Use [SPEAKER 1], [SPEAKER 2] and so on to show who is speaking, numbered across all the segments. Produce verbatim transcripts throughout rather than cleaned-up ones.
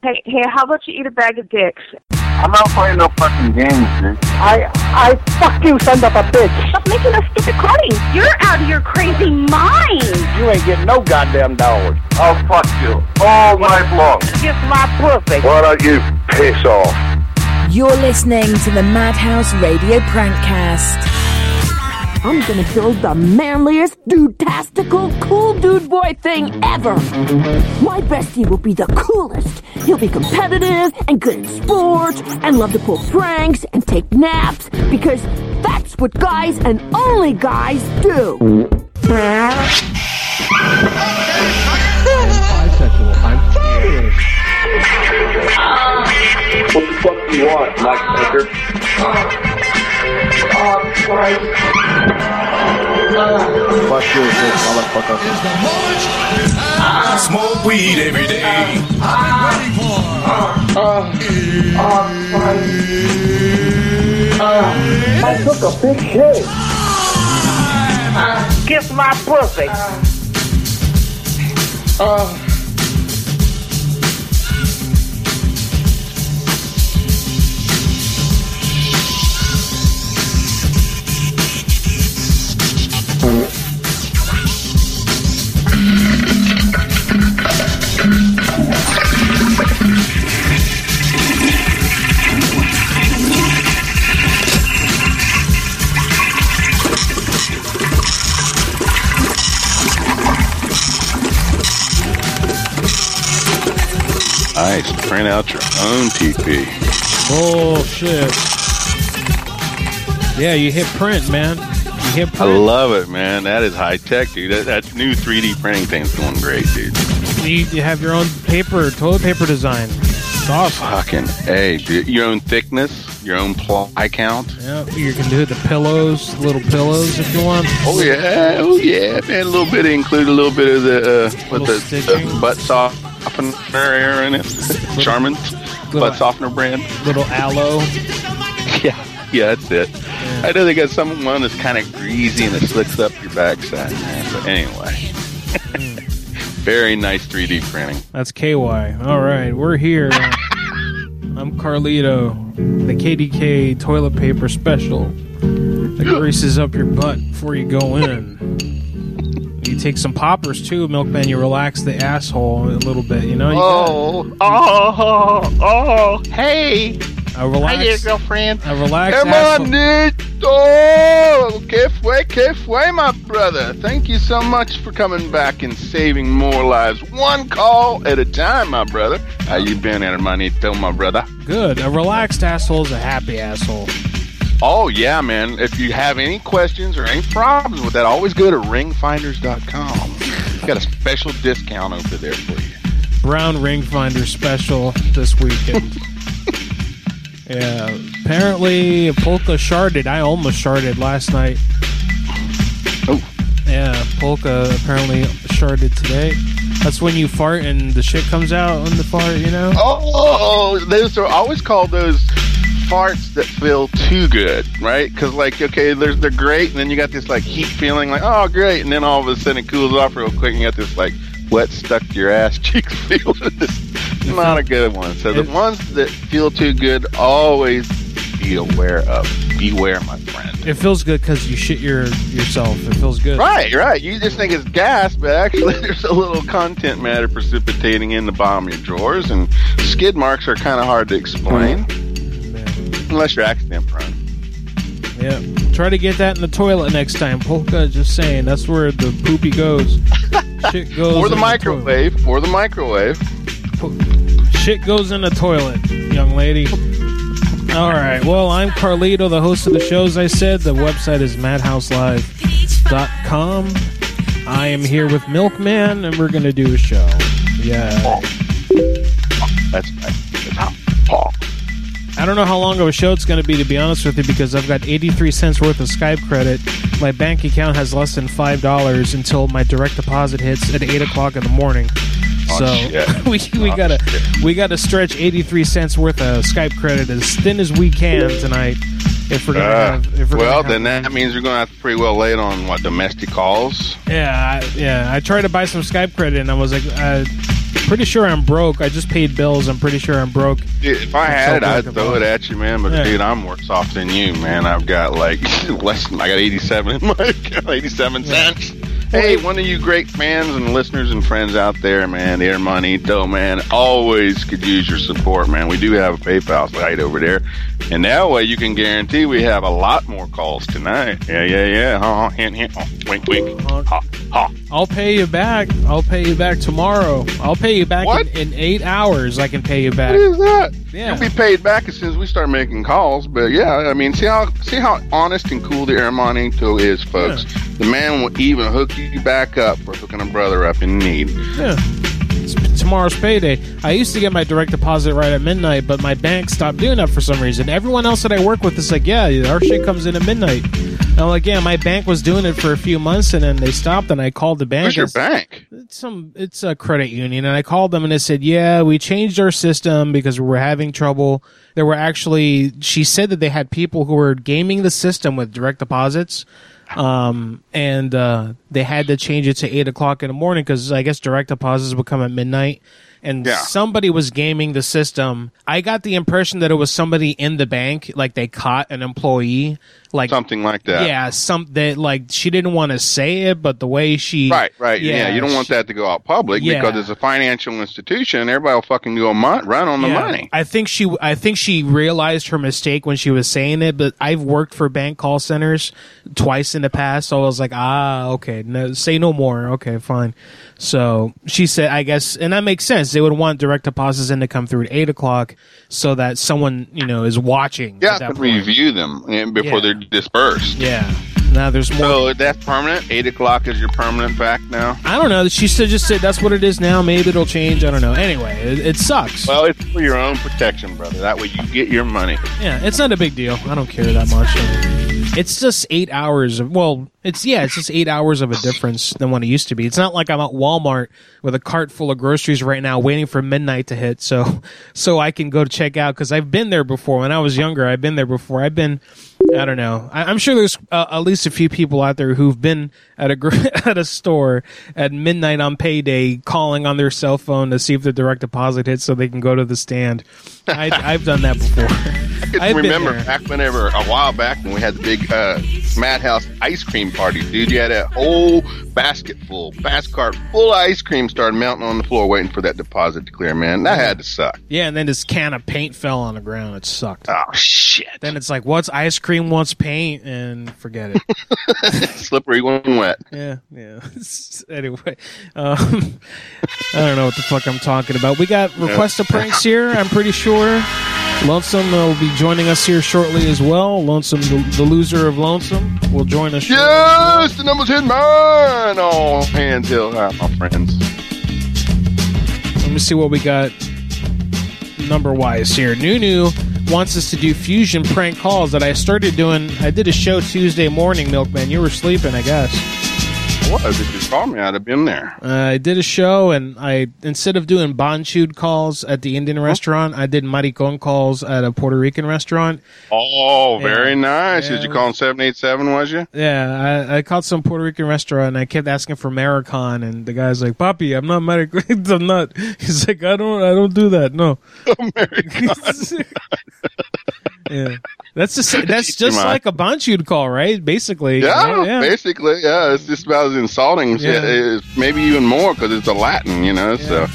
[SPEAKER 1] Hey, hey, how about you eat a bag of dicks?
[SPEAKER 2] I'm not playing no fucking games, dude.
[SPEAKER 3] I, I, fuck you, son of a bitch.
[SPEAKER 1] Stop making a stupid claim. You're out of your crazy mind.
[SPEAKER 3] You ain't getting no goddamn dog.
[SPEAKER 2] Oh, fuck you. All night long.
[SPEAKER 3] Kiss my pussy.
[SPEAKER 2] Why don't you piss off?
[SPEAKER 4] You're listening to the Madhouse Radio Prankcast.
[SPEAKER 5] I'm gonna build the manliest, dude-tastical, cool dude boy thing ever. My bestie will be the coolest. He'll be competitive and good at sports and love to pull pranks and take naps because that's what guys and only guys do.
[SPEAKER 6] Bisexual. I'm serious.
[SPEAKER 2] What the fuck do you want, Mike Tucker?
[SPEAKER 3] Oh, Christ.
[SPEAKER 6] Fuck you, bitch, motherfucker.
[SPEAKER 7] I smoke weed every day. I've been waiting for.
[SPEAKER 3] Uh, oh, Christ. Uh, I took a big shit. Uh, kiss my pussy. Uh, uh
[SPEAKER 8] Nice. Print out your own T P.
[SPEAKER 9] Bullshit. Yeah, you hit print, man. You hit print.
[SPEAKER 8] I love it, man. That is high tech, dude. That, that new three D printing thing's going great, dude.
[SPEAKER 9] You, you have your own paper, toilet paper design. It's awesome.
[SPEAKER 8] Fucking A, dude. Your own thickness, your own ply count.
[SPEAKER 9] Yeah, you can do the pillows, little pillows if you want.
[SPEAKER 8] Oh, yeah. Oh, yeah, man. A little bit, include a little bit of the, uh, what the uh, butt softener in it. Charmin. Butt softener brand.
[SPEAKER 9] Little aloe.
[SPEAKER 8] Yeah, yeah, that's it. Yeah. I know they got some one that's kind of greasy and it slicks up your backside, man. But anyway. Very nice three D printing.
[SPEAKER 9] That's K Y. All right, we're here. I'm Carlito, the K D K toilet paper special that greases up your butt before you go in. You take some poppers too, Milkman. You relax the asshole a little bit, you know. You
[SPEAKER 8] oh, oh, oh, hey.
[SPEAKER 9] I relax.
[SPEAKER 8] Hi there, girlfriend.
[SPEAKER 9] I relax.
[SPEAKER 8] Come
[SPEAKER 9] asshole.
[SPEAKER 8] on, dude. Oh, que fue, que fue, my brother. Thank you so much for coming back and saving more lives. One call at a time, my brother. How you been, hermanito, my brother?
[SPEAKER 9] Good. A relaxed asshole is a happy asshole.
[SPEAKER 8] Oh, yeah, man. If you have any questions or any problems with that, always go to ring finders dot com. We've got a special discount over there for you.
[SPEAKER 9] Brown Ring Finder special this weekend. Yeah, apparently Polka sharded. I almost sharded last night.
[SPEAKER 8] Oh.
[SPEAKER 9] Yeah, Polka apparently sharded today. That's when you fart and the shit comes out on the fart, you know?
[SPEAKER 8] Oh, those are always called those farts that feel too good, right? Because, like, okay, there's, they're great, and then you got this, like, heat feeling, like, oh, great, and then all of a sudden it cools off real quick, and you got this, like, wet stuck to your ass cheeks feeling. It's not a good one. So the ones that feel too good, always be aware of. Beware, my friend.
[SPEAKER 9] It feels good because you shit your yourself. It feels good.
[SPEAKER 8] Right, right. You just think it's gas, but actually there's a little content matter precipitating in the bottom of your drawers, and skid marks are kind of hard to explain. Mm-hmm. Unless you're accident prone.
[SPEAKER 9] Yeah. Try to get that in the toilet next time. Polka, just saying. That's where the poopy goes. Shit goes
[SPEAKER 8] Or the
[SPEAKER 9] in
[SPEAKER 8] microwave.
[SPEAKER 9] The
[SPEAKER 8] or the microwave.
[SPEAKER 9] Shit goes in the toilet, young lady. All right. Well, I'm Carlito, the host of the show, as I said. The website is madhouse live dot com. I am here with Milkman, and we're going to do a show. Yeah.
[SPEAKER 8] That's right. Paul.
[SPEAKER 9] I don't know how long of a show it's going to be, to be honest with you, because I've got eighty-three cents worth of Skype credit. My bank account has less than five dollars until my direct deposit hits at eight o'clock in the morning.
[SPEAKER 8] Oh,
[SPEAKER 9] so
[SPEAKER 8] shit.
[SPEAKER 9] we we
[SPEAKER 8] oh,
[SPEAKER 9] gotta
[SPEAKER 8] shit.
[SPEAKER 9] we gotta stretch eighty-three cents worth of Skype credit as thin as we can tonight. If we're gonna
[SPEAKER 8] uh,
[SPEAKER 9] have, if we're
[SPEAKER 8] well,
[SPEAKER 9] gonna have,
[SPEAKER 8] then that means you're gonna have to pretty well lay it on what domestic calls.
[SPEAKER 9] Yeah, I, yeah. I tried to buy some Skype credit, and I was like, uh, Pretty sure I'm broke. I just paid bills. I'm pretty sure I'm broke.
[SPEAKER 8] Dude, if I had it, I'd throw it at you, man. But
[SPEAKER 9] Yeah.
[SPEAKER 8] dude, I'm worse off than you, man. I've got like less. Than, I got eighty-seven in my account, eighty-seven cents. Hey, one of you great fans and listeners and friends out there, man, the Hermanito, man, always could use your support, man. We do have a PayPal site over there, and that way you can guarantee we have a lot more calls tonight. Yeah, yeah, yeah. Ha, ha, hint, hint. Oh, wink, wink. Ha, ha.
[SPEAKER 9] I'll pay you back. I'll pay you back tomorrow. I'll pay you back
[SPEAKER 8] What?
[SPEAKER 9] in, in eight hours. I can pay you back.
[SPEAKER 8] What is that?
[SPEAKER 9] Yeah.
[SPEAKER 8] You'll be paid back as soon as we start making calls. But yeah, I mean, see how see how honest and cool the Hermanito is, folks.
[SPEAKER 9] Yeah.
[SPEAKER 8] The man will even hook you back up for hooking a brother up in need.
[SPEAKER 9] Yeah. It's tomorrow's payday. I used to get my direct deposit right at midnight, but my bank stopped doing that for some reason. Everyone else that I work with is like, yeah, our shit comes in at midnight. And I'm like, yeah, my bank was doing it for a few months, and then they stopped, and I called the bank.
[SPEAKER 8] Who's your
[SPEAKER 9] It's-
[SPEAKER 8] bank?
[SPEAKER 9] It's some, it's a credit union, and I called them, and they said, yeah, we changed our system because we were having trouble. There were actually, she said that they had people who were gaming the system with direct deposits. Um, and, uh, they had to change it to eight o'clock in the morning because I guess direct deposits would come at midnight. And
[SPEAKER 8] Yeah.
[SPEAKER 9] somebody was gaming the system. I got the impression that it was somebody in the bank, like they caught an employee, like
[SPEAKER 8] Something like that.
[SPEAKER 9] yeah, some that like she didn't want to say it, but the way she
[SPEAKER 8] Right, right. Yeah, you don't want that to go out public
[SPEAKER 9] Yeah.
[SPEAKER 8] because it's a financial institution and everybody will fucking go mon- run on the
[SPEAKER 9] Yeah.
[SPEAKER 8] money.
[SPEAKER 9] I think she I think she realized her mistake when she was saying it, but I've worked for bank call centers twice in the past, so I was like, ah, okay, no, say no more. Okay, fine. So she said, I guess, and that makes sense. They would want direct deposits in to come through at eight o'clock so that someone, you know, is watching.
[SPEAKER 8] Yeah,
[SPEAKER 9] at that
[SPEAKER 8] to
[SPEAKER 9] point.
[SPEAKER 8] review them and before
[SPEAKER 9] Yeah.
[SPEAKER 8] they're dispersed.
[SPEAKER 9] Yeah. Now there's more.
[SPEAKER 8] So that's permanent? eight o'clock is your permanent fact now?
[SPEAKER 9] I don't know. She said just said that's what it is now. Maybe it'll change. I don't know. Anyway, it, it sucks.
[SPEAKER 8] Well, it's for your own protection, brother. That way you get your money.
[SPEAKER 9] Yeah, it's not a big deal. I don't care that much. It's just eight hours of, well, it's, yeah, it's just eight hours of a difference than what it used to be. It's not like I'm at Walmart with a cart full of groceries right now waiting for midnight to hit so, so I can go to check out because I've been there before. When I was younger, I've been there before. I've been, I don't know. I, I'm sure there's uh, at least a few people out there who've been at a, gr- at a store at midnight on payday calling on their cell phone to see if the direct deposit hits so they can go to the stand. I, I've done that before.
[SPEAKER 8] I can
[SPEAKER 9] I've been
[SPEAKER 8] remember
[SPEAKER 9] there.
[SPEAKER 8] back whenever, a while back when we had the big uh, Madhouse ice cream party, dude. You had a whole basket full, fast cart full of ice cream started melting on the floor waiting for that deposit to clear, man. That had to suck.
[SPEAKER 9] Yeah, and then this can of paint fell on the ground. It sucked.
[SPEAKER 8] Oh, shit.
[SPEAKER 9] Then it's like, what's ice cream, what's paint, and forget it.
[SPEAKER 8] Slippery when wet.
[SPEAKER 9] Yeah, yeah. Anyway, um, I don't know what the fuck I'm talking about. We got Request a Pranks here, I'm pretty sure. Lonesome will be joining us here shortly as well. Lonesome, the, the loser of Lonesome, will join us shortly.
[SPEAKER 8] Yes, the numbers hit mine. All hands hill high, my friends.
[SPEAKER 9] Let me see what we got number-wise here. Nunu wants us to do fusion prank calls that I started doing. I did a show Tuesday morning, Milkman. You were sleeping, I guess.
[SPEAKER 8] What? If you called me, I'd have been there.
[SPEAKER 9] Uh, I did a show, and I instead of doing banchud calls at the Indian restaurant, I did maricon calls at a Puerto Rican restaurant.
[SPEAKER 8] Oh, very
[SPEAKER 9] Yeah.
[SPEAKER 8] nice.
[SPEAKER 9] Yeah,
[SPEAKER 8] Did you
[SPEAKER 9] it
[SPEAKER 8] call him seven eight seven, was you?
[SPEAKER 9] Yeah, I, I called some Puerto Rican restaurant, and I kept asking for maricon, and the guy's like, "Papi, I'm not maricon. I'm not." He's like, "I don't, I don't do that. No." Yeah, that's just that's just like a banchud call, right? Basically.
[SPEAKER 8] Yeah,
[SPEAKER 9] yeah.
[SPEAKER 8] basically, yeah. It's just about as insulting,
[SPEAKER 9] Yeah.
[SPEAKER 8] it's maybe even more because it's a Latin, you know. So,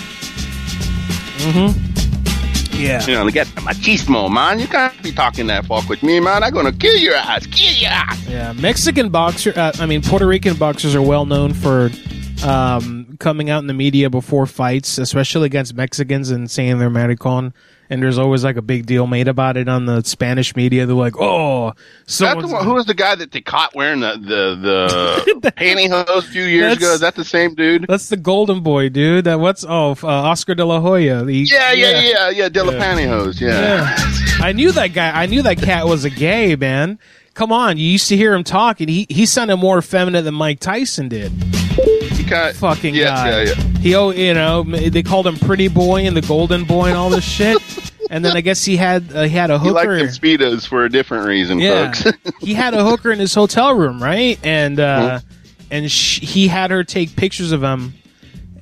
[SPEAKER 9] Mm-hmm. Yeah.
[SPEAKER 8] you know, to get machismo, man. You can't be talking that fuck with me, man. I'm gonna kill your ass, kill your ass.
[SPEAKER 9] Yeah, Mexican boxer. Uh, I mean, Puerto Rican boxers are well known for um, coming out in the media before fights, especially against Mexicans, and saying they're maricon. And there's always like a big deal made about it on the Spanish media. They're like, "Oh,
[SPEAKER 8] Is that the
[SPEAKER 9] someone's
[SPEAKER 8] one, who was the guy that they caught wearing the the, the pantyhose a few years
[SPEAKER 9] That's-
[SPEAKER 8] ago? Is that the same dude?
[SPEAKER 9] that's the golden boy, dude. That what's oh uh, Oscar de la Hoya. He-
[SPEAKER 8] Yeah, yeah, yeah, yeah. De La
[SPEAKER 9] Yeah.
[SPEAKER 8] Pantyhose, yeah.
[SPEAKER 9] Yeah. I knew that guy. I knew that cat was a gay, man. Come on, you used to hear him talk, and he he sounded more effeminate than Mike Tyson did.
[SPEAKER 8] He kinda,
[SPEAKER 9] Fucking
[SPEAKER 8] yeah,
[SPEAKER 9] guy.
[SPEAKER 8] yeah, yeah.
[SPEAKER 9] He, oh, you know, they called him Pretty Boy and the Golden Boy and all this shit. And then I guess he had uh, he had a
[SPEAKER 8] He liked
[SPEAKER 9] hooker.
[SPEAKER 8] them Speedos for a different reason,
[SPEAKER 9] Yeah,
[SPEAKER 8] folks.
[SPEAKER 9] he had a hooker in his hotel room, right? And uh,
[SPEAKER 8] Mm-hmm.
[SPEAKER 9] and sh- he had her take pictures of him.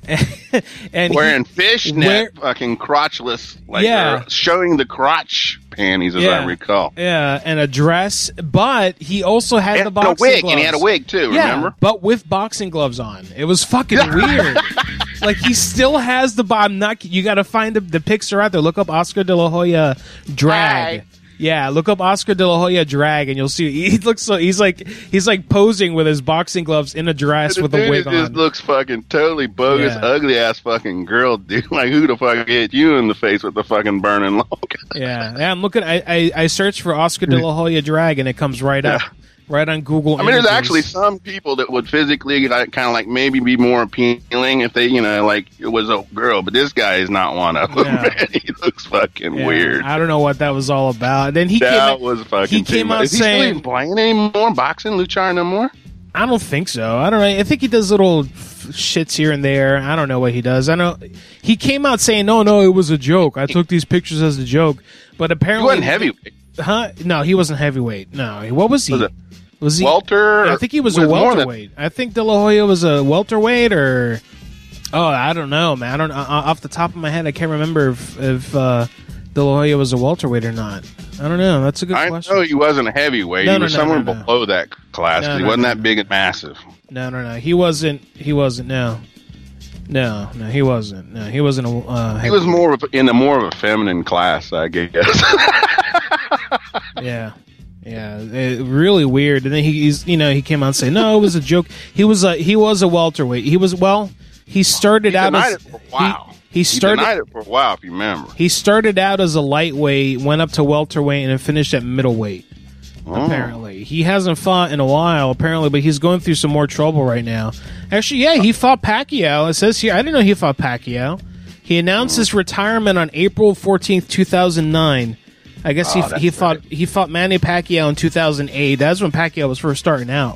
[SPEAKER 9] and
[SPEAKER 8] wearing
[SPEAKER 9] he,
[SPEAKER 8] fishnet,
[SPEAKER 9] wear,
[SPEAKER 8] fucking crotchless, like
[SPEAKER 9] yeah.
[SPEAKER 8] or showing the crotch panties, as
[SPEAKER 9] yeah.
[SPEAKER 8] I recall.
[SPEAKER 9] Yeah, and a dress, but he also had
[SPEAKER 8] and
[SPEAKER 9] the boxing
[SPEAKER 8] a wig,
[SPEAKER 9] gloves.
[SPEAKER 8] and he had a wig too.
[SPEAKER 9] Yeah,
[SPEAKER 8] remember?
[SPEAKER 9] But with boxing gloves on. It was fucking weird. Like he still has the. I'm not. You got to find the, the pics are out there. Look up Oscar De La Hoya drag.
[SPEAKER 8] Hi.
[SPEAKER 9] Yeah, look up Oscar De La Hoya drag, and you'll see he looks so. He's like he's like posing with his boxing gloves in a dress
[SPEAKER 8] the
[SPEAKER 9] with a
[SPEAKER 8] dude
[SPEAKER 9] wig
[SPEAKER 8] just
[SPEAKER 9] on.
[SPEAKER 8] looks fucking totally bogus,
[SPEAKER 9] Yeah.
[SPEAKER 8] ugly ass fucking girl, dude. Like who the fuck hit you in the face with the fucking burning log?
[SPEAKER 9] Yeah, yeah. I'm looking. I, I I searched for Oscar De La Hoya drag, and it comes right up, right on Google.
[SPEAKER 8] I mean, there's
[SPEAKER 9] Images.
[SPEAKER 8] actually some people that would physically like, kind of like maybe be more appealing if they, you know, like it was a girl, but this guy is not one of them.
[SPEAKER 9] Yeah.
[SPEAKER 8] Man, he looks fucking
[SPEAKER 9] Yeah,
[SPEAKER 8] weird.
[SPEAKER 9] I don't know what that was all about. Then he
[SPEAKER 8] that
[SPEAKER 9] came.
[SPEAKER 8] was fucking.
[SPEAKER 9] He came
[SPEAKER 8] too
[SPEAKER 9] out
[SPEAKER 8] much. Is he
[SPEAKER 9] saying,
[SPEAKER 8] still even playing anymore? Boxing, Luchar no more?
[SPEAKER 9] I don't think so. I don't know. I think he does little f- shits here and there. I don't know what he does. I know he came out saying, "No, no, it was a joke. I took these pictures as a joke." But apparently,
[SPEAKER 8] He wasn't heavyweight.
[SPEAKER 9] Huh? No, he wasn't heavyweight. No, what was he?
[SPEAKER 8] Was it
[SPEAKER 9] Was he
[SPEAKER 8] welter?
[SPEAKER 9] I think he was,
[SPEAKER 8] was
[SPEAKER 9] a
[SPEAKER 8] more than-
[SPEAKER 9] welterweight. I think De La Hoya was a welterweight, or oh, I don't know, man. I don't uh, off the top of my head. I can't remember if, if uh, De La Hoya was a welterweight or not. I don't know. That's a good
[SPEAKER 8] I
[SPEAKER 9] question.
[SPEAKER 8] know he wasn't a heavyweight.
[SPEAKER 9] No,
[SPEAKER 8] he
[SPEAKER 9] no,
[SPEAKER 8] was
[SPEAKER 9] no,
[SPEAKER 8] somewhere
[SPEAKER 9] no, no.
[SPEAKER 8] below that class.
[SPEAKER 9] No,
[SPEAKER 8] 'cause he
[SPEAKER 9] no,
[SPEAKER 8] wasn't
[SPEAKER 9] no.
[SPEAKER 8] that big and massive.
[SPEAKER 9] No, no, no. He wasn't. He wasn't. No, no, no. He wasn't. No, he wasn't. A, uh,
[SPEAKER 8] He was more of a, in a more of a feminine class, I guess.
[SPEAKER 9] Yeah, yeah. It, really weird. And then he, he's, you know, he came out and said, "No, it was a joke." He was a he was a welterweight. He was well. He started
[SPEAKER 8] he
[SPEAKER 9] out
[SPEAKER 8] denied
[SPEAKER 9] as
[SPEAKER 8] it for a while.
[SPEAKER 9] He, he started.
[SPEAKER 8] He denied it for a while, if you remember.
[SPEAKER 9] He started out as a lightweight, went up to welterweight, and then finished at middleweight.
[SPEAKER 8] Oh.
[SPEAKER 9] Apparently, he hasn't fought in a while. Apparently, but he's going through some more trouble right now. Actually, yeah, he fought Pacquiao. It says here. I didn't know he fought Pacquiao. He announced his retirement on April fourteenth, two thousand nine. I guess
[SPEAKER 8] Oh,
[SPEAKER 9] he
[SPEAKER 8] that's
[SPEAKER 9] he fought
[SPEAKER 8] right.
[SPEAKER 9] he fought Manny Pacquiao in two thousand eight. That's when Pacquiao was first starting out.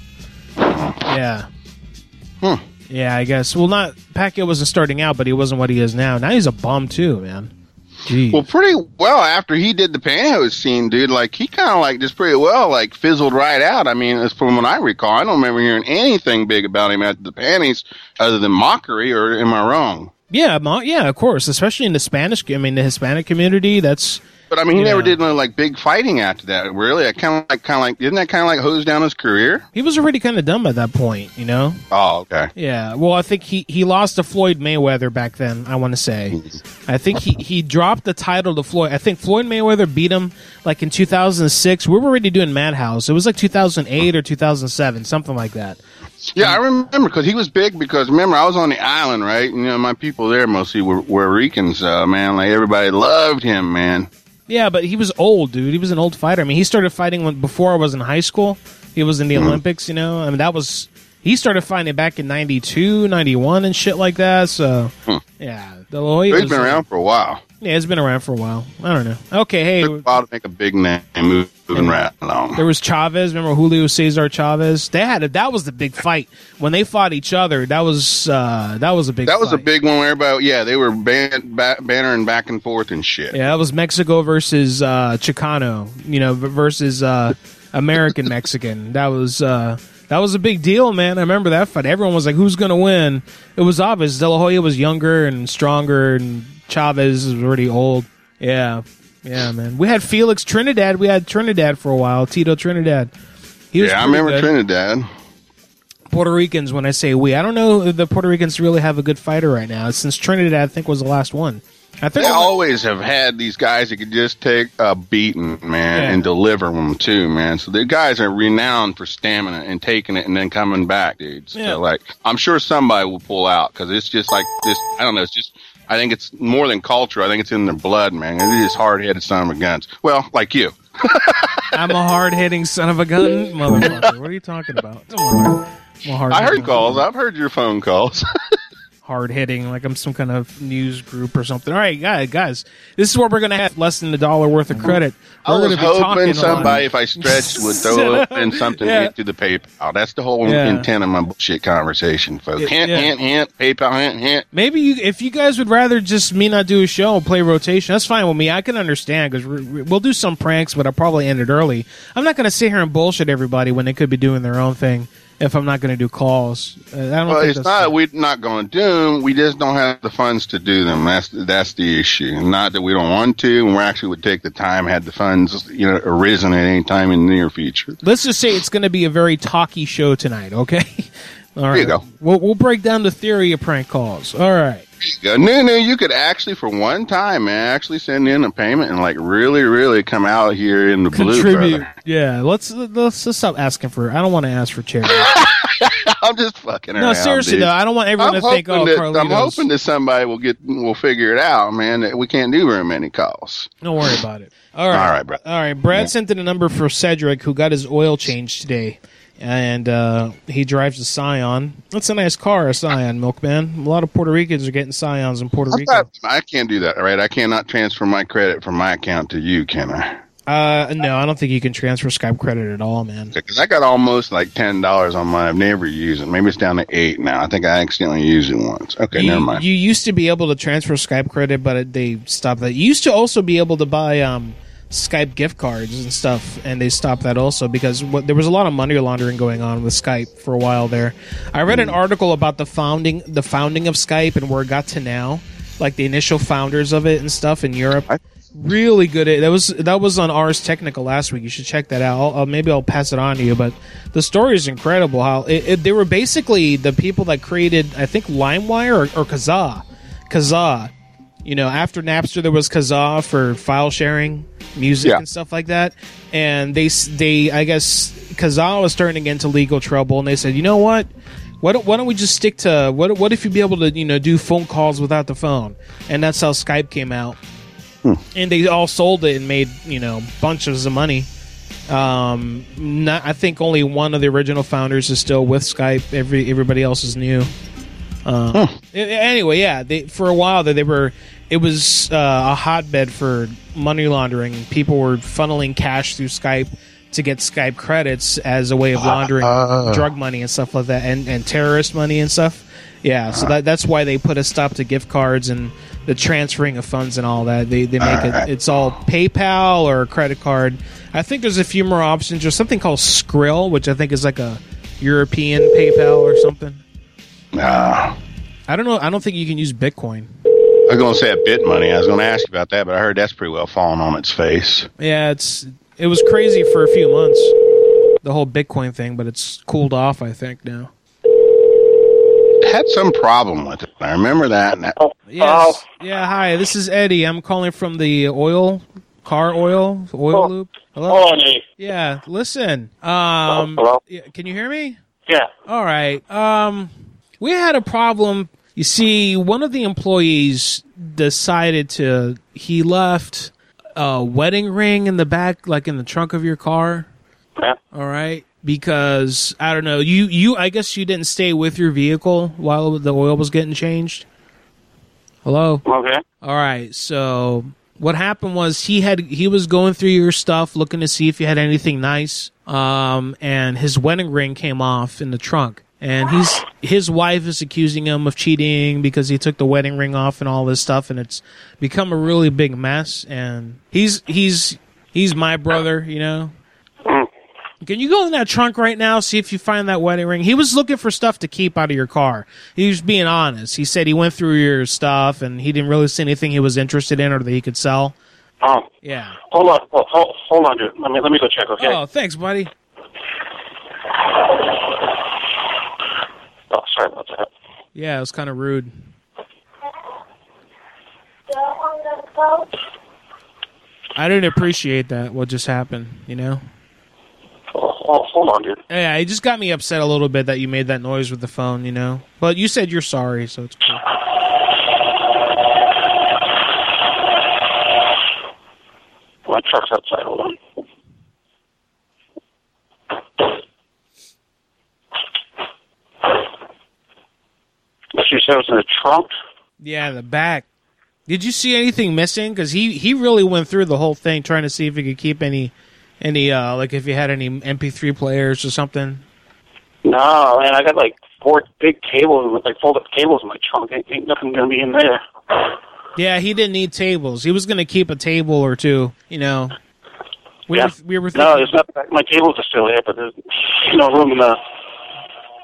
[SPEAKER 9] Yeah.
[SPEAKER 8] Hmm.
[SPEAKER 9] Yeah, I guess. Well, not Pacquiao wasn't starting out, but he wasn't what he is now. Now he's a bum too, man. Jeez.
[SPEAKER 8] Well, pretty well after he did the pantyhose scene, dude. Like he kind of like just pretty well like fizzled right out. I mean, as from what I recall, I don't remember hearing anything big about him after the panties, other than mockery. Or am I wrong?
[SPEAKER 9] Yeah, mo- yeah, of course. Especially in the Spanish, I mean, the Hispanic community. That's
[SPEAKER 8] But I mean, he
[SPEAKER 9] Yeah.
[SPEAKER 8] never did no like big fighting after that. Really, I kind of like kind of like didn't that kind of like hose down his career?
[SPEAKER 9] he was already kind of done by that point, you know.
[SPEAKER 8] Oh, okay.
[SPEAKER 9] Yeah, well, I think he, he lost to Floyd Mayweather back then, I want to say. I think he, he dropped the title to Floyd. I think Floyd Mayweather beat him like in two thousand six. We were already doing Madhouse. It was like two thousand eight or two thousand seven, something like that.
[SPEAKER 8] Yeah, I remember because he was big. Because remember, I was on the island, right? You know, my people there mostly were, were Ricans. Uh, man, like everybody loved him, man.
[SPEAKER 9] Yeah, but he was old, dude. He was an old fighter. I mean, he started fighting when, before I was in high school. He was in the
[SPEAKER 8] Mhm.
[SPEAKER 9] Olympics, you know. I mean, that was... He started fighting back in ninety-two, ninety-one and shit like that, so...
[SPEAKER 8] Hmm.
[SPEAKER 9] Yeah. De La Hoya
[SPEAKER 8] He's
[SPEAKER 9] was,
[SPEAKER 8] been around for a while.
[SPEAKER 9] Yeah, it's been around for a while. I don't know. Okay, hey...
[SPEAKER 8] Took a while to make a big name, move, moving right along.
[SPEAKER 9] There was Chavez. Remember Julio Cesar Chavez? They had a, that was the big fight when they fought each other. That was uh, that was a big.
[SPEAKER 8] That was a
[SPEAKER 9] fight.
[SPEAKER 8] big one where everybody, yeah, they were ban- ba- bannering back and forth and shit.
[SPEAKER 9] Yeah, that was Mexico versus uh, Chicano. You know, v- versus uh, American Mexican. That was uh, that was a big deal, man. I remember that fight. Everyone was like, "Who's gonna win?" It was obvious. De La Hoya was younger and stronger, and Chavez was already old. Yeah. Yeah, man. We had Felix Trinidad. We had Trinidad for a while. Tito Trinidad. He was
[SPEAKER 8] Yeah, I
[SPEAKER 9] pretty
[SPEAKER 8] remember
[SPEAKER 9] good.
[SPEAKER 8] Trinidad.
[SPEAKER 9] Puerto Ricans, when I say we, I don't know if the Puerto Ricans really have a good fighter right now. Since Trinidad, I think, was the last one. I think
[SPEAKER 8] They always have had these guys that could just take a beating, man,
[SPEAKER 9] Yeah.
[SPEAKER 8] and deliver them too, man. So the guys are renowned for stamina and taking it and then coming back, dude. So
[SPEAKER 9] Yeah.
[SPEAKER 8] like, I'm sure somebody will pull out because it's just like this. I don't know. It's just. I think it's more than culture. I think it's in their blood, man. They're just hard-headed son of a guns. Well, like you.
[SPEAKER 9] I'm a hard-hitting son of a gun, motherfucker. What are you talking about? Don't worry. I'm a hard
[SPEAKER 8] I heard calls. I've heard your phone calls.
[SPEAKER 9] Hard-hitting, like I'm some kind of news group or something. All right, guys, guys, this is where we're going to have less than a dollar worth of credit.
[SPEAKER 8] I
[SPEAKER 9] We're
[SPEAKER 8] was
[SPEAKER 9] gonna be talking
[SPEAKER 8] hoping
[SPEAKER 9] a lot.
[SPEAKER 8] somebody, if I stretched, would throw in something
[SPEAKER 9] Yeah.
[SPEAKER 8] into the PayPal. That's the whole
[SPEAKER 9] Yeah.
[SPEAKER 8] intent of my bullshit conversation, folks.
[SPEAKER 9] Yeah,
[SPEAKER 8] hint,
[SPEAKER 9] yeah.
[SPEAKER 8] hint, hint, PayPal, hint, hint.
[SPEAKER 9] Maybe you, if you guys would rather just me not do a show and play rotation, that's fine with me. I can understand because we'll do some pranks, but I'll probably end it early. I'm not going to sit here and bullshit everybody when they could be doing their own thing if I'm not going to do calls. Uh, I don't
[SPEAKER 8] Well,
[SPEAKER 9] think
[SPEAKER 8] it's
[SPEAKER 9] that's
[SPEAKER 8] not we're not going to do them. We just don't have the funds to do them. That's that's the issue. Not that we don't want to, and we actually would take the time had the funds, you know, arisen at any time in the near future.
[SPEAKER 9] Let's just say it's going to be a very talky show tonight, okay? All right.
[SPEAKER 8] There you go.
[SPEAKER 9] We'll, we'll break down the theory of prank calls. All right.
[SPEAKER 8] There you go. No, no, you could actually, for one time, man, actually send in a payment and, like, really, really come out here in the blue,
[SPEAKER 9] Contribute.
[SPEAKER 8] brother.
[SPEAKER 9] Yeah, let's, let's let's stop asking for. I don't want to ask for charity.
[SPEAKER 8] I'm just fucking around.
[SPEAKER 9] No, seriously
[SPEAKER 8] dude.
[SPEAKER 9] though, I don't want everyone
[SPEAKER 8] I'm
[SPEAKER 9] to think, oh,
[SPEAKER 8] hoping that,
[SPEAKER 9] Carlitos.
[SPEAKER 8] I'm hoping that somebody will get will figure it out, man. That we can't do very many calls.
[SPEAKER 9] Don't worry about it. All right,
[SPEAKER 8] All right, bro.
[SPEAKER 9] All right, Brad
[SPEAKER 8] Yeah.
[SPEAKER 9] sent in a number for Cedric, who got his oil changed today, and uh, he drives a Scion. That's a nice car, a Scion, Milkman. A lot of Puerto Ricans are getting Scions in Puerto
[SPEAKER 8] I'm
[SPEAKER 9] Rico.
[SPEAKER 8] not- I can't do that, right? I cannot transfer my credit from my account to you, can I?
[SPEAKER 9] Uh, no, I don't think you can transfer Skype credit at all, man.
[SPEAKER 8] Because I got almost like ten dollars on mine. I've never used it. Maybe it's down to eight now. I think I accidentally used it once. Okay,
[SPEAKER 9] you,
[SPEAKER 8] never mind.
[SPEAKER 9] You used to be able to transfer Skype credit, but it, they stopped that. You used to also be able to buy um, Skype gift cards and stuff, and they stopped that also because what, there was a lot of money laundering going on with Skype for a while there. I read an article about the founding the founding of Skype and where it got to now, like the initial founders of it and stuff in Europe.
[SPEAKER 8] I-
[SPEAKER 9] Really good. That was that was on Ars Technica last week. You should check that out. I'll, I'll, maybe I'll pass it on to you. But the story is incredible. How it, it, they were basically the people that created, I think, LimeWire or, or Kazaa. Kazaa. You know, after Napster, there was Kazaa for file sharing music
[SPEAKER 8] Yeah.
[SPEAKER 9] and stuff like that. And they they I guess Kazaa was turning into legal trouble, and they said, you know what? Why don't, why don't we just stick to what? What if you be able to you know do phone calls without the phone? And that's how Skype came out. And they all sold it and made, you know, bunches of money. Um, not, I think only one of the original founders is still with Skype. Every everybody else is new. Uh, a- Anyway, yeah, they, for a while they, they were. It was uh, a hotbed for money laundering. People were funneling cash through Skype to get Skype credits as a way of laundering
[SPEAKER 8] Uh.
[SPEAKER 9] drug money and stuff like that, and, and terrorist money and stuff. Yeah, so that that's why they put a stop to gift cards and the transferring of funds and all that. They they make it it's all PayPal or a credit card. I think there's a few more options. There's something called Skrill, which I think is like a European PayPal or something.
[SPEAKER 8] Nah.
[SPEAKER 9] I don't know. I don't think you can use Bitcoin.
[SPEAKER 8] I was going to say a bit money. I was going to ask you about that, but I heard that's pretty well fallen on its face.
[SPEAKER 9] Yeah, it's it was crazy for a few months, the whole Bitcoin thing, but it's cooled off, I think, now.
[SPEAKER 8] Had some problem with it. I remember that. And that
[SPEAKER 9] Yes. Yeah, hi. This is Eddie. I'm calling from the oil, car oil, oil
[SPEAKER 3] Oh.
[SPEAKER 9] loop. Hello?
[SPEAKER 3] Hold on, Eddie.
[SPEAKER 9] Yeah, listen. Um,
[SPEAKER 3] Hello?
[SPEAKER 9] yeah, can you hear me?
[SPEAKER 3] Yeah.
[SPEAKER 9] All right. Um, we had a problem. You see, one of the employees decided to, he left a wedding ring in the back, like in the trunk of your car.
[SPEAKER 3] Yeah.
[SPEAKER 9] All right. Because, I don't know, you, you, I guess you didn't stay with your vehicle while the oil was getting changed. Hello?
[SPEAKER 3] Okay.
[SPEAKER 9] All right. So what happened was he had he was going through your stuff looking to see if you had anything nice. Um, and his wedding ring came off in the trunk. And he's his wife is accusing him of cheating because he took the wedding ring off and all this stuff, and it's become a really big mess. And he's he's he's my brother, you know. Can you go in that trunk right now, see if you find that wedding ring? He was looking for stuff to keep out of your car. He was being honest. He said he went through your stuff, and he didn't really see anything he was interested in or that he could sell.
[SPEAKER 3] Oh.
[SPEAKER 9] Yeah.
[SPEAKER 3] Hold on. Hold, hold, hold on, dude. Let me let me go check. Okay.
[SPEAKER 9] Oh, thanks, buddy.
[SPEAKER 3] Oh, sorry about that.
[SPEAKER 9] Yeah, it was kind of rude. I didn't appreciate that, what just happened, you know?
[SPEAKER 3] Oh, oh, hold on, dude.
[SPEAKER 9] Yeah, it just got me upset a little bit that you made that noise with the phone, you know? But you said you're sorry, so it's cool.
[SPEAKER 3] My truck's outside. Hold on. What you said was in the trunk?
[SPEAKER 9] Yeah, the back. Did you see anything missing? Because he, he really went through the whole thing trying to see if he could keep any, any uh, like if you had any M P three players or something.
[SPEAKER 3] No, man. I got like four big cables, like folded cables in my trunk. Ain't, ain't nothing gonna be in there.
[SPEAKER 9] Yeah, he didn't need tables. He was going to keep a table or two, you know. We
[SPEAKER 3] yeah.
[SPEAKER 9] were, we were
[SPEAKER 3] no,
[SPEAKER 9] thinking,
[SPEAKER 3] it's not. My cables are still there, but there's no room in the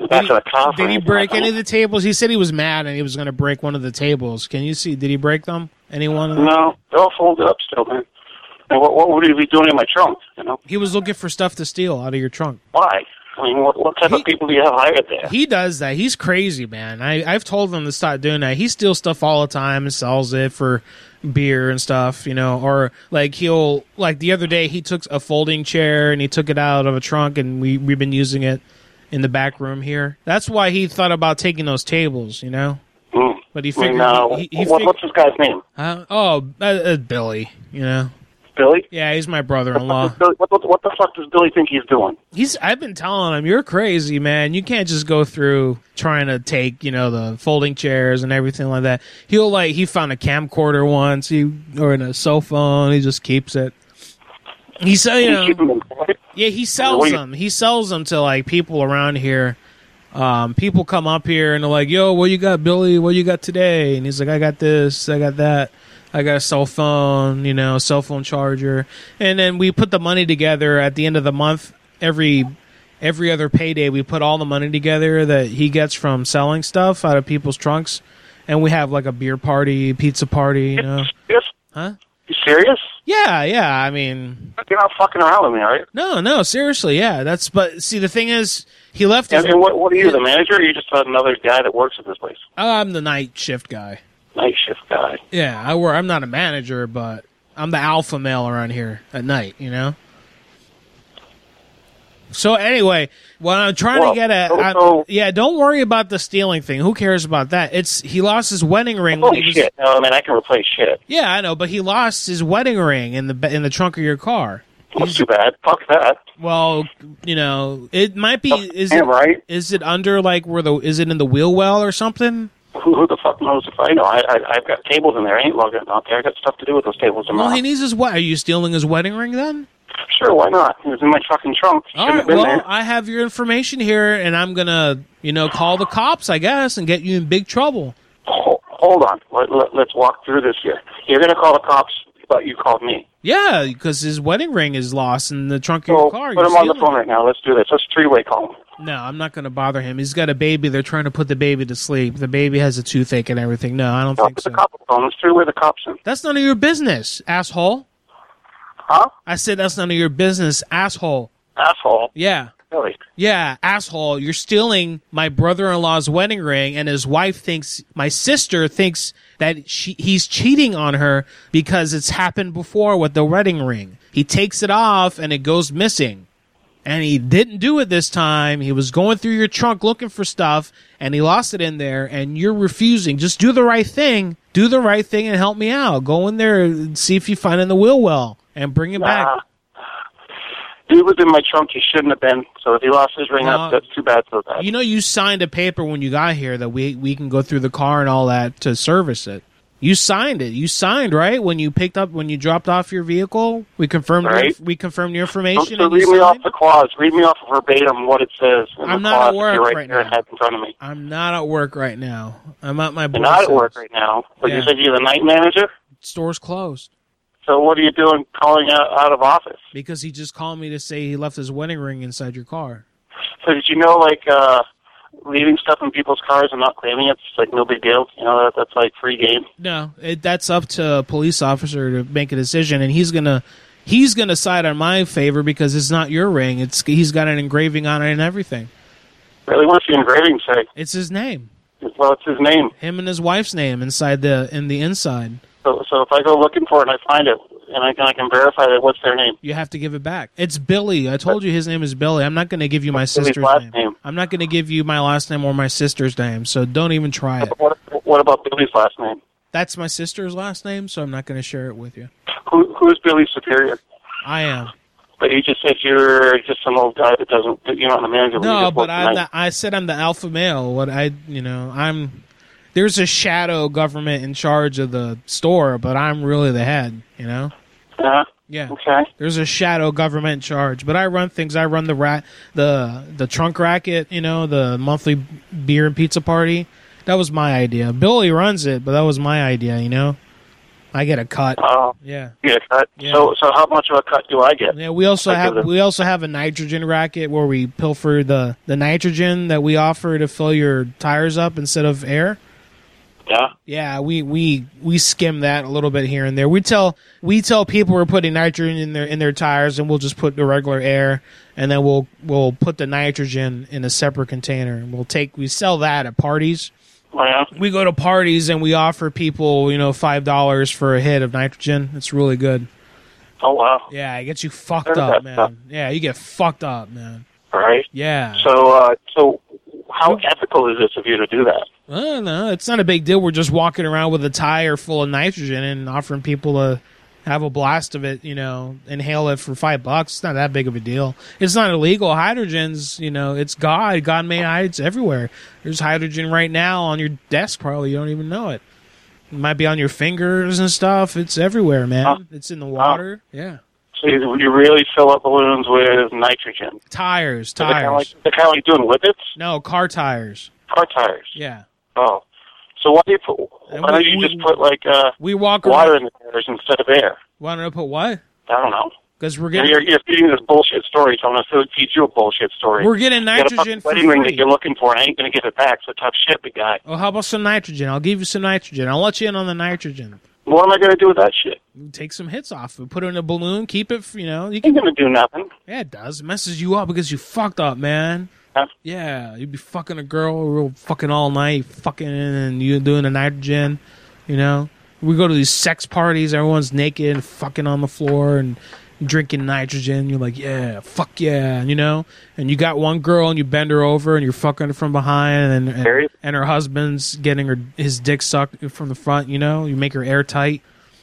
[SPEAKER 3] the back
[SPEAKER 9] Did he,
[SPEAKER 3] of the car.
[SPEAKER 9] did he break any of the tables? He said he was mad and he was going to break one of the tables. Can you see? Did he break them? Any one of them?
[SPEAKER 3] No, they're all folded up still, man. And what, what would he be doing in my trunk, you know?
[SPEAKER 9] He was looking for stuff to steal out of your trunk.
[SPEAKER 3] Why? I mean, what, what type
[SPEAKER 9] He-
[SPEAKER 3] of people do you have hired there?
[SPEAKER 9] He does that. He's crazy, man. I, I've told him to stop doing that. He steals stuff all the time and sells it for beer and stuff, you know, or like he'll, like the other day he took a folding chair and he took it out of a trunk and we, we've been using it in the back room here. That's why he thought about taking those tables, you know?
[SPEAKER 3] Mm.
[SPEAKER 9] But he
[SPEAKER 3] I mean,
[SPEAKER 9] figured...
[SPEAKER 3] uh,
[SPEAKER 9] he, he, he
[SPEAKER 3] what,
[SPEAKER 9] fig-
[SPEAKER 3] what's this guy's name?
[SPEAKER 9] uh, oh, uh, uh, Billy, you know?
[SPEAKER 3] Billy?
[SPEAKER 9] Yeah, he's my brother-in-law.
[SPEAKER 3] Billy, what, what, what the fuck does Billy think he's doing?
[SPEAKER 9] He's. I've been telling him, you're crazy, man. You can't just go through trying to take, you know, the folding chairs and everything like that. He'll like he found a camcorder once, he or in a cell phone. He just keeps it. He said, you
[SPEAKER 3] He's keeping
[SPEAKER 9] know,
[SPEAKER 3] them quiet.
[SPEAKER 9] yeah, he sells
[SPEAKER 3] What do you-
[SPEAKER 9] them. He sells them to like people around here. Um, people come up here and they're like, "Yo, what you got, Billy? What you got today?" And he's like, "I got this. I got that." I got a cell phone, you know, cell phone charger. And then we put the money together at the end of the month. Every every other payday, we put all the money together that he gets from selling stuff out of people's trunks. And we have like a beer party, pizza party, you know.
[SPEAKER 3] Yes?
[SPEAKER 9] Huh?
[SPEAKER 3] You serious?
[SPEAKER 9] Yeah, yeah, I mean...
[SPEAKER 3] You're not fucking around with me, right?
[SPEAKER 9] No, no, seriously, yeah. That's But see, the thing is, he left his...
[SPEAKER 3] And, and what, what are you, the manager, or are you just another guy that works at this place?
[SPEAKER 9] I'm the night shift guy.
[SPEAKER 3] Night shift guy.
[SPEAKER 9] Yeah, I work. I'm not a manager, but I'm the alpha male around here at night, you know? So anyway, what I'm trying
[SPEAKER 3] Well,
[SPEAKER 9] to get at...
[SPEAKER 3] so-
[SPEAKER 9] I'm-
[SPEAKER 3] so-
[SPEAKER 9] yeah, don't worry about the stealing thing. Who cares about that? It's He lost his wedding ring. when
[SPEAKER 3] Holy
[SPEAKER 9] he was,
[SPEAKER 3] shit. No, I mean, I can replace shit.
[SPEAKER 9] Yeah, I know, but he lost his wedding ring in the in the trunk of your car.
[SPEAKER 3] That's too bad. Fuck that.
[SPEAKER 9] Well, you know, it might be... Is
[SPEAKER 3] Damn
[SPEAKER 9] it,
[SPEAKER 3] right.
[SPEAKER 9] is it under, like, where the... Is it in the wheel well or something?
[SPEAKER 3] Who, who the fuck knows if I know? I, I, I've got tables in there. I ain't logging out there. I got stuff to do with those tables in
[SPEAKER 9] Well,
[SPEAKER 3] there.
[SPEAKER 9] he needs his... What? Are you stealing his wedding ring then?
[SPEAKER 3] Sure, why not? It was in my fucking trunk.
[SPEAKER 9] All
[SPEAKER 3] Shouldn't
[SPEAKER 9] right,
[SPEAKER 3] have been
[SPEAKER 9] well,
[SPEAKER 3] there.
[SPEAKER 9] I have your information here, and I'm gonna, you know, call the cops, I guess, and get you in big trouble.
[SPEAKER 3] Hold, hold on. Let, let, let's walk through this here. You're going to call the cops, but you called me.
[SPEAKER 9] Yeah, because his wedding ring is lost in the trunk of
[SPEAKER 3] So
[SPEAKER 9] your car.
[SPEAKER 3] put
[SPEAKER 9] You're
[SPEAKER 3] him on the
[SPEAKER 9] stealing
[SPEAKER 3] phone right now. Let's do this. Let's three-way call him.
[SPEAKER 9] it. No, I'm not gonna bother him. He's got a baby. They're trying to put the baby to sleep. The baby has a toothache and everything. No, I don't
[SPEAKER 3] No,
[SPEAKER 9] think
[SPEAKER 3] put
[SPEAKER 9] so.
[SPEAKER 3] the cop on the phone. Let's three-way the cops in.
[SPEAKER 9] That's none of your business, asshole.
[SPEAKER 3] Huh?
[SPEAKER 9] I said that's none of your business, asshole.
[SPEAKER 3] Asshole.
[SPEAKER 9] Yeah.
[SPEAKER 3] Really?
[SPEAKER 9] Yeah, asshole, you're stealing my brother-in-law's wedding ring, and his wife thinks, my sister thinks that she, he's cheating on her because it's happened before with the wedding ring. He takes it off and it goes missing. And he didn't do it this time. He was going through your trunk looking for stuff, and he lost it in there, and you're refusing. Just do the right thing. Do the right thing and help me out. Go in there and see if you find it in the wheel well, and bring it back.
[SPEAKER 3] Nah. Dude was in my trunk. He shouldn't have been. So if he lost his ring,
[SPEAKER 9] No.
[SPEAKER 3] that's, that's too bad. So bad.
[SPEAKER 9] You know, you signed a paper when you got here that we we can go through the car and all that to service it. You signed it. You signed, right? When you picked up, when you dropped off your vehicle, we confirmed. Your,
[SPEAKER 3] Right.
[SPEAKER 9] we confirmed your
[SPEAKER 3] Don't
[SPEAKER 9] information.
[SPEAKER 3] so
[SPEAKER 9] And
[SPEAKER 3] read
[SPEAKER 9] you
[SPEAKER 3] me off
[SPEAKER 9] signed?
[SPEAKER 3] the clause. Read me off verbatim what it says in
[SPEAKER 9] I'm
[SPEAKER 3] the
[SPEAKER 9] not at
[SPEAKER 3] clause.
[SPEAKER 9] work
[SPEAKER 3] You're right,
[SPEAKER 9] right
[SPEAKER 3] there
[SPEAKER 9] now.
[SPEAKER 3] and have it in front of me.
[SPEAKER 9] I'm not at work right now. I'm at my
[SPEAKER 3] You're
[SPEAKER 9] boss's
[SPEAKER 3] not at work
[SPEAKER 9] house.
[SPEAKER 3] right now, but
[SPEAKER 9] Yeah.
[SPEAKER 3] you said you're the night manager?
[SPEAKER 9] Store's closed
[SPEAKER 3] So what are you doing calling out, out of office?
[SPEAKER 9] because he just called me to say he left his wedding ring inside your car.
[SPEAKER 3] So did you know, like, uh, leaving stuff in people's cars and not claiming it's like no big deal? You know, that, that's like free game.
[SPEAKER 9] No, it, that's up to a police officer to make a decision, and he's gonna he's gonna side on my favor because it's not your ring. It's he's got an engraving on it and everything.
[SPEAKER 3] Really, what's the engraving say?
[SPEAKER 9] It's his name,
[SPEAKER 3] Well, it's his name.
[SPEAKER 9] him and his wife's name inside the in the inside.
[SPEAKER 3] So, so if I go looking for it and I find it, and I can, I can verify that, what's their name?
[SPEAKER 9] You have to give it back. It's Billy. I told you his name is Billy. I'm not going to give you my
[SPEAKER 3] What's Billy's
[SPEAKER 9] sister's
[SPEAKER 3] last
[SPEAKER 9] name.
[SPEAKER 3] name?
[SPEAKER 9] I'm not going to give you my last name or my sister's name, so don't even try it.
[SPEAKER 3] What, what about Billy's last name?
[SPEAKER 9] That's my sister's last name, so I'm not going to share it with you.
[SPEAKER 3] Who, who's Billy's superior?
[SPEAKER 9] I am.
[SPEAKER 3] But you just said you're just some old guy that doesn't, that you're not the manager. you
[SPEAKER 9] No,
[SPEAKER 3] just
[SPEAKER 9] but
[SPEAKER 3] work
[SPEAKER 9] I'm
[SPEAKER 3] night.
[SPEAKER 9] the, I said I'm the alpha male. What I, you know, I'm. There's a shadow government in charge of the store, but I'm really the head. You know.
[SPEAKER 3] Yeah.
[SPEAKER 9] Yeah.
[SPEAKER 3] Okay.
[SPEAKER 9] There's a shadow government in charge, but I run things. I run the rat, the the trunk racket. You know, the monthly beer and pizza party. That was my idea. Billy runs it, but that was my idea. You know. I get a cut.
[SPEAKER 3] Oh,
[SPEAKER 9] yeah.
[SPEAKER 3] You get a cut.
[SPEAKER 9] Yeah.
[SPEAKER 3] So, so how much of a cut do I get?
[SPEAKER 9] Yeah, we also
[SPEAKER 3] Like,
[SPEAKER 9] have
[SPEAKER 3] is it-
[SPEAKER 9] we also have a nitrogen racket where we pilfer the, the nitrogen that we offer to fill your tires up instead of air.
[SPEAKER 3] Yeah.
[SPEAKER 9] Yeah, we, we, we skim that a little bit here and there. We tell we tell people we're putting nitrogen in their in their tires, and we'll just put the regular air, and then we'll we'll put the nitrogen in a separate container. And we'll take we sell that at parties.
[SPEAKER 3] Oh, yeah.
[SPEAKER 9] We go to parties and we offer people, you know, five dollars for a hit of nitrogen. It's really good.
[SPEAKER 3] Oh, wow.
[SPEAKER 9] Yeah, it gets you fucked
[SPEAKER 3] Heard
[SPEAKER 9] up,
[SPEAKER 3] that
[SPEAKER 9] man.
[SPEAKER 3] stuff.
[SPEAKER 9] Yeah, you get fucked up, man.
[SPEAKER 3] All right.
[SPEAKER 9] Yeah.
[SPEAKER 3] So, uh, so how ethical is this of you to do that?
[SPEAKER 9] I don't know. It's not a big deal. We're just walking around with a tire full of nitrogen and offering people to have a blast of it, you know, inhale it for five bucks. It's not that big of a deal. It's not illegal. Hydrogen's, you know, it's God. God made hydrogen everywhere. There's hydrogen right now on your desk, probably. You don't even know it. It might be on your fingers and stuff. It's everywhere, man.
[SPEAKER 3] Huh?
[SPEAKER 9] It's in the water. Yeah.
[SPEAKER 3] So you, you really fill up balloons with nitrogen?
[SPEAKER 9] Tires,
[SPEAKER 3] So they're kind of
[SPEAKER 9] tires.
[SPEAKER 3] like, they're kind of like doing whippets?
[SPEAKER 9] No, car tires.
[SPEAKER 3] Car tires.
[SPEAKER 9] Yeah.
[SPEAKER 3] Oh. So why do you put,
[SPEAKER 9] And
[SPEAKER 3] why don't
[SPEAKER 9] we-
[SPEAKER 3] you
[SPEAKER 9] we-
[SPEAKER 3] just put, like, uh,
[SPEAKER 9] We walk
[SPEAKER 3] water
[SPEAKER 9] around.
[SPEAKER 3] in the tires instead of air?
[SPEAKER 9] Want to put what?
[SPEAKER 3] I don't know.
[SPEAKER 9] Because we're
[SPEAKER 3] You know,
[SPEAKER 9] getting
[SPEAKER 3] You're, you're feeding this bullshit story, so I'm going to feed you a bullshit story.
[SPEAKER 9] we're getting
[SPEAKER 3] You got a
[SPEAKER 9] nitrogen
[SPEAKER 3] fucking
[SPEAKER 9] for
[SPEAKER 3] wedding ring
[SPEAKER 9] free.
[SPEAKER 3] that you're looking for, and I ain't going to give it back, so tough shit, big guy.
[SPEAKER 9] Oh, how about some nitrogen? I'll give you some nitrogen. I'll let you in on the nitrogen.
[SPEAKER 3] What am I going to do with that shit?
[SPEAKER 9] Take some hits off. We put it in a balloon. Keep it. You know. You
[SPEAKER 3] Ain't
[SPEAKER 9] can.
[SPEAKER 3] going to do nothing.
[SPEAKER 9] Yeah, it does. It messes you up because you fucked up, man.
[SPEAKER 3] Huh?
[SPEAKER 9] Yeah, you'd be fucking a girl real fucking all night, fucking, and you doing the nitrogen. You know. We go to these sex parties. Everyone's naked and fucking on the floor and drinking nitrogen. You're like, yeah, fuck yeah, you know. And you got one girl and you bend her over and you're fucking her from behind, and and,
[SPEAKER 3] Serious?
[SPEAKER 9] and her husband's getting her his dick sucked from the front. You know, you make her airtight.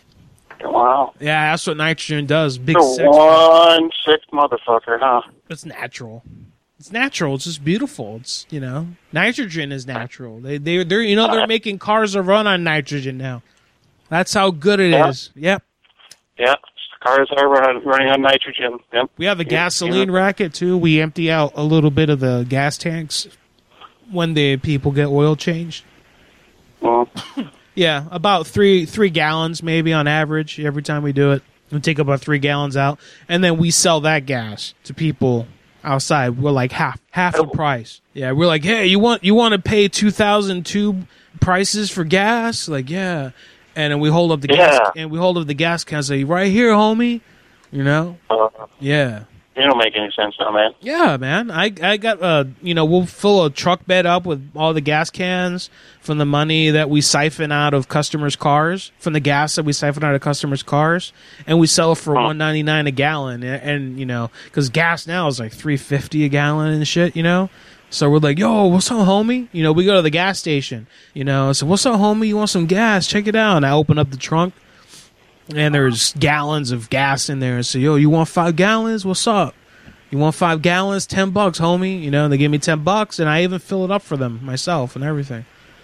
[SPEAKER 3] Wow.
[SPEAKER 9] Yeah, that's what nitrogen does. Big
[SPEAKER 3] You're
[SPEAKER 9] sex.
[SPEAKER 3] one sick motherfucker, huh?
[SPEAKER 9] It's natural. It's natural. It's just beautiful. It's, you know, nitrogen is natural. They they they're you know they're making cars that run on nitrogen now. That's how good it is.
[SPEAKER 3] Yeah.
[SPEAKER 9] Yep.
[SPEAKER 3] Yeah. Cars are run, running on nitrogen. Yep.
[SPEAKER 9] We have a
[SPEAKER 3] Yeah,
[SPEAKER 9] gasoline
[SPEAKER 3] yeah.
[SPEAKER 9] racket too. We empty out a little bit of the gas tanks when the people get oil changed.
[SPEAKER 3] Well,
[SPEAKER 9] Yeah, about three three gallons maybe on average every time we do it. We take about three gallons out, and then we sell that gas to people outside. We're like half half the price. Yeah, we're like, hey, you want you want to pay two thousand tube prices for gas? Like, yeah, and then we hold up the gas
[SPEAKER 3] Yeah.
[SPEAKER 9] and we hold up the gas can and say, right here, homie. You know?
[SPEAKER 3] uh,
[SPEAKER 9] Yeah.
[SPEAKER 3] you don't make any sense now, man.
[SPEAKER 9] Yeah, man. I I got uh you know, we'll fill a truck bed up with all the gas cans from the money that we siphon out of customers' cars, from the gas that we siphon out of customers' cars, and we sell it for
[SPEAKER 3] Huh.
[SPEAKER 9] one ninety nine a gallon. And, and you know, because gas now is like three fifty a gallon and shit. You know. So we're like, yo, what's up, homie? You know, we go to the gas station. You know, so what's up, homie? You want some gas? Check it out. And I open up the trunk. And there's gallons of gas in there. So, yo, you want five gallons? What's up? You want five gallons? Ten bucks, homie. You know, they give me ten bucks, and I even fill it up for them myself and everything.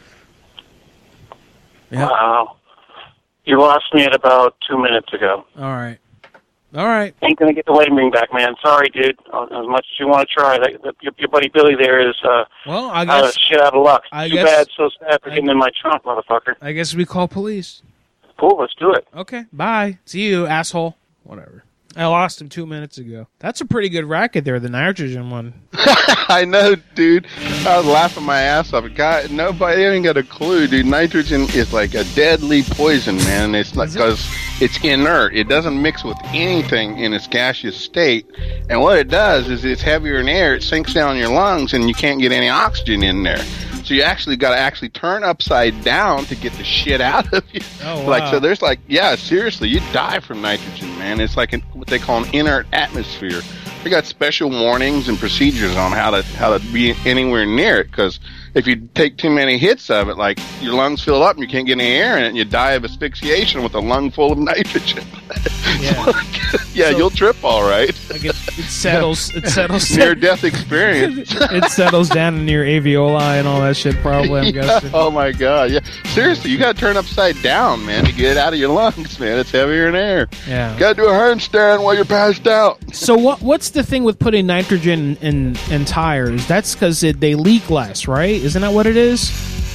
[SPEAKER 9] Yeah.
[SPEAKER 3] Wow. You lost me at about two minutes ago.
[SPEAKER 9] All right. All right.
[SPEAKER 3] Ain't gonna get the wedding ring back, man. Sorry, dude. Uh, As much as you want to try, that, that, your, your buddy Billy there is uh,
[SPEAKER 9] Well, I
[SPEAKER 3] uh,
[SPEAKER 9] guess
[SPEAKER 3] shit out of luck.
[SPEAKER 9] I
[SPEAKER 3] Too
[SPEAKER 9] guess-
[SPEAKER 3] bad, so sad for
[SPEAKER 9] I-
[SPEAKER 3] getting in my trunk, motherfucker.
[SPEAKER 9] I guess we call police.
[SPEAKER 3] Cool, let's do it.
[SPEAKER 9] Okay. Bye. See you, asshole. Whatever. I lost him two minutes ago. That's a pretty good racket there, the nitrogen one.
[SPEAKER 8] I know, dude. I was laughing my ass off. God, nobody ain't got a clue, dude. Nitrogen is like a deadly poison, man. It's not because it's inert. It doesn't mix with anything in its gaseous state. And what it does is it's heavier in air. It sinks down your lungs, and you can't get any oxygen in there. So you actually got to actually turn upside down to get the shit out of you.
[SPEAKER 9] Oh, wow.
[SPEAKER 8] Like, so there's like, yeah, seriously, you die from nitrogen, man. It's like an, what they call an inert atmosphere. They got special warnings and procedures on how to how to be anywhere near it, because if you take too many hits of it, like your lungs fill up and you can't get any air in it, and you die of asphyxiation with a lung full of nitrogen.
[SPEAKER 9] Yeah.
[SPEAKER 8] yeah,
[SPEAKER 9] So-
[SPEAKER 8] you'll trip all right.
[SPEAKER 9] Like it, it settles. It settles.
[SPEAKER 8] Near death experience.
[SPEAKER 9] It settles down in your alveoli and all that shit. Probably, I'm
[SPEAKER 8] Yeah,
[SPEAKER 9] guessing.
[SPEAKER 8] oh my god, yeah. Seriously, you gotta turn upside down, man, to get it out of your lungs, man. It's heavier in air.
[SPEAKER 9] Yeah.
[SPEAKER 8] Gotta do a handstand while you're passed out.
[SPEAKER 9] So what? What's the thing with putting nitrogen in in tires? That's because they leak less, right? Isn't that what it is?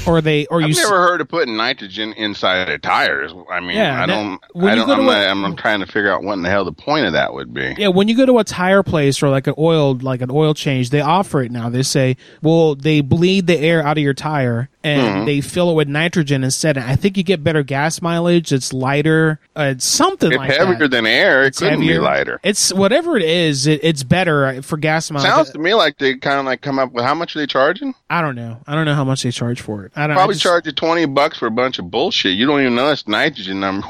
[SPEAKER 9] or they, or
[SPEAKER 8] I've
[SPEAKER 9] you.
[SPEAKER 8] never heard of putting nitrogen inside of tires. I mean,
[SPEAKER 9] Yeah,
[SPEAKER 8] I
[SPEAKER 9] that-
[SPEAKER 8] don't.
[SPEAKER 9] when
[SPEAKER 8] I
[SPEAKER 9] you
[SPEAKER 8] don't.
[SPEAKER 9] go to
[SPEAKER 8] I'm,
[SPEAKER 9] a-
[SPEAKER 8] not, I'm, I'm trying to figure out what in the hell the point of that would be.
[SPEAKER 9] Yeah, when you go to a tire place or like an oil, like an oil change, they offer it now. They say, well, they bleed the air out of your tire and
[SPEAKER 8] Mhm.
[SPEAKER 9] they fill it with nitrogen instead. And I think you get better gas mileage. It's lighter. Uh, it's something
[SPEAKER 8] It's
[SPEAKER 9] like
[SPEAKER 8] heavier
[SPEAKER 9] that.
[SPEAKER 8] than air. It
[SPEAKER 9] It's
[SPEAKER 8] couldn't
[SPEAKER 9] heavier.
[SPEAKER 8] be lighter.
[SPEAKER 9] It's whatever it is. It, it's better for gas mileage.
[SPEAKER 8] Sounds to me like they kind of like come up with how much are they charging?
[SPEAKER 9] I don't know. I don't know how much they charge for it. I don't. I
[SPEAKER 8] Probably
[SPEAKER 9] just-
[SPEAKER 8] charge you twenty bucks for a bunch of bullshit. You don't even know it's nitrogen. Number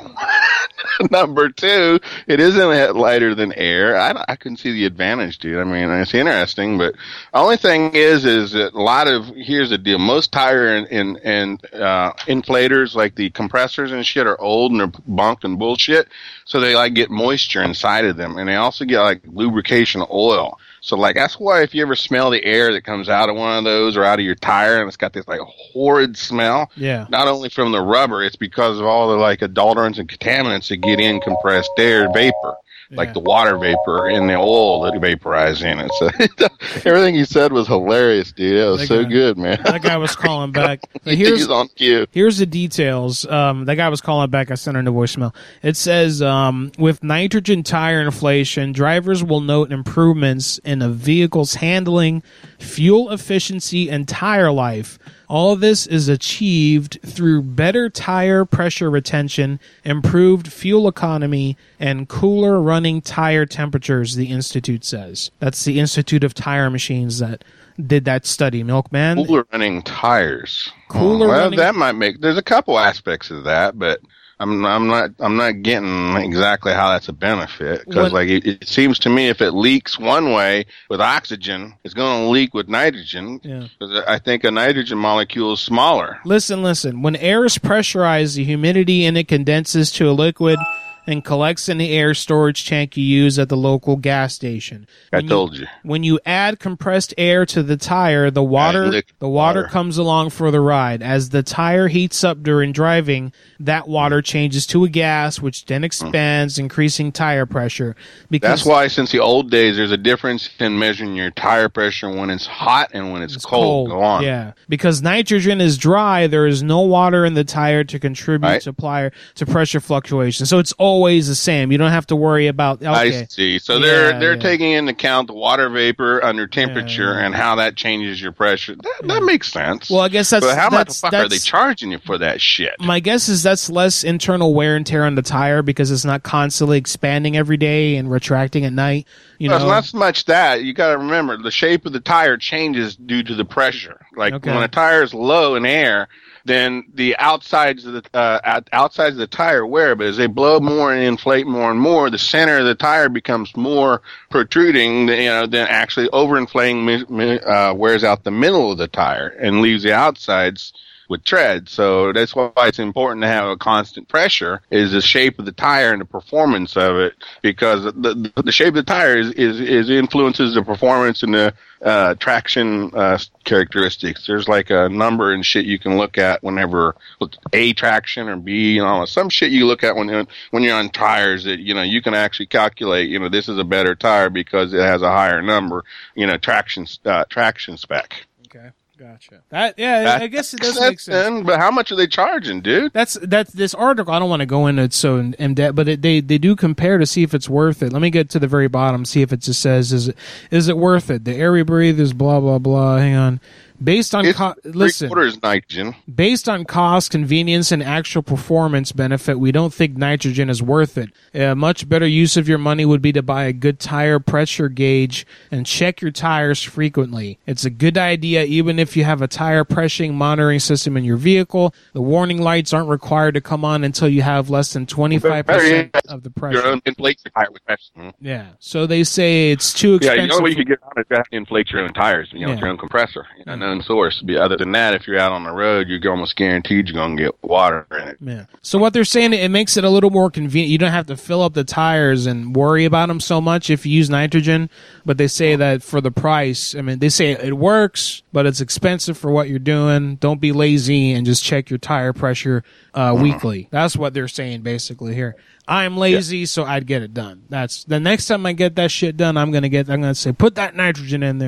[SPEAKER 8] number two, it isn't lighter than air. I, don't- I couldn't see the advantage, dude. I mean, it's interesting, but the only thing is, is that a lot of here's the deal. Most tire and and, and uh, inflators, like the compressors and shit, are old and they're bunked and bullshit. So they like get moisture inside of them, and they also get like lubrication oil. So like that's why if you ever smell the air that comes out of one of those or out of your tire and it's got this like horrid smell,
[SPEAKER 9] Yeah.
[SPEAKER 8] not only from the rubber, it's because of all the like adulterants and contaminants that get in compressed air vapor, like
[SPEAKER 9] Yeah.
[SPEAKER 8] the water vapor and the oil that vaporize in it. So everything you said was hilarious, dude. That was
[SPEAKER 9] That
[SPEAKER 8] so
[SPEAKER 9] guy-
[SPEAKER 8] good, man.
[SPEAKER 9] That guy was calling back. But
[SPEAKER 8] He's
[SPEAKER 9] here's
[SPEAKER 8] on cue.
[SPEAKER 9] Here's the details. Um, that guy was calling back. I sent her the voicemail. It says, um, with nitrogen tire inflation, drivers will note improvements in a vehicle's handling, fuel efficiency, and tire life. All of this is achieved through better tire pressure retention, improved fuel economy, and cooler running tire temperatures, the Institute says. That's the Institute of Tire Machines that did that study. Milkman.
[SPEAKER 8] Cooler running tires.
[SPEAKER 9] Cooler
[SPEAKER 8] well,
[SPEAKER 9] running-
[SPEAKER 8] that might make. There's a couple aspects of that, but I'm I'm not I'm not getting exactly how that's a benefit because
[SPEAKER 9] What-
[SPEAKER 8] like it, it seems to me if it leaks one way with oxygen, it's going to leak with nitrogen.
[SPEAKER 9] Yeah.
[SPEAKER 8] 'Cause I think a nitrogen molecule is smaller.
[SPEAKER 9] Listen, listen. When air is pressurized, the humidity in it condenses to a liquid and collects in the air storage tank you use at the local gas station.
[SPEAKER 8] I
[SPEAKER 9] When
[SPEAKER 8] told you.
[SPEAKER 9] When you add compressed air to the tire, the water
[SPEAKER 8] liquid
[SPEAKER 9] the water
[SPEAKER 8] water.
[SPEAKER 9] comes along for the ride. As the tire heats up during driving, that water changes to a gas, which then expands, increasing tire pressure. Because
[SPEAKER 8] That's why since the old days, there's a difference in measuring your tire pressure when it's hot and when it's, cold. Go on.
[SPEAKER 9] Yeah, because nitrogen is dry. There is no water in the tire to contribute
[SPEAKER 8] Right.
[SPEAKER 9] to, plier, to pressure fluctuation. So it's always the same. You don't have to worry about. Okay.
[SPEAKER 8] I see. So they're
[SPEAKER 9] Yeah,
[SPEAKER 8] they're
[SPEAKER 9] yeah.
[SPEAKER 8] taking into account the water vapor under temperature
[SPEAKER 9] Yeah.
[SPEAKER 8] and how that changes your pressure. That, that makes sense.
[SPEAKER 9] Well, I guess that's
[SPEAKER 8] but how much
[SPEAKER 9] that's,
[SPEAKER 8] fuck are they
[SPEAKER 9] that's
[SPEAKER 8] charging you for that shit?
[SPEAKER 9] my guess is that's less internal wear and tear on the tire because it's not constantly expanding every day and retracting at night. You
[SPEAKER 8] Well,
[SPEAKER 9] know,
[SPEAKER 8] it's not so much that. You got to remember the shape of the tire changes due to the pressure. Like
[SPEAKER 9] Okay.
[SPEAKER 8] when a tire is low in air, then the outsides of the uh, out- outsides of the tire wear. But as they blow more and inflate more and more, the center of the tire becomes more protruding. You know, then actually overinflating mi- mi- uh, wears out the middle of the tire and leaves the outsides with tread. So that's why it's important to have a constant pressure is the shape of the tire and the performance of it, because the the, the shape of the tire is, is, is influences the performance and the uh, traction uh, characteristics. There's like a number and shit you can look at whenever A traction or B, you know, some shit you look at when you're, when you're on tires that, you know, you can actually calculate, you know, this is a better tire because it has a higher number, you know, traction, uh, traction spec.
[SPEAKER 9] okay, gotcha. That yeah,
[SPEAKER 8] That
[SPEAKER 9] I guess it does
[SPEAKER 8] makes
[SPEAKER 9] make sense.
[SPEAKER 8] then, but how much are they charging, dude?
[SPEAKER 9] That's that's this article. I don't want to go into it so in, in depth, but it, they they do compare to see if it's worth it. Let me get to the very bottom, see if it just says is it is it worth it? The air we breathe is blah blah blah. Hang on. Based on
[SPEAKER 8] It's
[SPEAKER 9] co-
[SPEAKER 8] three
[SPEAKER 9] listen,
[SPEAKER 8] quarters nitrogen.
[SPEAKER 9] based on cost, convenience, and actual performance benefit, we don't think nitrogen is worth it. A much better use of your money would be to buy a good tire pressure gauge and check your tires frequently. It's a good idea even if you have a tire pressure monitoring system in your vehicle. The warning lights aren't required to come on until you have less than twenty-five percent of the
[SPEAKER 8] Your
[SPEAKER 9] pressure.
[SPEAKER 8] own inflate your tire with pressure. Hmm.
[SPEAKER 9] Yeah. So they say it's too
[SPEAKER 8] Yeah,
[SPEAKER 9] expensive.
[SPEAKER 8] you know what you could get on is you have to inflate your own tires, you know,
[SPEAKER 9] Yeah.
[SPEAKER 8] with your own compressor, you know, known source. But other than that, if you're out on the road, you're almost guaranteed you're going to get water in it.
[SPEAKER 9] Yeah. So what they're saying, it makes it a little more convenient. You don't have to fill up the tires and worry about them so much if you use nitrogen. But they say that for the price, I mean, they say it works, but it's expensive for what you're doing. Don't be lazy and just check your tire pressure uh, weekly. That's what they're saying basically here. I'm lazy, so I'd get it done. That's the next time I get that shit done. I'm gonna get. I'm gonna say, put that nitrogen in there.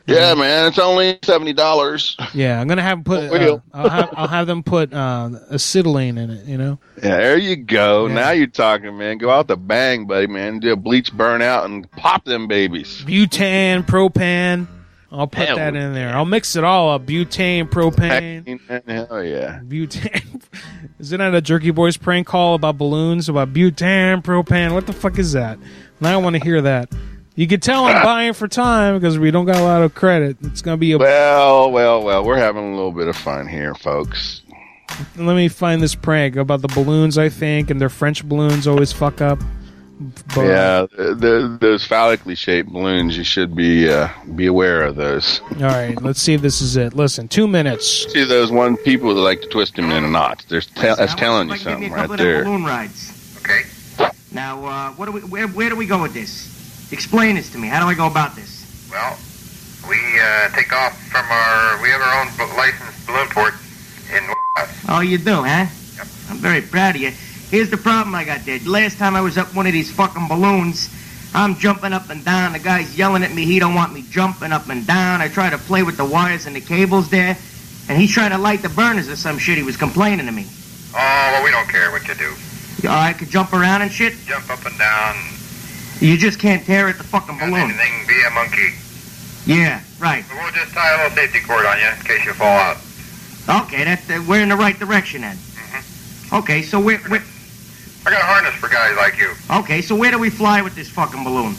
[SPEAKER 8] Yeah, man, it's only seventy dollars.
[SPEAKER 9] Yeah, I'm gonna have them put. Uh, I'll have I'll have them put uh, acetylene in it. You know.
[SPEAKER 8] Yeah, there you go.
[SPEAKER 9] Yeah.
[SPEAKER 8] Now you're talking, man. Go out the bang, buddy, man. Do a bleach burnout and pop them babies.
[SPEAKER 9] Butane, propane. I'll put
[SPEAKER 8] Hell
[SPEAKER 9] that in there. I'll mix it all up. Butane, propane.
[SPEAKER 8] Hell yeah.
[SPEAKER 9] Butane. Isn't that a Jerky Boys prank call about balloons? About butane, propane? What the fuck is that? And I don't want to hear that. You can tell I'm buying for time because we don't got a lot of credit. It's going to be a...
[SPEAKER 8] Well, well, well. We're having a little bit of fun here, folks.
[SPEAKER 9] Let me find this prank about the balloons, I think, and their French balloons always fuck up. But,
[SPEAKER 8] yeah, the, the, those phallically shaped balloons, you should be uh, be aware of those.
[SPEAKER 9] All right, let's see if this is it. Listen, two minutes.
[SPEAKER 8] See those one people that like to twist them in knots. There's te- that's telling you something right there.
[SPEAKER 10] Balloon rides. Okay. Now, uh, what do we? Where, where do we go with this? Explain this to me. How do I go about this?
[SPEAKER 11] Well, we uh, take off from our. We have our own b- licensed balloon port in.
[SPEAKER 10] Oh, you do, huh? Yep. I'm very proud of you. Here's the problem I got there. Last time I was up one of these fucking balloons, I'm jumping up and down. The guy's yelling at me. He don't want me jumping up and down. I try to play with the wires and the cables there, and he's trying to light the burners or some shit. He was complaining to me.
[SPEAKER 11] Oh, well, we don't care what you do.
[SPEAKER 10] You all right? Could jump around and shit?
[SPEAKER 11] Jump up and down.
[SPEAKER 10] You just can't tear at the fucking balloon.
[SPEAKER 11] Anything, be a monkey.
[SPEAKER 10] Yeah, right.
[SPEAKER 11] So we'll just tie a little safety cord on you in case you fall out.
[SPEAKER 10] Okay, that uh, we're in the right direction then.
[SPEAKER 11] Mm-hmm.
[SPEAKER 10] Okay, so we're, we're...
[SPEAKER 11] I got a harness for guys like you.
[SPEAKER 10] Okay, so where do we fly with this fucking balloon?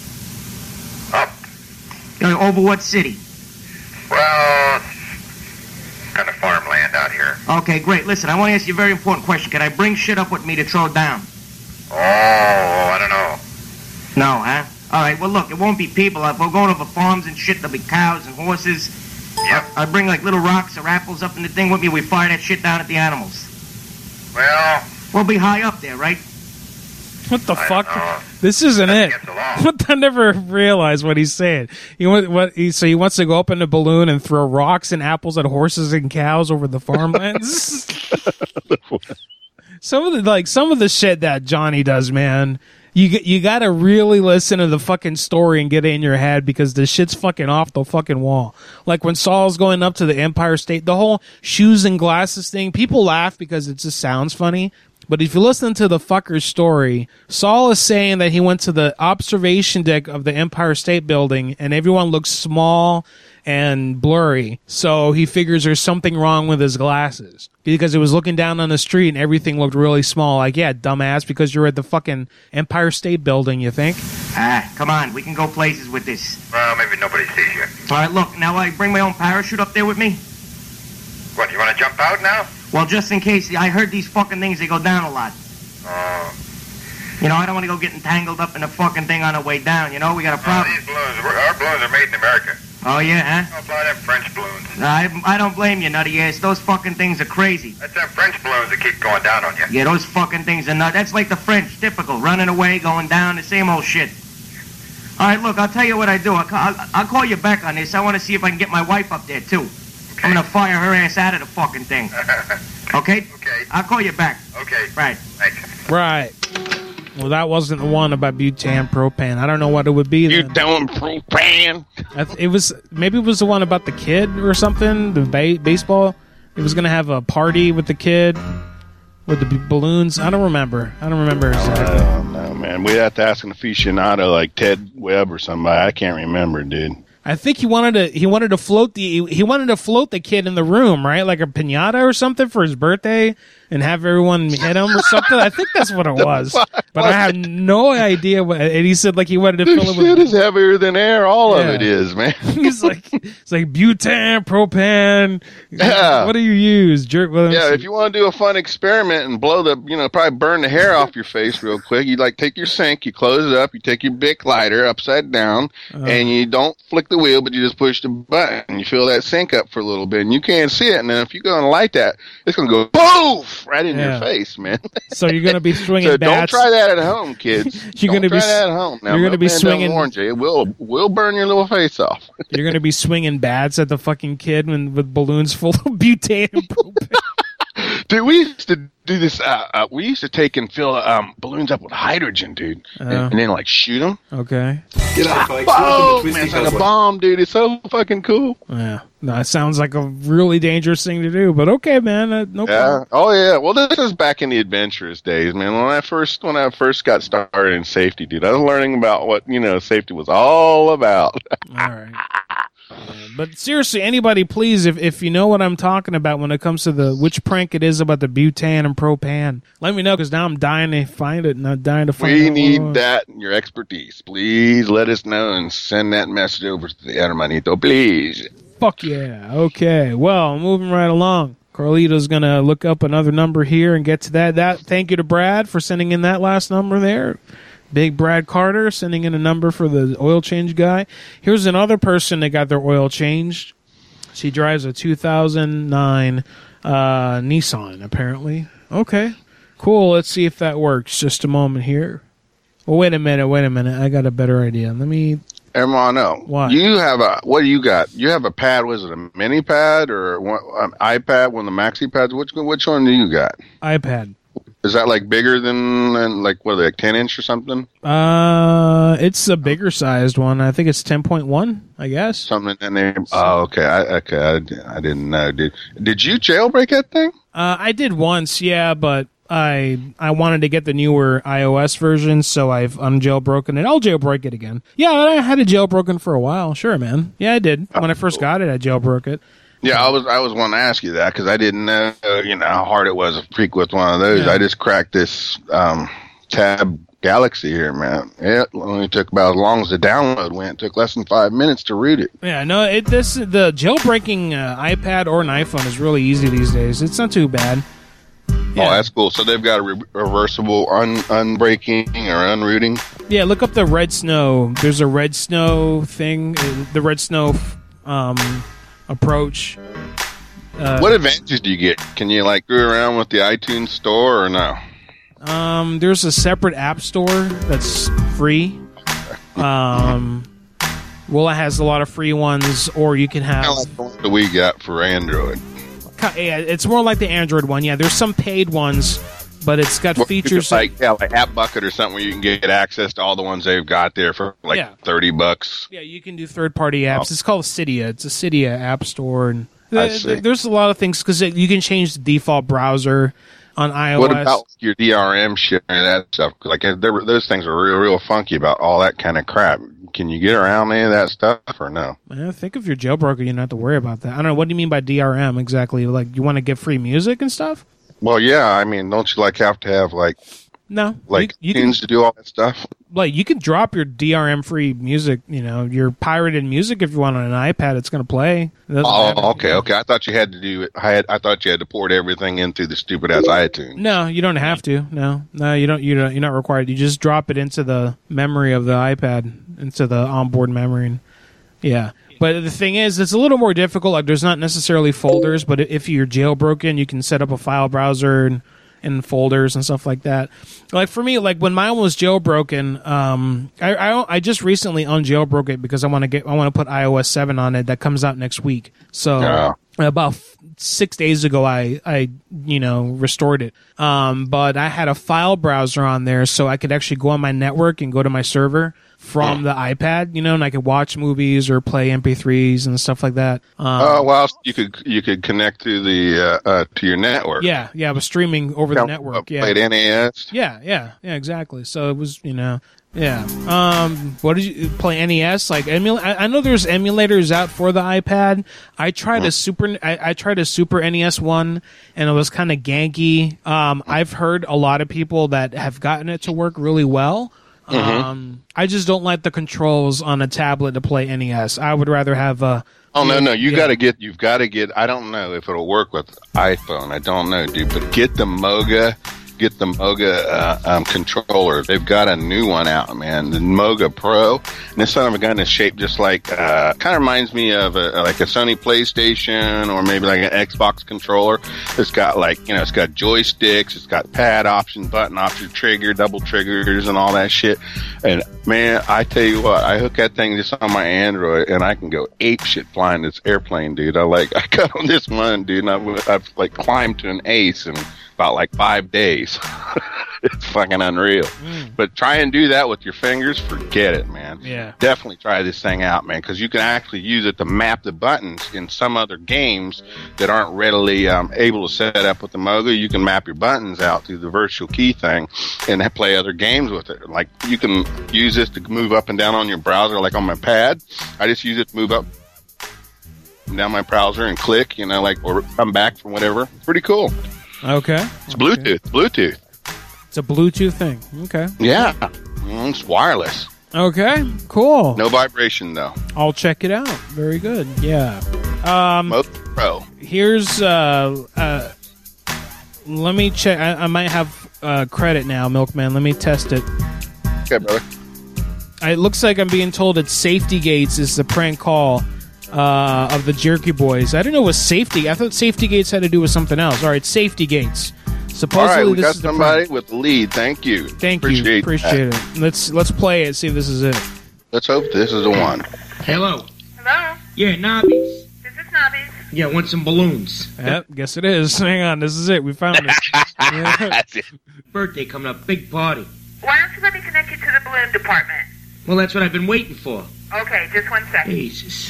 [SPEAKER 11] Up.
[SPEAKER 10] Uh, over what city?
[SPEAKER 11] Well, it's kind of farmland out here.
[SPEAKER 10] Okay, great. Listen, I want to ask you a very important question. Can I bring shit up with me to throw down?
[SPEAKER 11] Oh, I don't know.
[SPEAKER 10] No, huh? All right, well, look, it won't be people. If we're going over farms and shit, there'll be cows and horses.
[SPEAKER 11] Yep.
[SPEAKER 10] I'll bring, like, little rocks or apples up in the thing with me. We fire that shit down at the animals.
[SPEAKER 11] Well...
[SPEAKER 10] We'll be high up there, right?
[SPEAKER 9] What the
[SPEAKER 11] I
[SPEAKER 9] fuck? This isn't it. What? I never realized what he's saying. He want, what he so he wants to go up in a balloon and throw rocks and apples at horses and cows over the farmlands. Some of the like some of the shit that Johnny does, man. You you got to really listen to the fucking story and get it in your head because the shit's fucking off the fucking wall. Like when Saul's going up to the Empire State, the whole shoes and glasses thing. People laugh because it just sounds funny. But if you listen to the fucker's story, Saul is saying that he went to the observation deck of the Empire State Building and everyone looks small and blurry. So he figures there's something wrong with his glasses because he was looking down on the street and everything looked really small. Like, yeah, dumbass, because you're at the fucking Empire State Building, you think?
[SPEAKER 10] Ah, come on. We can go places with this.
[SPEAKER 11] Well, maybe nobody sees you.
[SPEAKER 10] All right, look, now I bring my own parachute up there with me.
[SPEAKER 11] What, you want to jump out now?
[SPEAKER 10] Well, just in case. I heard these fucking things, they go down a lot.
[SPEAKER 11] Oh.
[SPEAKER 10] You know, I don't want to go getting tangled up in the fucking thing on the way down. You know, we got a problem.
[SPEAKER 11] Oh, these balloons, we're, our balloons are made in America.
[SPEAKER 10] Oh, yeah, huh?
[SPEAKER 11] Don't fly them French balloons.
[SPEAKER 10] I, I don't blame you, nutty ass. Those fucking things are crazy.
[SPEAKER 11] That's them French balloons that keep going down on you.
[SPEAKER 10] Yeah, those fucking things are nuts. That's like the French, typical. Running away, going down, the same old shit. All right, look, I'll tell you what I do. I'll, I'll, I'll call you back on this. I want to see if I can get my wife up there, too. Okay. I'm going to fire her ass out of the fucking thing. Okay?
[SPEAKER 11] Okay.
[SPEAKER 10] I'll call you back.
[SPEAKER 11] Okay.
[SPEAKER 10] Right.
[SPEAKER 11] Thanks.
[SPEAKER 9] Right. Well, that wasn't the one about butane propane. I don't know what it would be.
[SPEAKER 8] Butane propane.
[SPEAKER 9] I th- it was maybe it was the one about the kid or something. The ba- baseball. It was gonna have a party with the kid with the b- balloons. I don't remember. I don't remember exactly.
[SPEAKER 8] I don't know, man. We'd have to ask an aficionado like Ted Webb or somebody. I can't remember, dude.
[SPEAKER 9] I think he wanted to. He wanted to float the. He wanted to float the kid in the room, right? Like a piñata or something for his birthday, and have everyone hit him or something. I think that's what it was, but I have no idea what. And he said like he wanted to
[SPEAKER 8] This
[SPEAKER 9] fill it
[SPEAKER 8] shit
[SPEAKER 9] with.
[SPEAKER 8] is heavier than air. All
[SPEAKER 9] Yeah.
[SPEAKER 8] of it is, man.
[SPEAKER 9] He's like, it's like butane, propane.
[SPEAKER 8] Yeah.
[SPEAKER 9] What do you use, jerk? Well,
[SPEAKER 8] Yeah, if you want to do a fun experiment and blow the, you know, probably burn the hair off your face real quick, you like take your sink, you close it up, you take your Bic lighter upside down,
[SPEAKER 9] Uh.
[SPEAKER 8] and you don't flick the wheel, but you just push the button, and you fill that sink up for a little bit, and you can't see it, and then if you go and light that, it's going to go poof right in
[SPEAKER 9] Yeah.
[SPEAKER 8] your face, man.
[SPEAKER 9] So you're gonna be swinging
[SPEAKER 8] So don't
[SPEAKER 9] bats.
[SPEAKER 8] try that at home, kids.
[SPEAKER 9] You're
[SPEAKER 8] don't
[SPEAKER 9] gonna be
[SPEAKER 8] try
[SPEAKER 9] s-
[SPEAKER 8] that at home. Now,
[SPEAKER 9] you're gonna be
[SPEAKER 8] Milkman
[SPEAKER 9] swinging-
[SPEAKER 8] Don't warn you. It will will burn your little face off.
[SPEAKER 9] You're gonna be swinging bats at the fucking kid when, with balloons full of butane and propane.
[SPEAKER 8] Dude, we used to do this. Uh, uh, we used to take and fill um, balloons up with hydrogen, dude,
[SPEAKER 9] Uh,
[SPEAKER 8] and, and then like shoot them.
[SPEAKER 9] Okay.
[SPEAKER 12] Get out, Fikes.
[SPEAKER 8] Oh,
[SPEAKER 12] Welcome to
[SPEAKER 8] man,
[SPEAKER 12] Twisty
[SPEAKER 8] it's like a
[SPEAKER 12] Puzzle.
[SPEAKER 8] bomb, dude. It's so fucking cool.
[SPEAKER 9] Yeah. No, it sounds like a really dangerous thing to do, but okay, man. Uh, no
[SPEAKER 8] Yeah.
[SPEAKER 9] problem.
[SPEAKER 8] Oh, yeah. Well, this is back in the adventurous days, man. When I first when I first got started in safety, dude, I was learning about what you know safety was all about.
[SPEAKER 9] All right. Yeah, but seriously, anybody, please, if, if you know what I'm talking about when it comes to the which prank it is about the butane and propane, let me know because now I'm dying to find it and I'm dying to find
[SPEAKER 8] We
[SPEAKER 9] out
[SPEAKER 8] need
[SPEAKER 9] what it was.
[SPEAKER 8] that and your expertise. Please let us know and send that message over to the Hermanito, please.
[SPEAKER 9] Fuck yeah. Okay. Well, moving right along. Carlito's going to look up another number here and get to that. That. Thank you to Brad for sending in that last number there. Big Brad Carter sending in a number for the oil change guy. Here's another person that got their oil changed. She drives a two thousand nine uh, Nissan, apparently. Okay. Cool. Let's see if that works. Just a moment here. Well, wait a minute. Wait a minute. I got a better idea. Let me...
[SPEAKER 8] Hermano,
[SPEAKER 9] What?
[SPEAKER 8] you have a what do you got? You have a pad. Was it a mini pad or one, an iPad? One of the maxi pads? Which which one do you got?
[SPEAKER 9] iPad.
[SPEAKER 8] Is that like bigger than, than like what are they, like ten inch or something?
[SPEAKER 9] Uh, it's a bigger sized one. I think it's ten point one, I guess.
[SPEAKER 8] Something in there. Oh, okay. I, okay. I, I didn't know. Did Did you jailbreak that thing?
[SPEAKER 9] Uh, I did once, yeah, but I I wanted to get the newer iOS version, so I've unjailbroken it. I'll jailbreak it again. Yeah, I had it jailbroken for a while. Sure, man. Yeah, I did. When I first got it, I jailbroke it.
[SPEAKER 8] Yeah, I was I was wanting to ask you that because I didn't know you know how hard it was to freak with one of those.
[SPEAKER 9] Yeah.
[SPEAKER 8] I just cracked this um, Tab Galaxy here, man. It only took about as long as the download went. It took less than five minutes to root it.
[SPEAKER 9] Yeah, no, it this the jailbreaking uh, iPad or an iPhone is really easy these days. It's not too bad.
[SPEAKER 8] Oh, that's cool. So they've got a re- reversible un unbreaking or unrooting.
[SPEAKER 9] Yeah, look up the Red Snow. There's a Red Snow thing. uh, The Red Snow um, approach. Uh,
[SPEAKER 8] What advantages do you get? Can you like go around with the iTunes store or no?
[SPEAKER 9] Um, there's a separate app store that's free. Um, well, it has a lot of free ones, or you can have.
[SPEAKER 8] Kind of like the one that we got for Android.
[SPEAKER 9] Yeah, it's more like the Android one. Yeah, there's some paid ones, but it's got
[SPEAKER 8] Well,
[SPEAKER 9] features
[SPEAKER 8] like yeah, like App Bucket or something where you can get access to all the ones they've got there for like
[SPEAKER 9] Yeah.
[SPEAKER 8] thirty bucks.
[SPEAKER 9] Yeah, you can do third-party apps.
[SPEAKER 8] Oh.
[SPEAKER 9] It's called Cydia. It's a Cydia app store, and
[SPEAKER 8] I
[SPEAKER 9] th-
[SPEAKER 8] see.
[SPEAKER 9] there's a lot of things because you can change the default browser on iOS.
[SPEAKER 8] What about your D R M shit and that stuff? Like there, those things are real, real funky about all that kind of crap. Can you get around any of that stuff or no?
[SPEAKER 9] I think if you're jailbroken, you don't have to worry about that. I don't know. What do you mean by D R M exactly? Like, you want to get free music and stuff?
[SPEAKER 8] Well, yeah. I mean, don't you like have to have like
[SPEAKER 9] No.
[SPEAKER 8] like
[SPEAKER 9] you, you
[SPEAKER 8] tunes
[SPEAKER 9] can,
[SPEAKER 8] to do all that stuff?
[SPEAKER 9] like, you can drop your D R M free music, you know, your pirated music if you want on an iPad. It's going to play. It doesn't matter.
[SPEAKER 8] Oh, okay, okay. I thought you had to do it. I had. I thought you had to port everything into the stupid ass iTunes.
[SPEAKER 9] No, you don't have to. No, no, you don't. You don't. You're not required. You just drop it into the memory of the iPad, into the onboard memory. And, yeah, but the thing is, it's a little more difficult. Like, there's not necessarily folders, but if you're jailbroken, you can set up a file browser and, and folders and stuff like that. Like for me, like when mine was jailbroken, um, I, I I just recently unjailbroke it because I want to get I want to put i O S seven on it that comes out next week. So.
[SPEAKER 8] Yeah.
[SPEAKER 9] About f- six days ago, I, I, you know, restored it. Um, but I had a file browser on there, so I could actually go on my network and go to my server from the iPad, you know, and I could watch movies or play M P threes and stuff like that. Um,
[SPEAKER 8] Oh, well, you could you could connect to the uh, uh, to your network.
[SPEAKER 9] yeah, yeah, I was streaming over the
[SPEAKER 8] Count-
[SPEAKER 9] network.
[SPEAKER 8] uh,
[SPEAKER 9] Yeah,
[SPEAKER 8] Played N A S.
[SPEAKER 9] yeah, yeah, yeah, exactly. So it was, you know, yeah. Um, what did you play? N E S? Like, emul- I, I know there's emulators out for the iPad. I tried a super, I, I tried a Super N E S one, and it was kind of ganky. Um, I've heard a lot of people that have gotten it to work really well. Um, I just don't like the controls on a tablet to play N E S. I would rather have a.
[SPEAKER 8] Oh no, no, you
[SPEAKER 9] Yeah.
[SPEAKER 8] got to get. You've got to get. I don't know if it'll work with iPhone. I don't know, dude. But get the Moga get the Moga uh, um, controller. They've got a new one out, man. The Moga Pro. And this son of a gun is shaped just like, uh, kind of reminds me of a, like a Sony PlayStation or maybe like an Xbox controller. It's got like, you know, it's got joysticks, it's got pad option, button option, trigger, double triggers, and all that shit. And man, I tell you what, I hook that thing just on my Android, and I can go ape shit flying this airplane, dude. I like, I got on this one, dude, and I've, I've like climbed to an ace in about like five days. It's fucking unreal. Mm. But try and do that with your fingers, forget it, man.
[SPEAKER 9] Yeah.
[SPEAKER 8] Definitely try this thing out, man, because you can actually use it to map the buttons in some other games that aren't readily um, able to set up with the Moga. You can map your buttons out through the virtual key thing and play other games with it. Like, you can use this to move up and down on your browser, like on my pad. I just use it to move up and down my browser and click, you know, like, or come back from whatever. Pretty cool.
[SPEAKER 9] Okay.
[SPEAKER 8] It's Bluetooth.
[SPEAKER 9] Okay.
[SPEAKER 8] Bluetooth.
[SPEAKER 9] It's a Bluetooth thing. Okay.
[SPEAKER 8] Yeah. Mm, it's wireless.
[SPEAKER 9] Okay. Cool.
[SPEAKER 8] No vibration, though.
[SPEAKER 9] I'll check it out. Very good. Yeah. Um,
[SPEAKER 8] Moga Pro.
[SPEAKER 9] Here's, uh, uh, let me check. I, I might have uh, credit now, Milkman. Let me test it.
[SPEAKER 8] Okay, brother.
[SPEAKER 9] It looks like I'm being told that Safety Gates is the prank call uh, of the Jerky Boys. I didn't know it was Safety. I thought Safety Gates had to do with something else. All right, Safety Gates. Supposedly,
[SPEAKER 8] all right, we
[SPEAKER 9] this
[SPEAKER 8] got
[SPEAKER 9] is the
[SPEAKER 8] somebody
[SPEAKER 9] prank.
[SPEAKER 8] with the lead. Thank you.
[SPEAKER 9] Thank
[SPEAKER 8] Appreciate
[SPEAKER 9] you. Appreciate
[SPEAKER 8] that.
[SPEAKER 9] it. Let's let's play it. See if this is it.
[SPEAKER 8] Let's hope this is the one.
[SPEAKER 10] Hello.
[SPEAKER 1] Hello?
[SPEAKER 10] Yeah, Nobbies.
[SPEAKER 1] This is Nobbies.
[SPEAKER 10] Yeah, want some balloons.
[SPEAKER 9] Yep, guess it is. Hang on, this is it. We found it. Yeah.
[SPEAKER 8] That's it.
[SPEAKER 10] Birthday coming up, big party.
[SPEAKER 1] Why don't you let me connect you to the balloon department?
[SPEAKER 10] Well, that's what I've been waiting for.
[SPEAKER 1] Okay, just one second.
[SPEAKER 10] Jesus.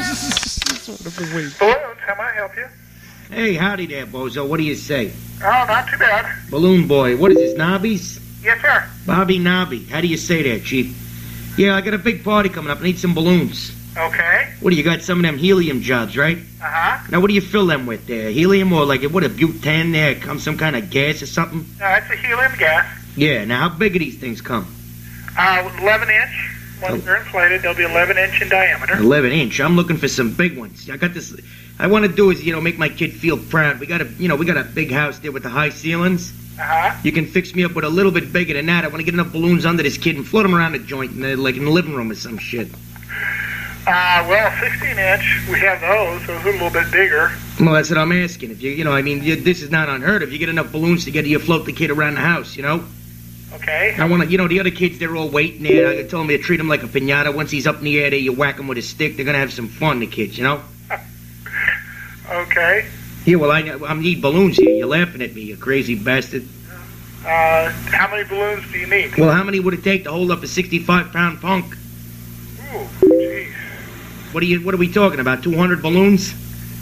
[SPEAKER 1] Balloons, how may I help you?
[SPEAKER 10] Hey, howdy there, Bozo. What do you say?
[SPEAKER 1] Oh, not too bad.
[SPEAKER 10] Balloon boy. What is this, Nobbies?
[SPEAKER 1] Yes, sir.
[SPEAKER 10] Bobby Nobby. How do you say that, Chief? Yeah, I got a big party coming up. I need some balloons.
[SPEAKER 1] Okay.
[SPEAKER 10] What do you got? Some of them helium jobs, right?
[SPEAKER 1] Uh-huh.
[SPEAKER 10] Now, what do you fill them with there? Helium or like, what, a butane there? Come some kind of gas or something?
[SPEAKER 1] No, it's a helium gas.
[SPEAKER 10] Yeah, now how big do these things come?
[SPEAKER 1] Uh, eleven inch. Once they're inflated, they'll be eleven inch in diameter.
[SPEAKER 10] eleven inch. I'm looking for some big ones. I got this. I want to do is, you know, make my kid feel proud. We got a, you know, we got a big house there with the high ceilings.
[SPEAKER 1] Uh-huh.
[SPEAKER 10] You can fix me up with a little bit bigger than that. I want to get enough balloons under this kid and float them around the joint, in the, like in the living room or some shit.
[SPEAKER 1] Uh, well, sixteen inch, we have those. Those are a little bit bigger.
[SPEAKER 10] Well, that's what I'm asking. If you, you know, I mean, you, this is not unheard of. You get enough balloons to get you float the kid around the house, you know.
[SPEAKER 1] Okay.
[SPEAKER 10] I want to, you know, the other kids, they're all waiting there. I told them to treat him like a piñata. Once he's up in the air there, you whack him with a stick. They're going to have some fun, the kids, you know?
[SPEAKER 1] Okay.
[SPEAKER 10] Here, well, I, I need balloons here. You're laughing at me, you crazy bastard.
[SPEAKER 1] Uh, how many balloons do you need?
[SPEAKER 10] Well, how many would it take to hold up a sixty-five pound punk?
[SPEAKER 1] Ooh, jeez.
[SPEAKER 10] What are you, what are we talking about, two hundred balloons?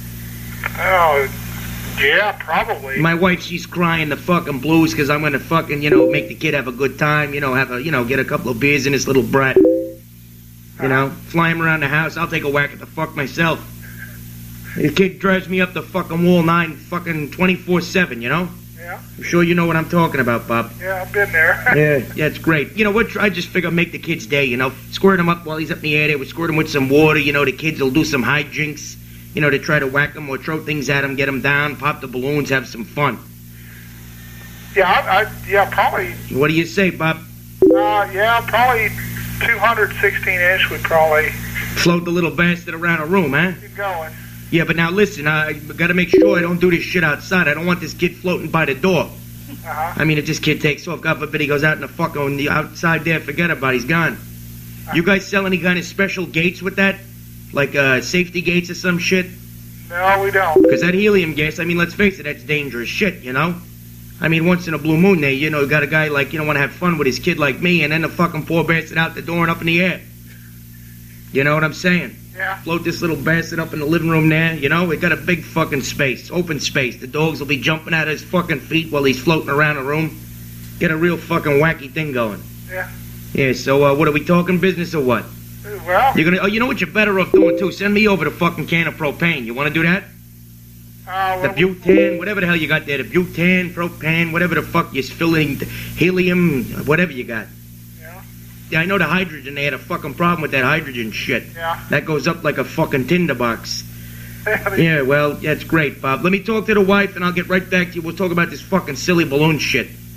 [SPEAKER 1] Oh, yeah, probably.
[SPEAKER 10] My wife, she's crying the fucking blues because I'm going to fucking, you know, make the kid have a good time, you know, have a, you know, get a couple of beers in this little brat. You know, fly him around the house. I'll take a whack at the fuck myself. The kid drives me up the fucking wall nine fucking twenty-four seven, you know?
[SPEAKER 1] Yeah.
[SPEAKER 10] I'm sure you know what I'm talking about, Bob.
[SPEAKER 1] Yeah, I've been there.
[SPEAKER 10] Yeah, yeah, it's great. You know what? I just figure make the kid's day, you know? Squirt him up while he's up in the air there. We squirt him with some water, you know? The kids will do some hijinks, you know, to try to whack him or throw things at him, get him down, pop the balloons, have some fun.
[SPEAKER 1] Yeah, I, I, yeah, probably.
[SPEAKER 10] What do you say, Bob?
[SPEAKER 1] Uh, yeah, probably two hundred sixteen inch would probably
[SPEAKER 10] Float the little bastard around a room, huh?
[SPEAKER 1] keep going.
[SPEAKER 10] Yeah, but now listen, I gotta make sure I don't do this shit outside. I don't want this kid floating by the door.
[SPEAKER 1] Uh-huh.
[SPEAKER 10] I mean, if this kid takes off, God forbid he goes out in the fucking the outside there, forget about it, he's gone.
[SPEAKER 1] Uh-huh.
[SPEAKER 10] You guys sell any kind of special gates with that? Like uh, safety gates or some shit?
[SPEAKER 1] No, we don't.
[SPEAKER 10] Because that helium gas, I mean, let's face it, that's dangerous shit, you know? I mean, once in a blue moon there, you know, got a guy like, you know, want to have fun with his kid like me, and then the fucking poor bastard out the door and up in the air. You know what I'm saying?
[SPEAKER 1] Yeah.
[SPEAKER 10] Float this little bastard up in the living room there, you know? We got a big fucking space, open space. The dogs will be jumping out of his fucking feet while he's floating around the room. Get a real fucking wacky thing going.
[SPEAKER 1] Yeah.
[SPEAKER 10] Yeah, so uh, what are we talking, business or what?
[SPEAKER 1] Well,
[SPEAKER 10] You're gonna, oh, you know what you're better off doing too? Send me over the fucking can of propane. You want to do that?
[SPEAKER 1] uh,
[SPEAKER 10] The
[SPEAKER 1] well,
[SPEAKER 10] butane, whatever the hell you got there, the butane, propane, whatever the fuck you're filling, helium, whatever you got.
[SPEAKER 1] Yeah.
[SPEAKER 10] Yeah, I know the hydrogen, they had a fucking problem with that hydrogen shit.
[SPEAKER 1] Yeah.
[SPEAKER 10] That goes up like a fucking tinderbox. Yeah, well, that's great, Bob. Let me talk to the wife and I'll get right back to you. We'll talk about this fucking silly balloon shit.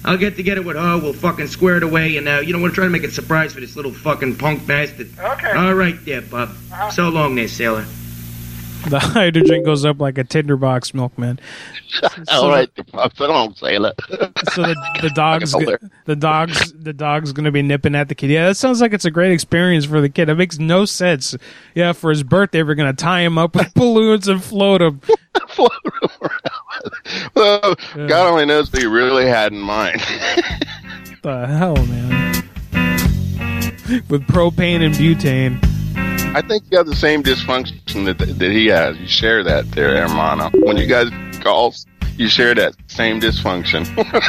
[SPEAKER 10] I'll get together with her. We'll fucking square it away, and uh, you know, we're trying to make a surprise for this little fucking punk bastard.
[SPEAKER 1] Okay.
[SPEAKER 10] All right, there, bub.
[SPEAKER 1] Uh-huh.
[SPEAKER 10] So long, there, sailor.
[SPEAKER 9] The hydrogen goes up like a tinderbox milkman.
[SPEAKER 8] All right, so long, sailor.
[SPEAKER 9] So the, the dog's go, the dog's the dog's gonna be nipping at the kid. Yeah, that sounds like it's a great experience for the kid. It makes no sense. Yeah, for his birthday, we're gonna tie him up with balloons and float him.
[SPEAKER 8] Float him around. Well, yeah. God only knows what he really had in mind.
[SPEAKER 9] The hell, man! With propane and butane.
[SPEAKER 8] I think you have the same dysfunction that that he has. You share that there, hermano. When you guys call, you share that same dysfunction.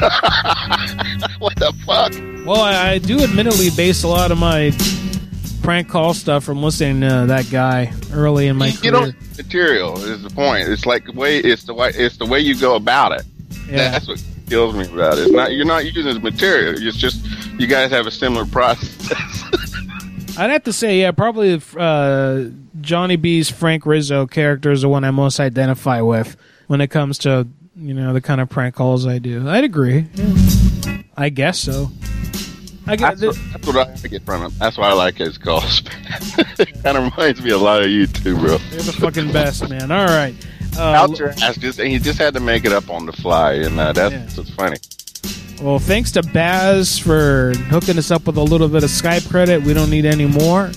[SPEAKER 8] What the fuck?
[SPEAKER 9] Well, I, I do admittedly base a lot of my prank call stuff from listening to that guy early in my
[SPEAKER 8] you,
[SPEAKER 9] career.
[SPEAKER 8] You don't material is the point. It's like the way it's the way it's the way you go about it.
[SPEAKER 9] Yeah.
[SPEAKER 8] That's what kills me about it. It's not you're not using it as material. It's just you guys have a similar process.
[SPEAKER 9] I'd have to say, yeah, probably uh, Johnny B's Frank Rizzo character is the one I most identify with when it comes to, you know, the kind of prank calls I do. I'd agree. Yeah. I guess so. I
[SPEAKER 8] get, that's, what, that's what I get from him. That's why I like his calls. It kind of reminds me a lot of you too, bro.
[SPEAKER 9] You're the fucking best, man. All right. Uh,
[SPEAKER 8] Out your ass, just, he just had to make it up on the fly, and uh, that's yeah. what's funny.
[SPEAKER 9] Well, thanks to Baz for hooking us up with a little bit of Skype credit. We don't need any more.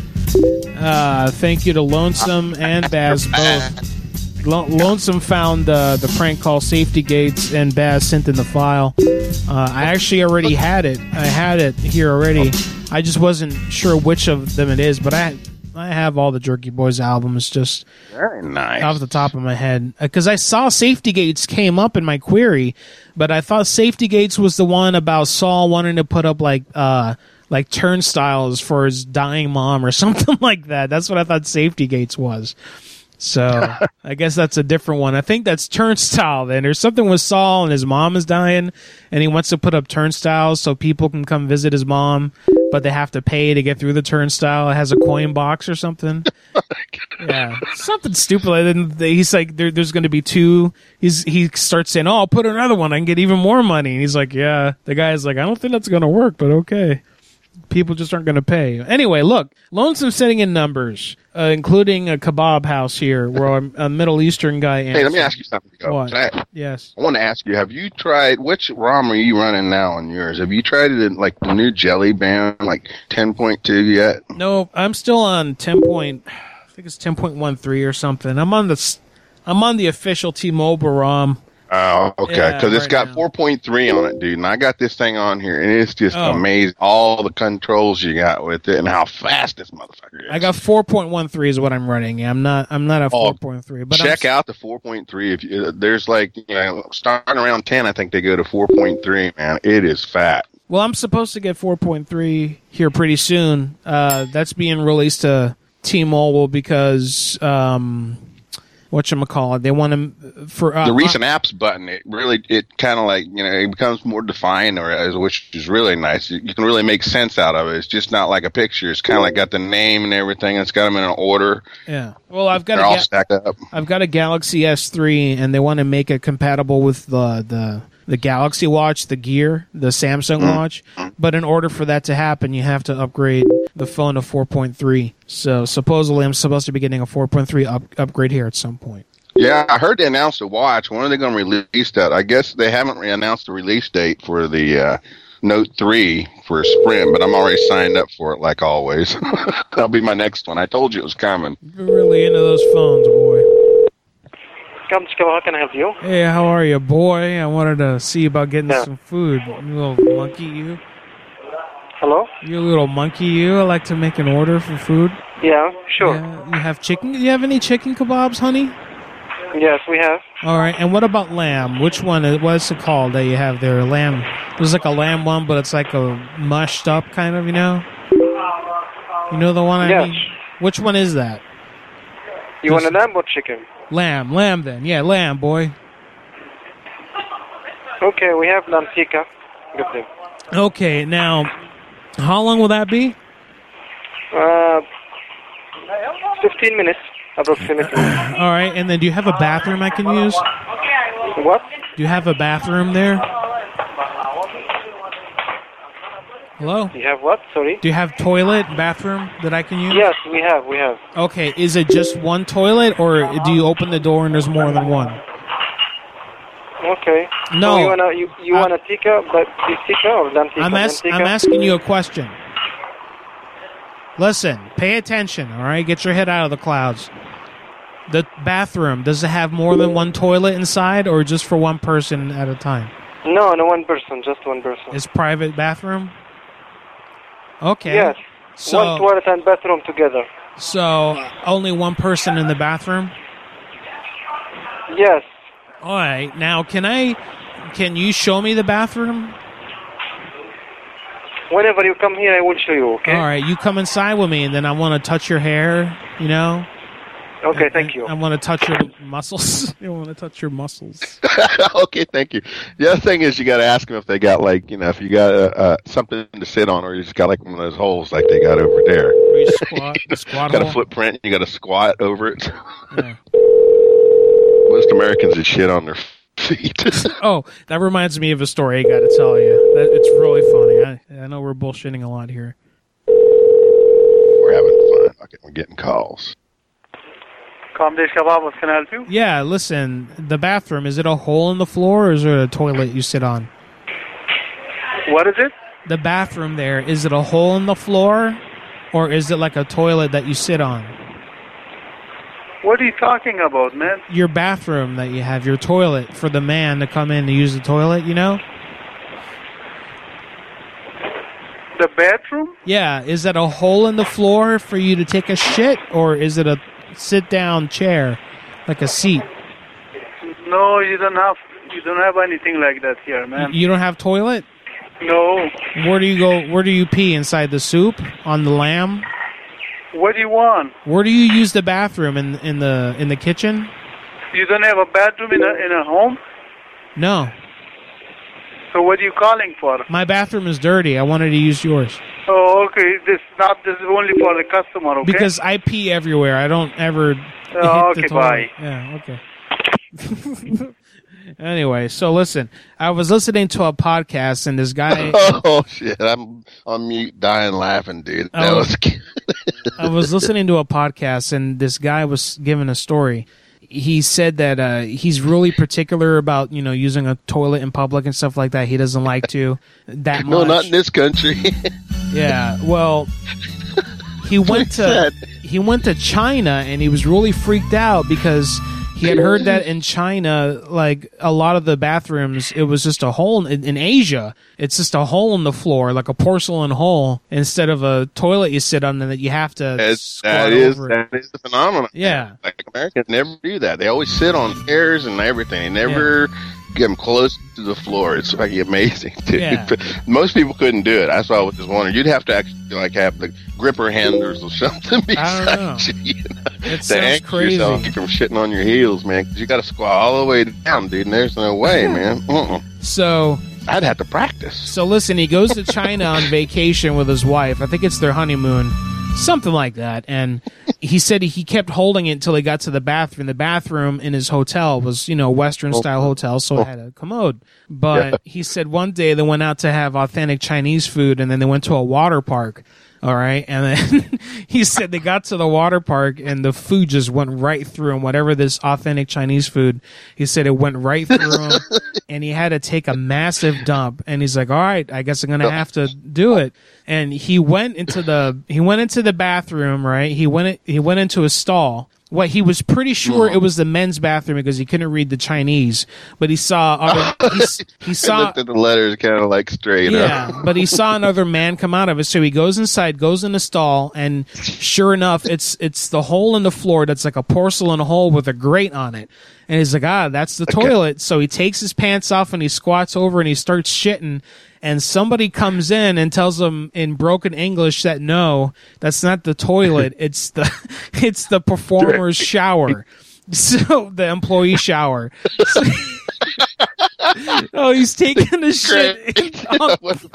[SPEAKER 9] Uh, thank you to Lonesome and Baz both. Lo- Lonesome found uh, the prank call safety gates, and Baz sent in the file. Uh, I actually already had it. I had it here already. I just wasn't sure which of them it is, but I I have all the Jerky Boys albums just
[SPEAKER 8] very nice
[SPEAKER 9] off the top of my head. Because I saw Safety Gates came up in my query, but I thought Safety Gates was the one about Saul wanting to put up like uh, like turnstiles for his dying mom or something like that. That's what I thought Safety Gates was. So I guess that's a different one. I think that's Turnstile then. There's something with Saul and his mom is dying and he wants to put up turnstiles so people can come visit his mom, but they have to pay to get through the turnstile. It has a coin box or something. Yeah, something stupid. And he's like, there, there's going to be two. He's He starts saying, oh, I'll put another one. I can get even more money. And he's like, yeah. The guy's like, I don't think that's going to work, but okay. People just aren't going to pay. Anyway, look, Lonesome's sending in numbers, uh, including a kebab house here where a, a Middle Eastern guy answered.
[SPEAKER 8] Hey, let me ask you something.
[SPEAKER 9] What?
[SPEAKER 8] I,
[SPEAKER 9] yes.
[SPEAKER 8] I want to ask you, have you tried, which ROM are you running now on yours? Have you tried it in, like, the new Jelly Band, like ten point two yet?
[SPEAKER 9] No, I'm still on ten. Point, I think it's ten point one three or something. I'm on the, I'm on the official T-Mobile ROM.
[SPEAKER 8] Oh, okay. Because
[SPEAKER 9] yeah,
[SPEAKER 8] it's got
[SPEAKER 9] right
[SPEAKER 8] four point three on it, dude. And I got this thing on here, and it's just
[SPEAKER 9] oh.
[SPEAKER 8] amazing. All the controls you got with it, and how fast this motherfucker is.
[SPEAKER 9] I got four point one three is what I'm running. I'm not. I'm not a four point three. But
[SPEAKER 8] check
[SPEAKER 9] I'm,
[SPEAKER 8] out the four point three. If you, there's like, you know, starting around ten, I think they go to four point three. Man, it is fat.
[SPEAKER 9] Well, I'm supposed to get four point three here pretty soon. Uh, that's being released to T-Mobile because. Um, Whatchamacallit, they want to for uh,
[SPEAKER 8] the recent apps button. It really, it kind of like, you know, it becomes more defined, or which is really nice. You, you can really make sense out of it. It's just not like a picture. It's kind of like got the name and everything. It's got them in an order.
[SPEAKER 9] Yeah. Well, I've got
[SPEAKER 8] They're
[SPEAKER 9] a
[SPEAKER 8] all
[SPEAKER 9] ga-
[SPEAKER 8] stacked up.
[SPEAKER 9] I've got a Galaxy S three, and they want to make it compatible with the the. the Galaxy Watch, the Gear, the Samsung
[SPEAKER 8] mm-hmm.
[SPEAKER 9] Watch. But in order for that to happen, you have to upgrade the phone to four point three. So supposedly I'm supposed to be getting a four point three up, upgrade here at some point.
[SPEAKER 8] Yeah, I heard they announced the watch. When are they going to release that? I guess they haven't announced the release date for the uh, Note three for Sprint, but I'm already signed up for it like always. That'll be my next one. I told you it was coming.
[SPEAKER 9] You're really into those phones, boy.
[SPEAKER 3] Come, how can I help you?
[SPEAKER 9] Hey, how are you, boy? I wanted to see about getting
[SPEAKER 3] yeah.
[SPEAKER 9] some food. You little monkey, you.
[SPEAKER 3] Hello?
[SPEAKER 9] You little monkey, you. I like to make an order for food.
[SPEAKER 3] Yeah, sure.
[SPEAKER 9] Yeah, you have chicken? Do you have any chicken kebabs, honey?
[SPEAKER 3] Yes, we have.
[SPEAKER 9] All right, and what about lamb? Which one? Is, what is it called that you have there? Lamb. There's like a lamb one, but it's like a mushed up kind of, you know? You know the one I
[SPEAKER 3] yes.
[SPEAKER 9] mean? Which one is that?
[SPEAKER 3] You Just, want a lamb or chicken?
[SPEAKER 9] Lamb, lamb then. Yeah, lamb, boy.
[SPEAKER 3] Okay, we have lamb tikka. Good thing.
[SPEAKER 9] Okay, now, how long will that be?
[SPEAKER 3] Uh, fifteen minutes, approximately.
[SPEAKER 9] All right, and then do you have a bathroom I can use?
[SPEAKER 3] What?
[SPEAKER 9] Do you have a bathroom there? Hello?
[SPEAKER 12] You have what? Sorry?
[SPEAKER 9] Do you have toilet, bathroom that I can use?
[SPEAKER 12] Yes, we have, we have.
[SPEAKER 9] Okay, is it just one toilet, or do you open the door and there's more than one?
[SPEAKER 12] Okay.
[SPEAKER 9] No.
[SPEAKER 12] So you wanna you, you
[SPEAKER 9] I-
[SPEAKER 12] wanna tika, but this tika or dan tika?
[SPEAKER 9] I'm,
[SPEAKER 12] Dan
[SPEAKER 9] as-
[SPEAKER 12] tika?
[SPEAKER 9] I'm asking you a question. Listen, pay attention, all right? Get your head out of the clouds. The bathroom, does it have more than one toilet inside, or just for one person at a time?
[SPEAKER 12] No, no one person, just one person.
[SPEAKER 9] It's private bathroom? Okay.
[SPEAKER 12] Yes.
[SPEAKER 9] So,
[SPEAKER 12] one toilet and bathroom together.
[SPEAKER 9] So, only one person in the bathroom?
[SPEAKER 12] Yes.
[SPEAKER 9] All right. Now, can I... Can you show me the bathroom?
[SPEAKER 12] Whenever you come here, I will show you, okay?
[SPEAKER 9] All right. You come inside with me, and then I want to touch your hair, you know?
[SPEAKER 12] Okay,
[SPEAKER 9] And-
[SPEAKER 12] thank you.
[SPEAKER 9] I want to touch your muscles. I want to touch your muscles.
[SPEAKER 8] Okay, thank you. The other thing is you got to ask them if they got like, you know, if you got uh, uh, something to sit on, or you just got like one of those holes like they got over there.
[SPEAKER 9] Where you squat, the squat
[SPEAKER 8] got
[SPEAKER 9] hole?
[SPEAKER 8] a footprint, you got to squat over it.
[SPEAKER 9] Yeah.
[SPEAKER 8] Most Americans that shit on their feet.
[SPEAKER 9] Oh, that reminds me of a story I got to tell you. That, it's really funny. I, I know we're bullshitting a lot here.
[SPEAKER 8] We're having fun. Okay, we're getting calls.
[SPEAKER 1] Kamdesh Kebabs, can I help you?
[SPEAKER 9] Yeah, listen, the bathroom, is it a hole in the floor, or is it a toilet you sit on?
[SPEAKER 1] What is it?
[SPEAKER 9] The bathroom there, is it a hole in the floor, or is it like a toilet that you sit on?
[SPEAKER 1] What are you talking about, man?
[SPEAKER 9] Your bathroom that you have, your toilet for the man to come in to use the toilet, you know?
[SPEAKER 1] The bathroom?
[SPEAKER 9] Yeah, is that a hole in the floor for you to take a shit, or is it a sit-down chair, like a seat?
[SPEAKER 1] No, you don't have. You don't have anything like that here, man.
[SPEAKER 9] You don't have toilet?
[SPEAKER 1] No.
[SPEAKER 9] Where do you go? Where do you pee? Inside the soup? On the lamb?
[SPEAKER 1] What do you want?
[SPEAKER 9] Where do you use the bathroom? In in the in the kitchen?
[SPEAKER 1] You don't have a bathroom in a in a home?
[SPEAKER 9] No.
[SPEAKER 1] So what are you calling for?
[SPEAKER 9] My bathroom is dirty. I wanted to use yours.
[SPEAKER 1] Oh, okay. This not. This is only for the customer, okay?
[SPEAKER 9] Because I pee everywhere. I don't ever
[SPEAKER 1] Oh,
[SPEAKER 9] hit the
[SPEAKER 1] okay,
[SPEAKER 9] toilet.
[SPEAKER 1] bye.
[SPEAKER 9] Yeah, okay. Anyway, so listen. I was listening to a podcast, and this guy...
[SPEAKER 8] Oh, shit. I'm on mute, dying laughing, dude. That
[SPEAKER 9] I
[SPEAKER 8] was
[SPEAKER 9] was, I was listening to a podcast, and this guy was giving a story. He said that uh, he's really particular about, you know, using a toilet in public and stuff like that. He doesn't like to that much.
[SPEAKER 8] No, not in this country.
[SPEAKER 9] Yeah, well, he went to he went to China, and he was really freaked out because he had heard that in China, like a lot of the bathrooms, it was just a hole in, in Asia. It's just a hole in the floor, like a porcelain hole, instead of a toilet you sit on that you have to
[SPEAKER 8] It's,
[SPEAKER 9] squat
[SPEAKER 8] that is
[SPEAKER 9] over it.
[SPEAKER 8] that is the phenomenon.
[SPEAKER 9] Yeah.
[SPEAKER 8] Like Americans never do that. They always sit on chairs and everything. They never get them close to the floor. It's like amazing, dude.
[SPEAKER 9] Yeah.
[SPEAKER 8] Most people couldn't do it. That's why I was just wondering. You'd have to actually like have the gripper handlers or something
[SPEAKER 9] I don't know.
[SPEAKER 8] beside you, you know,
[SPEAKER 9] It
[SPEAKER 8] to
[SPEAKER 9] sounds
[SPEAKER 8] anchor
[SPEAKER 9] crazy.
[SPEAKER 8] yourself from shitting on your heels, man. Because you got to squat all the way down, dude. And there's no way, man. Uh-uh.
[SPEAKER 9] So
[SPEAKER 8] I'd have to practice.
[SPEAKER 9] So listen, he goes to China on vacation with his wife. I think it's their honeymoon, something like that. And he said he kept holding it until he got to the bathroom. The bathroom in his hotel was, you know, Western style hotel, so it had a commode. But
[SPEAKER 8] Yeah.
[SPEAKER 9] he said one day they went out to have authentic Chinese food, and then they went to a water park. All right. And then he said they got to the water park and the food just went right through him. Whatever this authentic Chinese food, he said it went right through him and he had to take a massive dump. And he's like, all right, I guess I'm going to have to do it. And he went into the, he went into the bathroom, right? He went, he went into a stall. What he was pretty sure it was the men's bathroom because he couldn't read the Chinese, but he saw other, he, he
[SPEAKER 8] I
[SPEAKER 9] saw
[SPEAKER 8] looked at the letters kind of like straight
[SPEAKER 9] yeah,
[SPEAKER 8] up.
[SPEAKER 9] but he saw another man come out of it, so he goes inside, goes in the stall, and sure enough, it's it's the hole in the floor that's like a porcelain hole with a grate on it. And he's like, ah, that's the toilet. So he takes his pants off and he squats over and he starts shitting. And somebody comes in and tells him in broken English that no, that's not the toilet. It's the it's the performer's shower. So the employee shower. So, Oh, he's taking a shit. On,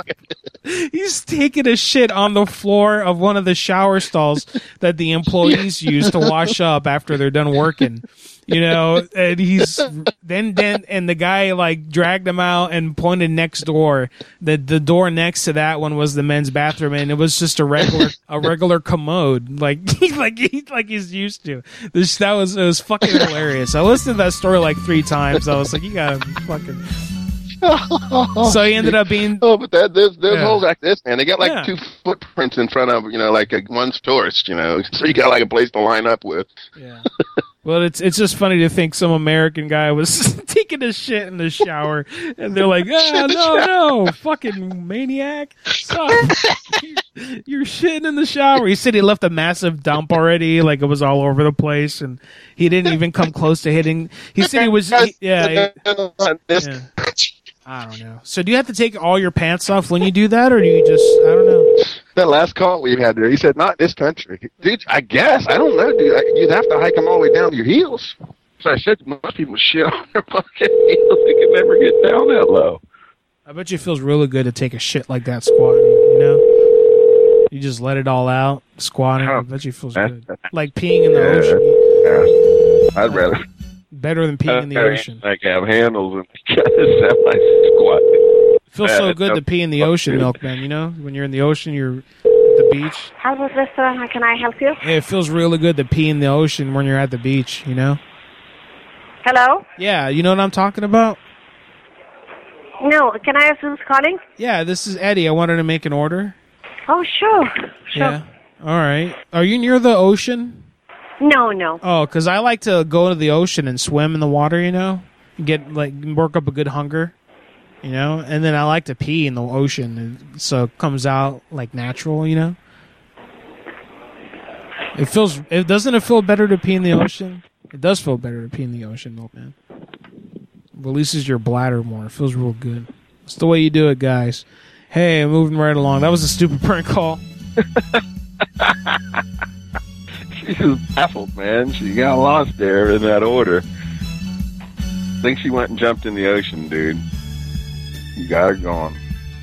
[SPEAKER 9] he's taking a shit on the floor of one of the shower stalls that the employees use to wash up after they're done working. You know, and he's then then and the guy like dragged him out and pointed next door. The the door next to that one was the men's bathroom, and it was just a regular a regular commode, like like he, like he's used to. This that was it was fucking hilarious. I listened to that story like three times. I was like, you gotta fucking. So he ended up being.
[SPEAKER 8] Oh, but that there's there's
[SPEAKER 9] Yeah.
[SPEAKER 8] holes like this, man. They got like
[SPEAKER 9] Yeah.
[SPEAKER 8] two footprints in front of you know, like a, one's tourist, you know. So you got like a place to line up with.
[SPEAKER 9] Yeah. Well, it's it's just funny to think some American guy was taking a shit in the shower, and they're like, "Ah, no, no, fucking maniac! Stop! You're shitting in the shower." He said he left a massive dump already, like it was all over the place, and he didn't even come close to hitting. He said he was, he- yeah. he- yeah. I don't know. So do you have to take all your pants off when you do that, or do you just? I don't know.
[SPEAKER 8] That last call we had there, he said, "Not this country, dude." I guess I don't know, dude. I, you'd have to hike them all the way down to your heels. So I said, most people shit on their fucking heels. They can never get down that low.
[SPEAKER 9] I bet you it feels really good to take a shit like that squatting. You know, you just let it all out squatting. I bet you it feels good, like peeing in the
[SPEAKER 8] Yeah.
[SPEAKER 9] ocean.
[SPEAKER 8] Yeah. I'd rather
[SPEAKER 9] Better than peeing in the ocean.
[SPEAKER 8] Like have handles and semi squat.
[SPEAKER 9] It feels so good to pee in the ocean, Milkman. You know, when you're in the ocean, you're at the beach.
[SPEAKER 13] Albert Restaurant, how can I help you?
[SPEAKER 9] It feels really good to pee in the ocean when you're at the beach. You know.
[SPEAKER 13] Hello?
[SPEAKER 9] Yeah, you know what I'm talking about.
[SPEAKER 13] No, can I ask who's calling?
[SPEAKER 9] Yeah, this is Eddie. I wanted to make an order.
[SPEAKER 13] Oh, sure. Sure.
[SPEAKER 9] Yeah. All right. Are you near the ocean?
[SPEAKER 13] No, no.
[SPEAKER 9] Oh, because I like to go to the ocean and swim in the water, you know? Get, like, work up a good hunger, you know? And then I like to pee in the ocean, and so it comes out, like, natural, you know? It feels, it doesn't it feel better to pee in the ocean? It does feel better to pee in the ocean, Milkman. Releases your bladder more. It feels real good. It's the way you do it, guys. Hey, moving right along. That was a stupid prank call.
[SPEAKER 8] She was baffled, man. She got lost there in that order. I think she went and jumped in the ocean, dude. You got her gone.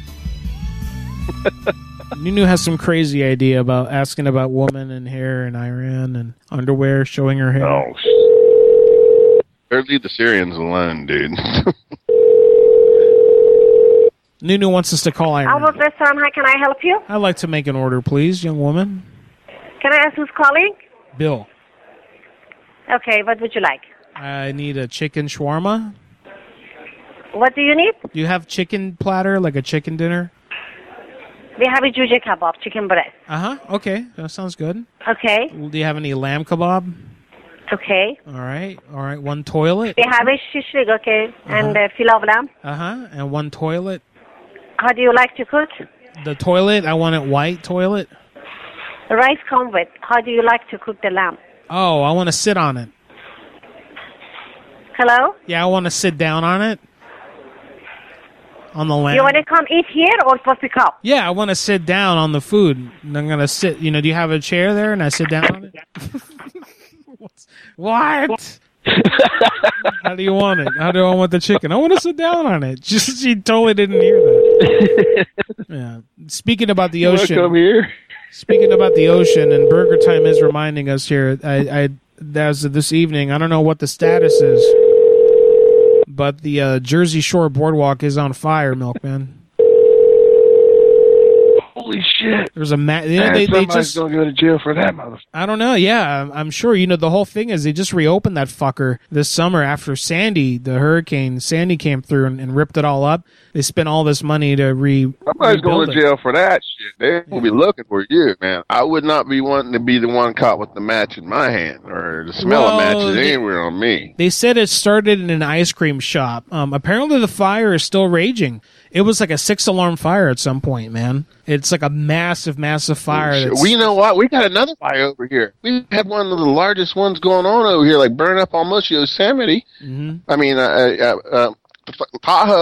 [SPEAKER 9] Nunu has some crazy idea about asking about women and hair in Iran and underwear, showing her hair.
[SPEAKER 8] Oh, shit. Better leave the Syrians alone, dude.
[SPEAKER 9] Nunu wants us to call Iran.
[SPEAKER 13] Albert Restaurant, how can I help you?
[SPEAKER 9] I'd like to make an order, please, young woman.
[SPEAKER 13] Can I ask who's calling?
[SPEAKER 9] Bill.
[SPEAKER 13] Okay, what would you like?
[SPEAKER 9] I need a chicken shawarma.
[SPEAKER 13] What do you need?
[SPEAKER 9] Do you have chicken platter, like a chicken dinner?
[SPEAKER 13] We have a jujia kebab, chicken breast.
[SPEAKER 9] Uh-huh. Okay. That sounds good.
[SPEAKER 13] Okay.
[SPEAKER 9] Do you have any lamb kebab?
[SPEAKER 13] Okay.
[SPEAKER 9] All right. All right. One toilet.
[SPEAKER 13] We have a shishlik, okay,
[SPEAKER 9] Uh-huh.
[SPEAKER 13] and uh, filet of lamb.
[SPEAKER 9] Uh-huh. And one toilet.
[SPEAKER 13] How do you like to cook?
[SPEAKER 9] The toilet, I want it white toilet.
[SPEAKER 13] The rice come with. How do you like to cook the lamb?
[SPEAKER 9] Oh, I want to sit on it.
[SPEAKER 13] Hello?
[SPEAKER 9] Yeah, I want to sit down on it. On the lamb.
[SPEAKER 13] You want to come eat here or for pick up?
[SPEAKER 9] Yeah, I want to sit down on the food. And I'm going to sit, you know, do you have a chair there and I sit down on it? What? How do you want it? How do I want the chicken? I want to sit down on it. Just she totally didn't hear that. Yeah. Speaking about the
[SPEAKER 8] You wanna
[SPEAKER 9] ocean.
[SPEAKER 8] come here?
[SPEAKER 9] Speaking about the ocean, and Burger Time is reminding us here. I, I as of this evening, I don't know what the status is, but the uh, Jersey Shore Boardwalk is on fire, Milkman.
[SPEAKER 8] Holy shit.
[SPEAKER 9] There's a ma- you know,
[SPEAKER 8] Man,
[SPEAKER 9] they, they
[SPEAKER 8] somebody's
[SPEAKER 9] just
[SPEAKER 8] going to go to jail for that, motherfucker.
[SPEAKER 9] I don't know. Yeah, I'm, I'm sure. You know, the whole thing is they just reopened that fucker this summer after Sandy, the hurricane. Sandy came through and, and ripped it all up. They spent all this money to re.
[SPEAKER 8] Somebody's going
[SPEAKER 9] rebuild
[SPEAKER 8] to
[SPEAKER 9] it.
[SPEAKER 8] jail for that shit. They will be looking for you, man. I would not be wanting to be the one caught with the match in my hand or the smell
[SPEAKER 9] Well,
[SPEAKER 8] of matches
[SPEAKER 9] they-
[SPEAKER 8] anywhere on me.
[SPEAKER 9] They said it started in an ice cream shop. Um, apparently, the fire is still raging. It was like a six-alarm fire at some point, man. It's like a massive, massive fire.
[SPEAKER 8] Shit.
[SPEAKER 9] That's,
[SPEAKER 8] We know what? We got another fire over here. We had one of the largest ones going on over here, like burn up almost Yosemite.
[SPEAKER 9] Mhm.
[SPEAKER 8] I mean, uh, uh, uh, the fucking Tahoe,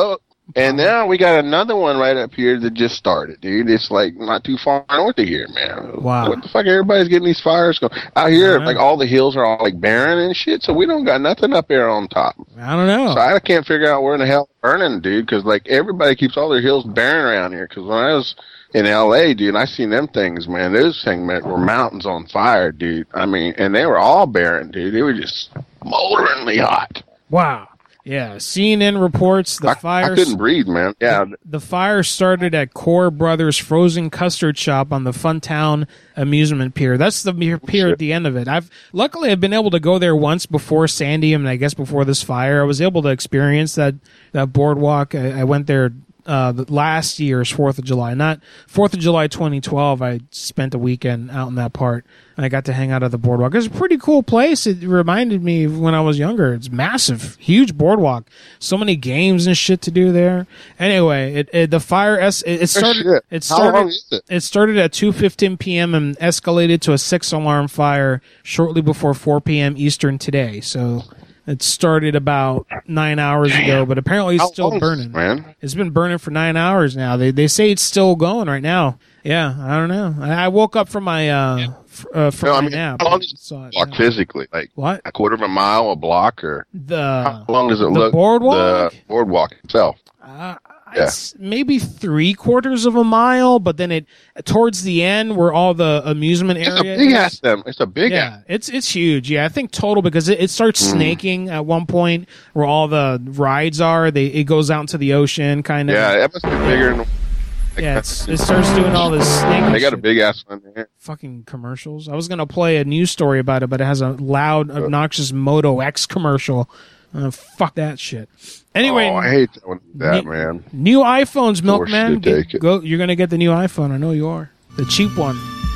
[SPEAKER 8] And now we got another one right up here that just started, dude. It's like not too far north of here, man.
[SPEAKER 9] Wow.
[SPEAKER 8] What the fuck? Everybody's getting these fires going out here. Like all the hills are all like barren and shit, so we don't got nothing up there on top.
[SPEAKER 9] I don't know.
[SPEAKER 8] So I can't figure out where in the hell it's burning, dude. Because like everybody keeps all their hills barren around here. Because when I was in L A, dude, I seen them things, man. Those things man, were mountains on fire, dude. I mean, and they were all barren, dude. They were just smolderingly hot.
[SPEAKER 9] Wow. Yeah, C N N reports the
[SPEAKER 8] I,
[SPEAKER 9] fire.
[SPEAKER 8] I couldn't breathe, man. Yeah.
[SPEAKER 9] The, the fire started at Core Brothers Frozen Custard Shop on the Funtown Amusement Pier. That's the pier, pier at the end of it. I've luckily I've been able to go there once before Sandy, and I guess before this fire, I was able to experience that that boardwalk. I, I went there. Uh, the last year's Fourth of July, not Fourth of July twenty twelve. I spent a weekend out in that part, and I got to hang out at the boardwalk. It's a pretty cool place. It reminded me of when I was younger. It's massive, huge boardwalk. So many games and shit to do there. Anyway, it, it the fire es- it, it started.
[SPEAKER 8] Oh,
[SPEAKER 9] it
[SPEAKER 8] How
[SPEAKER 9] started.
[SPEAKER 8] long is it?
[SPEAKER 9] It started at two fifteen p.m. and escalated to a six alarm fire shortly before four p.m. Eastern today. So. It started about nine hours ago, but apparently it's
[SPEAKER 8] How
[SPEAKER 9] still
[SPEAKER 8] long,
[SPEAKER 9] burning.
[SPEAKER 8] man?
[SPEAKER 9] It's been burning for nine hours now. They they say it's still going right now. Yeah, I don't know. I, I woke up from my uh, f- uh from
[SPEAKER 8] No, I
[SPEAKER 9] my
[SPEAKER 8] mean,
[SPEAKER 9] nap.
[SPEAKER 8] how long does
[SPEAKER 9] Saw
[SPEAKER 8] it
[SPEAKER 9] it,
[SPEAKER 8] walk
[SPEAKER 9] yeah.
[SPEAKER 8] physically? Like
[SPEAKER 9] What?
[SPEAKER 8] a quarter of a mile, a block, or
[SPEAKER 9] The
[SPEAKER 8] how long does it
[SPEAKER 9] the
[SPEAKER 8] look?
[SPEAKER 9] boardwalk?
[SPEAKER 8] The boardwalk itself.
[SPEAKER 9] Uh,
[SPEAKER 8] Yeah.
[SPEAKER 9] It's maybe three quarters of a mile, but then it towards the end where all the amusement
[SPEAKER 8] It's
[SPEAKER 9] area.
[SPEAKER 8] a big
[SPEAKER 9] is-
[SPEAKER 8] ass. Them. It's a big
[SPEAKER 9] yeah,
[SPEAKER 8] ass.
[SPEAKER 9] it's it's huge. Yeah, I think total because it, it starts
[SPEAKER 8] Mm.
[SPEAKER 9] snaking at one point where all the rides are. They it goes out into the ocean, kind of.
[SPEAKER 8] Yeah, that must be bigger than.
[SPEAKER 9] Yeah, it's, it starts doing all this snaking.
[SPEAKER 8] They got a
[SPEAKER 9] shit.
[SPEAKER 8] big ass one there.
[SPEAKER 9] Fucking commercials. I was gonna play a news story about it, but it has a loud, obnoxious Moto X commercial. Uh, fuck that shit. Anyway,
[SPEAKER 8] Oh, I hate that one. That
[SPEAKER 9] ne-
[SPEAKER 8] man.
[SPEAKER 9] new iPhones,
[SPEAKER 8] Forced
[SPEAKER 9] Milkman.
[SPEAKER 8] you to take it.
[SPEAKER 9] Go. You're gonna get the new iPhone. I know you are. The cheap one.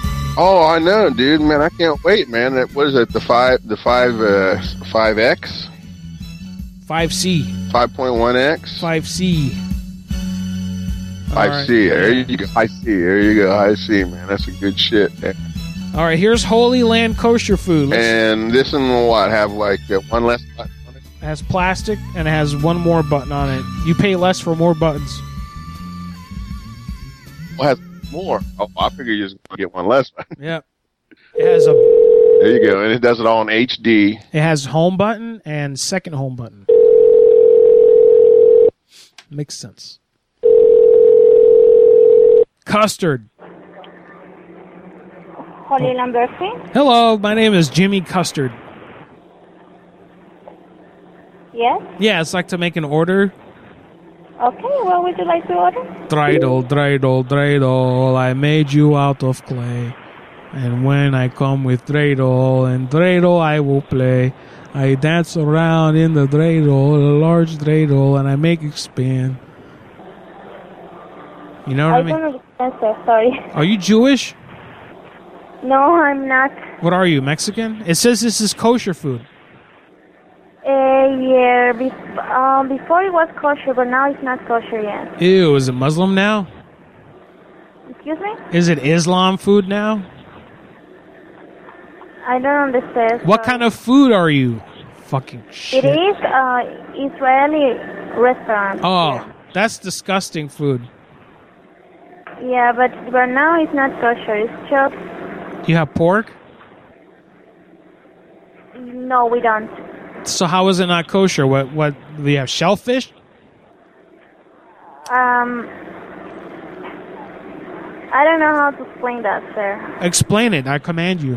[SPEAKER 8] Oh, I know, dude. Man, I can't wait, man. That what is it? The five, the five, uh, five X,
[SPEAKER 9] five C,
[SPEAKER 8] five point one X,
[SPEAKER 9] five C,
[SPEAKER 8] five C. There you go. I see. There you go. I see, man. That's a good shit. Man.
[SPEAKER 9] All right, here's Holy Land kosher food. Let's-
[SPEAKER 8] And this one will what have like uh, one less button on it?
[SPEAKER 9] It has plastic and it has one more button on it. You pay less for more buttons.
[SPEAKER 8] Well, it has more. Oh, I figure you just get one less button.
[SPEAKER 9] Yep. It has a.
[SPEAKER 8] There you go, and it does it all in H D.
[SPEAKER 9] It has home button and second home button. Makes sense. Custard.
[SPEAKER 14] Holy Land Bakery?
[SPEAKER 9] Hello, my name is Jimmy Custard.
[SPEAKER 14] Yes?
[SPEAKER 9] Yeah, it's like to make an order.
[SPEAKER 14] Okay, what would you like to order?
[SPEAKER 9] Dreidel, dreidel, dreidel, I made you out of clay. And when I come with dreidel, and dreidel I will play. I dance around in the dreidel, a large dreidel, and I make it spin. You know what I,
[SPEAKER 14] I
[SPEAKER 9] mean?
[SPEAKER 14] don't understand, sir. Sorry.
[SPEAKER 9] Are you Jewish?
[SPEAKER 14] No, I'm not.
[SPEAKER 9] What are you, Mexican? It says this is kosher food.
[SPEAKER 14] Uh, yeah, be- um, before it was kosher, but now it's not kosher yet.
[SPEAKER 9] Ew, is it Muslim now?
[SPEAKER 14] Excuse me?
[SPEAKER 9] Is it Islam food now?
[SPEAKER 14] I don't understand.
[SPEAKER 9] What kind of food are you? Fucking shit.
[SPEAKER 14] It is uh Israeli restaurant.
[SPEAKER 9] Oh, that's disgusting food.
[SPEAKER 14] Yeah, but but now it's not kosher. It's just
[SPEAKER 9] You have pork?
[SPEAKER 14] no, we don't.
[SPEAKER 9] So how is it not kosher? What what do you have shellfish?
[SPEAKER 14] Um, I don't know how to explain that, sir.
[SPEAKER 9] Explain it. I command you.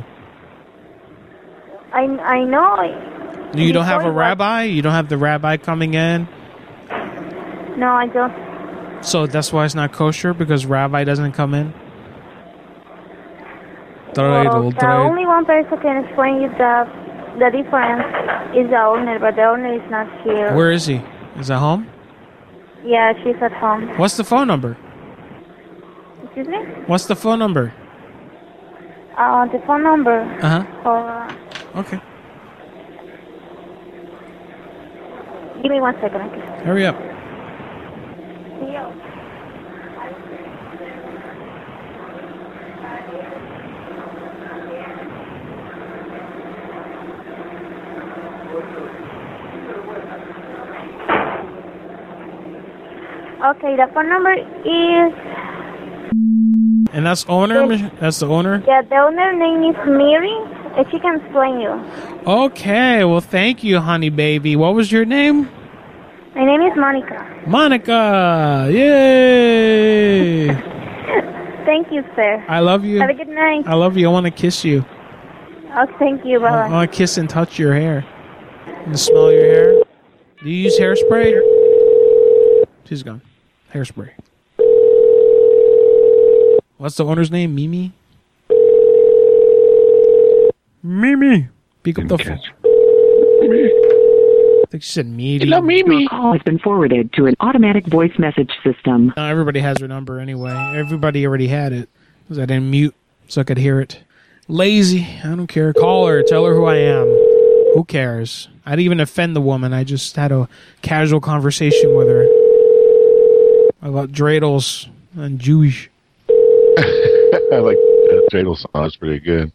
[SPEAKER 14] I I know.
[SPEAKER 9] You don't have a
[SPEAKER 14] Before it was-
[SPEAKER 9] rabbi? You don't have the rabbi coming in?
[SPEAKER 14] No, I don't.
[SPEAKER 9] So that's why it's not kosher? Because rabbi doesn't come in?
[SPEAKER 14] Well,
[SPEAKER 9] Dreidel,
[SPEAKER 14] the
[SPEAKER 9] dreidel.
[SPEAKER 14] only one person can explain you the the difference is the owner, but the owner is not here.
[SPEAKER 9] Where is he? Is at home?
[SPEAKER 14] Yeah, she's at home.
[SPEAKER 9] What's the phone number?
[SPEAKER 14] Excuse me?
[SPEAKER 9] What's the phone number?
[SPEAKER 14] Uh, the phone number.
[SPEAKER 9] Uh-huh.
[SPEAKER 14] For, uh,
[SPEAKER 9] Okay.
[SPEAKER 14] give me one second, okay?
[SPEAKER 9] Hurry up.
[SPEAKER 14] Yeah. Okay, the phone number is...
[SPEAKER 9] And that's owner? That's the owner?
[SPEAKER 14] Yeah, the owner name is Mary. If she can explain you.
[SPEAKER 9] Okay, well, thank you, honey baby. What was your name?
[SPEAKER 14] My name is Monica.
[SPEAKER 9] Monica! Yay!
[SPEAKER 14] Thank you, sir.
[SPEAKER 9] I love you.
[SPEAKER 14] Have a good night.
[SPEAKER 9] I love you. I want to kiss you.
[SPEAKER 14] Oh, thank you.
[SPEAKER 9] I
[SPEAKER 14] Bye-bye.
[SPEAKER 9] want to kiss and touch your hair. And smell your hair. Do you use hairspray? She's gone. Hairspray. What's the owner's name? Mimi? Mimi. Pick up the phone. I think she said Mimi.
[SPEAKER 15] Hello, Mimi. Your call has been forwarded to an automatic voice message system.
[SPEAKER 9] No, everybody has her number anyway. Everybody already had it. Because I didn't mute so I could hear it. Lazy. I don't care. Call her. Tell her who I am. Who cares? I didn't even offend the woman. I just had a casual conversation with her about dreidels and Jewish.
[SPEAKER 8] I like that dreidel song. It's pretty good.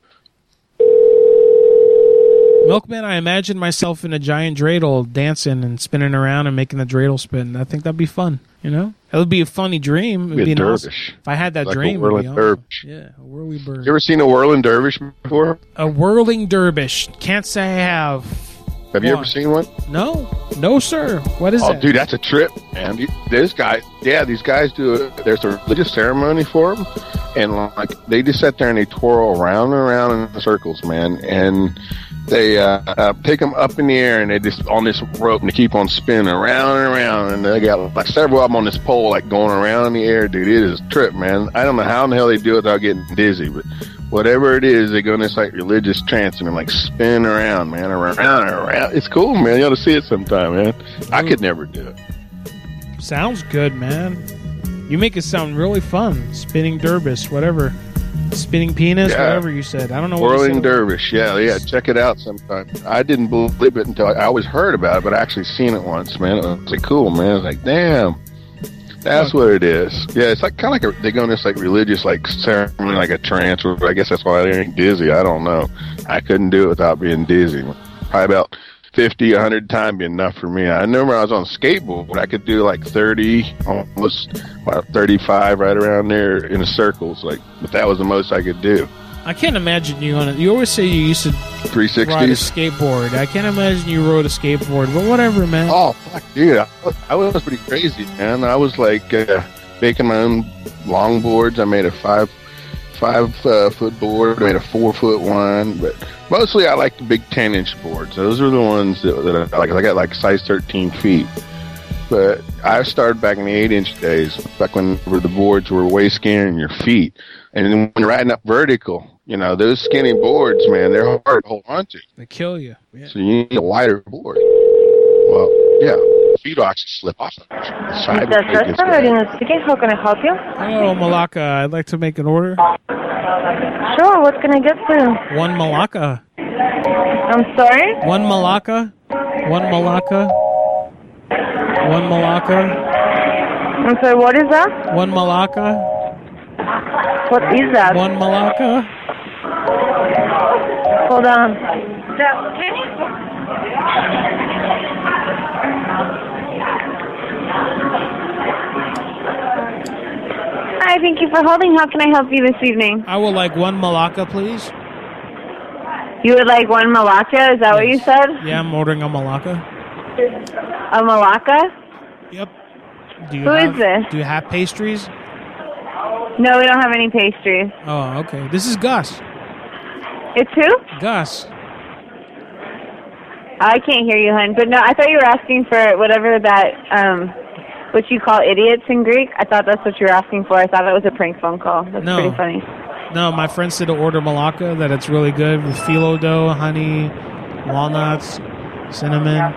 [SPEAKER 9] Milkman, I imagine myself in a giant dreidel dancing and spinning around and making the dreidel spin. I think that'd be fun, you know? It would be a funny dream. It'd
[SPEAKER 8] Be a
[SPEAKER 9] be an
[SPEAKER 8] dervish.
[SPEAKER 9] awesome- If I had that
[SPEAKER 8] Like a
[SPEAKER 9] dream, it'd be
[SPEAKER 8] whirling
[SPEAKER 9] awesome.
[SPEAKER 8] dervish.
[SPEAKER 9] Yeah, a whirly bird.
[SPEAKER 8] You ever seen a whirling dervish before?
[SPEAKER 9] A whirling dervish. Can't say I have.
[SPEAKER 8] Have you
[SPEAKER 9] Why?
[SPEAKER 8] ever seen one?
[SPEAKER 9] No. No, sir. What is
[SPEAKER 8] oh,
[SPEAKER 9] that?
[SPEAKER 8] dude, that's a trip, man. You- This guy, yeah, these guys do it. There's a religious ceremony for them, and like they just sit there and they twirl around and around in circles, man. And they uh, uh, pick them up in the air, and they just on this rope, and they keep on spinning around and around. And they got like several of them on this pole, like going around in the air, dude. It is a trip, man. I don't know how in the hell they do it without getting dizzy, but whatever it is, they go in this like religious trance and they're like spin around, man, around and around. It's cool, man. You ought to see it sometime, man. I could never do it.
[SPEAKER 9] Sounds good, man. You make it sound really fun. Spinning dervish, whatever. Spinning penis,
[SPEAKER 8] Yeah.
[SPEAKER 9] whatever you said. I don't know what you
[SPEAKER 8] Whirling
[SPEAKER 9] said.
[SPEAKER 8] dervish, yeah, yeah. Check it out sometime. I didn't believe it until I, I always heard about it, but I actually seen it once, man. It was like cool, man. I was like, damn, that's what it is. Yeah, it's like kind of like a, they go in this like religious like ceremony, like a trance. Or I guess that's why they ain't dizzy. I don't know. I couldn't do it without being dizzy. Probably about fifty, a hundred times be enough for me. I remember I was on a skateboard. I could do like thirty, almost well, thirty-five, right around there in the circles. Like, but that was the most I could do.
[SPEAKER 9] I can't imagine you on it. You always say you used to
[SPEAKER 8] three
[SPEAKER 9] ride a
[SPEAKER 8] sixties.
[SPEAKER 9] skateboard. I can't imagine you rode a skateboard, but whatever, man.
[SPEAKER 8] Oh, fuck, dude. I, I was pretty crazy, man. I was like uh, making my own longboards. I made a five five uh, foot board. I made a four foot one. But mostly I like the big ten inch boards. Those are the ones that, that I like. I got like size thirteen feet. But I started back in the eight inch days, back when the boards were way skinnier than your feet. And then when you're riding up vertical, you know, those skinny boards, man, they're hard to hold on to.
[SPEAKER 9] They kill you. Yeah.
[SPEAKER 8] So you need a wider board. Well, yeah, feet will actually slip off. Side
[SPEAKER 13] Mister Trustor, Marina speaking. How can I help you?
[SPEAKER 9] Hello, Malacca. I'd like to make an order.
[SPEAKER 13] Sure, what can I get for you?
[SPEAKER 9] One Malacca.
[SPEAKER 13] I'm sorry?
[SPEAKER 9] One Malacca. One Malacca. One Malacca.
[SPEAKER 13] I'm sorry, what is that?
[SPEAKER 9] One Malacca.
[SPEAKER 13] What is that?
[SPEAKER 9] One Malacca.
[SPEAKER 13] Hold on. Hi, thank you for holding. How can I help you this evening?
[SPEAKER 9] I would like one Malacca, please.
[SPEAKER 13] You would like one Malacca? Is that what you said?
[SPEAKER 9] Yeah, I'm ordering a Malacca.
[SPEAKER 13] A Malacca?
[SPEAKER 9] Yep. Do you
[SPEAKER 13] Who is
[SPEAKER 9] have,
[SPEAKER 13] this?
[SPEAKER 9] Do you have pastries?
[SPEAKER 13] No, we don't have any pastries.
[SPEAKER 9] Oh, okay. This is Gus.
[SPEAKER 13] It's who?
[SPEAKER 9] Gus.
[SPEAKER 13] I can't hear you, hon. But no, I thought you were asking for whatever that, um, what you call idiots in Greek. I thought that's what you were asking for. I thought it was a prank phone call. That's
[SPEAKER 9] No.
[SPEAKER 13] pretty funny.
[SPEAKER 9] No, my friend said to order Malacca, that it's really good with phyllo dough, honey, walnuts, cinnamon.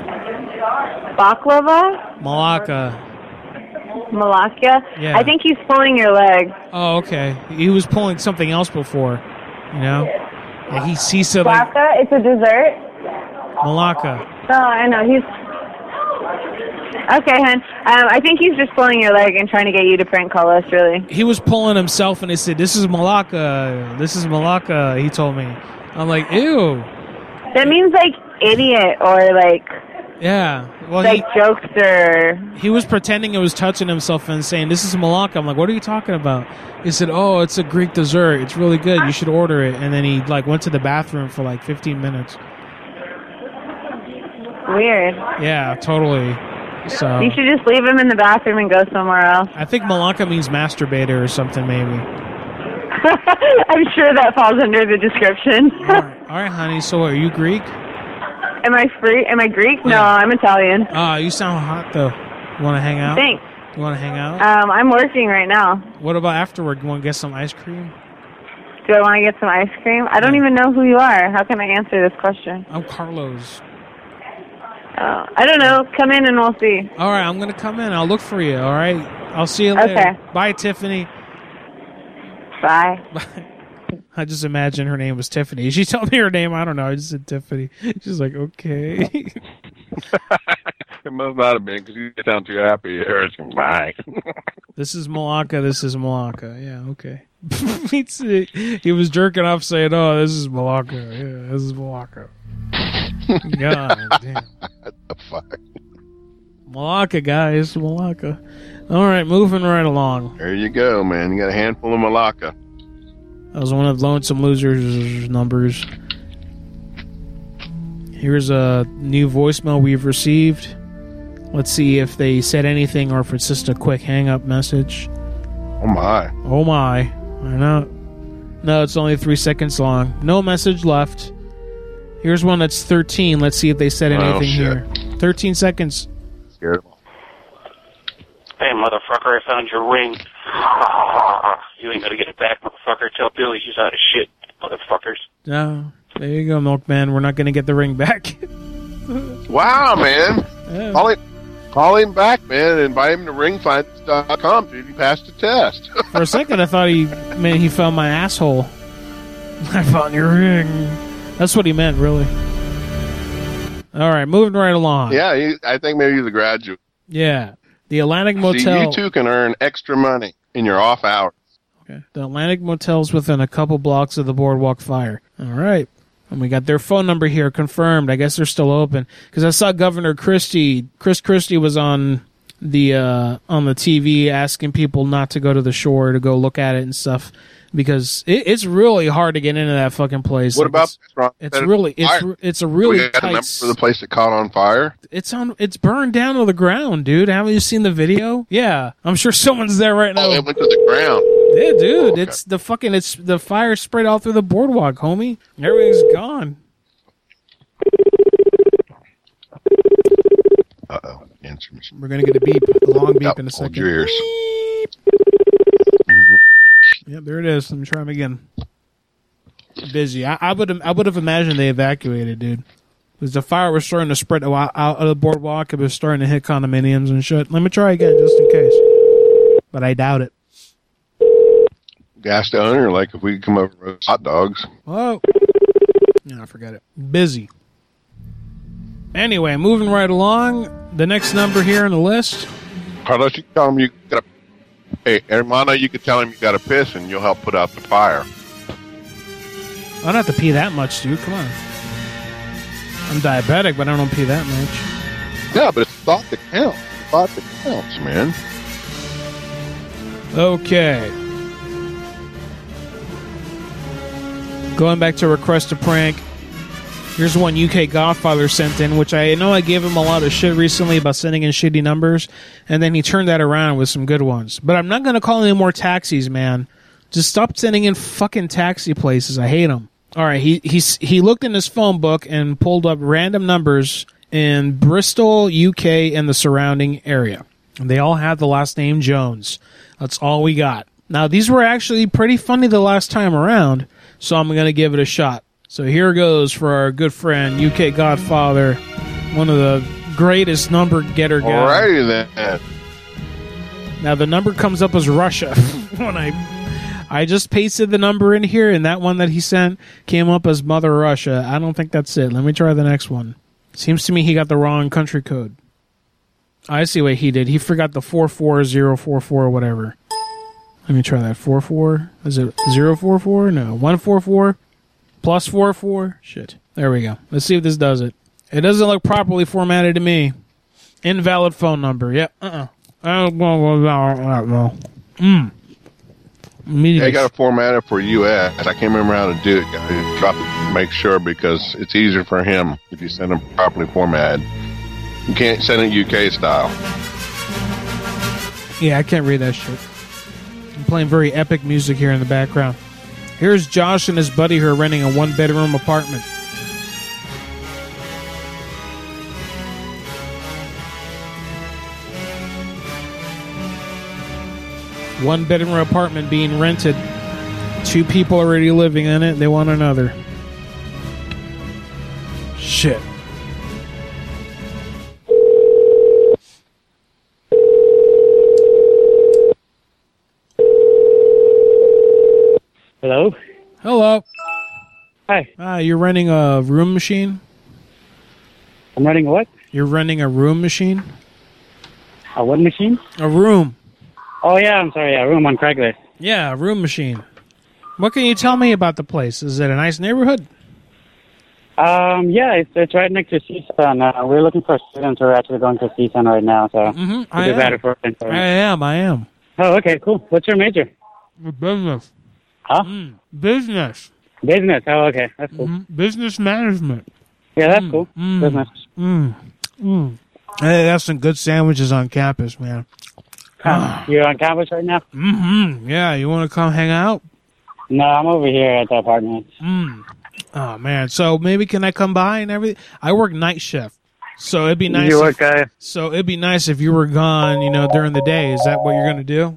[SPEAKER 13] Baklava?
[SPEAKER 9] Malacca.
[SPEAKER 13] Malacca?
[SPEAKER 9] Yeah.
[SPEAKER 13] I think he's pulling your leg.
[SPEAKER 9] Oh, okay. He was pulling something else before, you know? Yeah, he, he said like
[SPEAKER 13] Malacca? It's a dessert?
[SPEAKER 9] Malacca.
[SPEAKER 13] No, I know. He's... Okay, hon. Um, I think he's just pulling your leg and trying to get you to prank call us, really.
[SPEAKER 9] He was pulling himself and he said, this is Malacca. This is Malacca, he told me. I'm like, ew.
[SPEAKER 13] That means, like, idiot or, like...
[SPEAKER 9] Yeah. Well,
[SPEAKER 13] like
[SPEAKER 9] he,
[SPEAKER 13] jokester.
[SPEAKER 9] He was pretending it was touching himself and saying, "This is Malacca." I'm like, "What are you talking about?" He said, "Oh, it's a Greek dessert. It's really good. You should order it." And then he like went to the bathroom for like fifteen minutes.
[SPEAKER 13] Weird.
[SPEAKER 9] Yeah, totally. So
[SPEAKER 13] You should just leave him in the bathroom and go somewhere else.
[SPEAKER 9] I think Malacca means masturbator or something, maybe.
[SPEAKER 13] I'm sure that falls under the description.
[SPEAKER 9] All right, all right, honey. So are you Greek?
[SPEAKER 13] Am I free? Am I Greek? No, I'm Italian.
[SPEAKER 9] Ah, you sound hot though. You want to hang out?
[SPEAKER 13] Thanks.
[SPEAKER 9] You want to hang out?
[SPEAKER 13] Um, I'm working right now.
[SPEAKER 9] What about afterward? You want to get some ice cream?
[SPEAKER 13] Do I want to get some ice cream? I don't even know who you are. How can I answer this question?
[SPEAKER 9] I'm Carlos.
[SPEAKER 13] Uh, I don't know. Come in and we'll see.
[SPEAKER 9] All right, I'm gonna come in. I'll look for you. All right. I'll see you later.
[SPEAKER 13] Okay.
[SPEAKER 9] Bye, Tiffany.
[SPEAKER 13] Bye.
[SPEAKER 9] I just imagine her name was Tiffany. She told me her name. I don't know. I just said Tiffany. She's like, okay.
[SPEAKER 8] It must not have been because you sound too happy. It's bye.
[SPEAKER 9] This is Malacca. This is Malacca. Yeah, okay. He was jerking off saying, oh, this is Malacca. Yeah, this is Malacca. God damn.
[SPEAKER 8] What the fuck?
[SPEAKER 9] Malacca, guys. Malacca. All right, moving right along.
[SPEAKER 8] There you go, man. You got a handful of Malacca.
[SPEAKER 9] That was one of Lonesome Losers' numbers. Here's a new voicemail we've received. Let's see if they said anything or if it's just a quick hang-up message.
[SPEAKER 8] Oh, my.
[SPEAKER 9] Oh, my. I know. No, it's only three seconds long. No message left. Here's one that's thirteen. Let's see if they said anything
[SPEAKER 8] oh,
[SPEAKER 9] here. thirteen seconds.
[SPEAKER 8] Scared of them.
[SPEAKER 3] Hey, motherfucker, I found your ring. You ain't gonna get it back, motherfucker. Tell Billy she's out of shit, motherfuckers.
[SPEAKER 9] No. There you go, Milkman. We're not going to get the ring back.
[SPEAKER 8] Wow, man.
[SPEAKER 9] Yeah.
[SPEAKER 8] Call him, call him back, man, and invite him to ring fight dot com, dude. He passed the test.
[SPEAKER 9] For a second, I thought he meant he found my asshole. I found your ring. That's what he meant, really. All right, moving right along.
[SPEAKER 8] Yeah, he, I think maybe he's a graduate.
[SPEAKER 9] Yeah. The Atlantic Motel.
[SPEAKER 8] See, you two can earn extra money in your off hours.
[SPEAKER 9] Okay. The Atlantic Motel's within a couple blocks of the Boardwalk Fire. All right. And we got their phone number here confirmed. I guess they're still open. Because I saw Governor Christie. Chris Christie was on the uh, on the T V asking people not to go to the shore to go look at it and stuff. Because it, it's really hard to get into that fucking place.
[SPEAKER 8] What
[SPEAKER 9] like
[SPEAKER 8] about
[SPEAKER 9] it's, it's really it's
[SPEAKER 8] fire?
[SPEAKER 9] it's a really
[SPEAKER 8] we got
[SPEAKER 9] tight.
[SPEAKER 8] a number for the place that caught on fire.
[SPEAKER 9] It's on. It's burned down to the ground, dude. Haven't you seen the video? Yeah, I'm sure someone's there right now.
[SPEAKER 8] Oh, it went to the ground.
[SPEAKER 9] Yeah, dude.
[SPEAKER 8] Oh, okay.
[SPEAKER 9] It's the fucking. It's the fire spread all through the boardwalk, homie. Everything's gone.
[SPEAKER 8] Uh oh. Answer machine.
[SPEAKER 9] We're gonna get a beep, a long beep
[SPEAKER 8] Yep,
[SPEAKER 9] in a
[SPEAKER 8] hold
[SPEAKER 9] second.
[SPEAKER 8] your ears.
[SPEAKER 9] Yep, there it is. Let me try them again. Busy. I, I would. I would have imagined they evacuated, dude. Because the fire was starting to spread out out of the boardwalk. It was starting to hit condominiums and shit. Let me try again, just in case. But I doubt it.
[SPEAKER 8] Gas down here, like if we could come over and roast hot dogs.
[SPEAKER 9] Oh. No, forget it. Busy. Anyway, moving right along. The next number here on the list.
[SPEAKER 8] Carlos, you tell him you got to. Hey, hermano, you could tell him you got to piss, and you'll help put out the fire.
[SPEAKER 9] I don't have to pee that much, dude. Come on. I'm diabetic, but I don't pee that much.
[SPEAKER 8] Yeah, but it's the thought that counts. It's the thought that counts, man.
[SPEAKER 9] Okay. Going back to Request a Prank. Here's one U K Godfather sent in, which I know I gave him a lot of shit recently about sending in shitty numbers, and then he turned that around with some good ones. But I'm not going to call any more taxis, man. Just stop sending in fucking taxi places. I hate them. All right, he he's, he looked in his phone book and pulled up random numbers in Bristol, U K, and the surrounding area. And they all have the last name Jones. That's all we got. Now, these were actually pretty funny the last time around, so I'm going to give it a shot. So here goes for our good friend, U K Godfather, one of the greatest number getter guys.
[SPEAKER 8] Alrighty then.
[SPEAKER 9] Now, the number comes up as Russia. when I I just pasted the number in here, and that one that he sent came up as Mother Russia. I don't think that's it. Let me try the next one. Seems to me he got the wrong country code. I see what he did. He forgot the four four zero four four or whatever. Let me try that. four four? Is it zero four four? No. one four four? Plus four four? Shit. There we go. Let's see if this does it. It doesn't look properly formatted to me. Invalid phone number. Yep. Uh-uh. Mm.
[SPEAKER 8] Yeah, I got to format it for U S. I can't remember how to do it. Got to drop it, make sure, because it's easier for him if you send him properly formatted. You can't send it U K style.
[SPEAKER 9] Yeah, I can't read that shit. I'm playing very epic music here in the background. Here's Josh and his buddy who are renting a one-bedroom apartment. One-bedroom apartment being rented. Two people already living in it. They want another. Shit.
[SPEAKER 16] Hello?
[SPEAKER 9] Hello.
[SPEAKER 16] Hi.
[SPEAKER 9] Ah, you're renting a room machine?
[SPEAKER 16] I'm renting a what?
[SPEAKER 9] You're renting a room machine?
[SPEAKER 16] A what machine?
[SPEAKER 9] A room.
[SPEAKER 16] Oh, yeah, I'm sorry. Yeah, room on Craigslist.
[SPEAKER 9] Yeah, a room machine. What can you tell me about the place? Is it a nice neighborhood?
[SPEAKER 16] Um, yeah, it's, it's right next to C S U N. Uh, we're looking for students who are actually going to C S U N right now, so
[SPEAKER 9] Mm-hmm. I
[SPEAKER 16] it's better
[SPEAKER 9] am.
[SPEAKER 16] for them.
[SPEAKER 9] I am, I am.
[SPEAKER 16] Oh, okay, cool. What's your major?
[SPEAKER 9] Business.
[SPEAKER 16] Huh?
[SPEAKER 9] Mm, business.
[SPEAKER 16] Business. Oh, okay. That's cool.
[SPEAKER 9] Mm-hmm. Business management.
[SPEAKER 16] Yeah, that's
[SPEAKER 9] Mm,
[SPEAKER 16] cool.
[SPEAKER 9] mm,
[SPEAKER 16] Business.
[SPEAKER 9] Mm, mm. Hey, that's some good sandwiches on campus, man.
[SPEAKER 16] Huh. You're on campus right now?
[SPEAKER 9] Mm-hmm. Yeah, you want to come hang out?
[SPEAKER 16] No, I'm over here at the apartment.
[SPEAKER 9] Mm. Oh, man. So maybe can I come by and everything? I work night shift. So it'd be nice.
[SPEAKER 16] You
[SPEAKER 9] if,
[SPEAKER 16] work, uh,
[SPEAKER 9] So it'd be nice if you were gone, you know, during the day. Is that what you're going to do?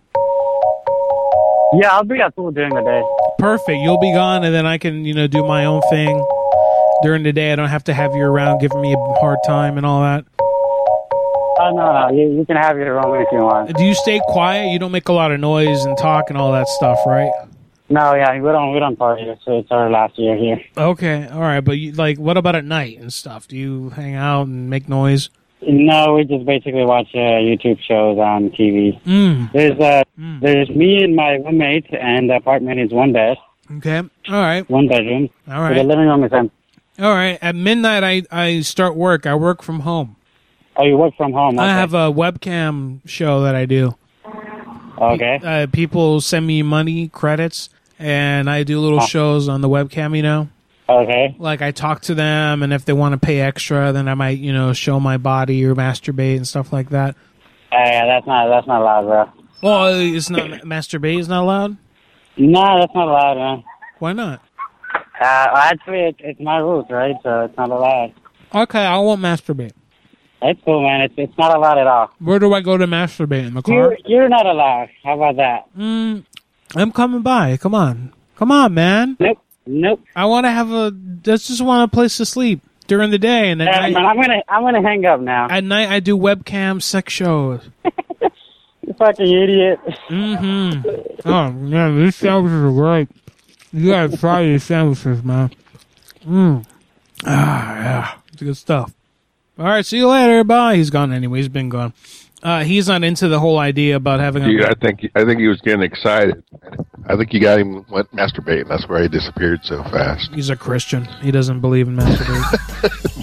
[SPEAKER 16] Yeah, I'll be at school during the day.
[SPEAKER 9] Perfect. You'll be gone, and then I can, you know, do my own thing during the day. I don't have to have you around giving me a hard time and all that.
[SPEAKER 16] Oh, no, no. You, you can have your own if you want.
[SPEAKER 9] Do you stay quiet? You don't make a lot of noise and talk and all that stuff, right?
[SPEAKER 16] No, yeah, we don't, we don't party. It's, it's our last year here.
[SPEAKER 9] Okay, all right. But, you, like, what about at night and stuff? Do you hang out and make noise?
[SPEAKER 16] No, we just basically watch uh, YouTube shows on T V.
[SPEAKER 9] Mm.
[SPEAKER 16] There's uh, there's me and my roommate, and the apartment is one bed.
[SPEAKER 9] Okay, all right.
[SPEAKER 16] One bedroom.
[SPEAKER 9] All right.
[SPEAKER 16] The living room is empty.
[SPEAKER 9] All right. At midnight, I, I start work. I work from home.
[SPEAKER 16] Oh, you work from home? Okay.
[SPEAKER 9] I have a webcam show that I do.
[SPEAKER 16] Okay.
[SPEAKER 9] Uh, people send me money, credits, and I do little
[SPEAKER 16] Oh.
[SPEAKER 9] shows on the webcam, you know?
[SPEAKER 16] Okay.
[SPEAKER 9] Like, I talk to them, and if they want to pay extra, then I might, you know, show my body or masturbate and stuff like that.
[SPEAKER 16] Uh, yeah, that's not that's not allowed, bro.
[SPEAKER 9] Well, it's not masturbate is not allowed?
[SPEAKER 16] No, that's not allowed, man.
[SPEAKER 9] Why not?
[SPEAKER 16] Uh, actually, it, it's my rules, right? So it's not allowed.
[SPEAKER 9] Okay, I won't masturbate.
[SPEAKER 16] It's cool, man. It's it's not allowed at all.
[SPEAKER 9] Where do I go to masturbate? In the car?
[SPEAKER 16] You're, you're not allowed. How about that?
[SPEAKER 9] Mm, I'm coming by. Come on. Come on, man.
[SPEAKER 16] Nope. Nope.
[SPEAKER 9] I want to have a... I just want a place to sleep during the day. And at
[SPEAKER 16] Yeah,
[SPEAKER 9] night,
[SPEAKER 16] man, I'm gonna I'm gonna hang up now.
[SPEAKER 9] At night, I do webcam sex shows.
[SPEAKER 16] You fucking idiot.
[SPEAKER 9] Mm-hmm. Oh, man, these sandwiches are great. You gotta try these sandwiches, man. Mm. Ah, yeah. It's good stuff. All right, see you later. Bye. He's gone anyway. He's been gone. Uh, he's not into the whole idea about having a...
[SPEAKER 8] Dude, I think I think he was getting excited. I think you got him went masturbating. That's why he disappeared so fast.
[SPEAKER 9] He's a Christian. He doesn't believe in masturbation.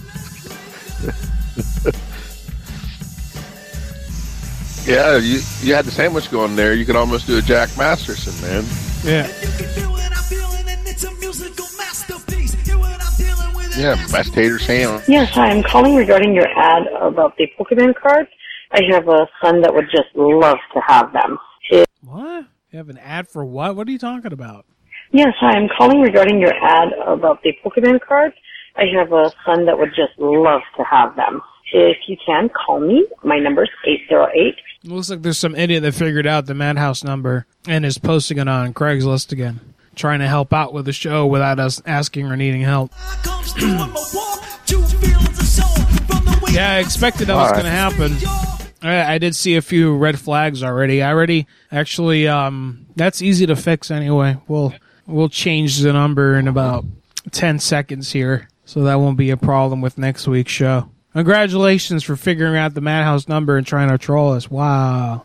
[SPEAKER 8] Yeah, you you had the sandwich going there. You could almost do a Jack Masterson, man.
[SPEAKER 9] Yeah.
[SPEAKER 8] Yeah, mashed tater sandwich.
[SPEAKER 17] Yes, hi. I'm calling regarding your ad about the Pokemon cards. I have a son that would just love to have them. It-
[SPEAKER 9] What? You have an ad for what? What are you talking about?
[SPEAKER 17] yes, hi. I'm calling regarding your ad about the Pokemon cards. I have a son that would just love to have them. If you can, call me. My number's eight zero eight.
[SPEAKER 9] It looks like there's some idiot that figured out the Madhouse number and is posting it on Craigslist again, trying to help out with the show without us asking or needing help. Yeah, I expected that was going to happen. I, I did see a few red flags already. I already actually, um, that's easy to fix anyway. We'll we'll change the number in about ten seconds here, so that won't be a problem with next week's show. Congratulations for figuring out the Madhouse number and trying to troll us. Wow.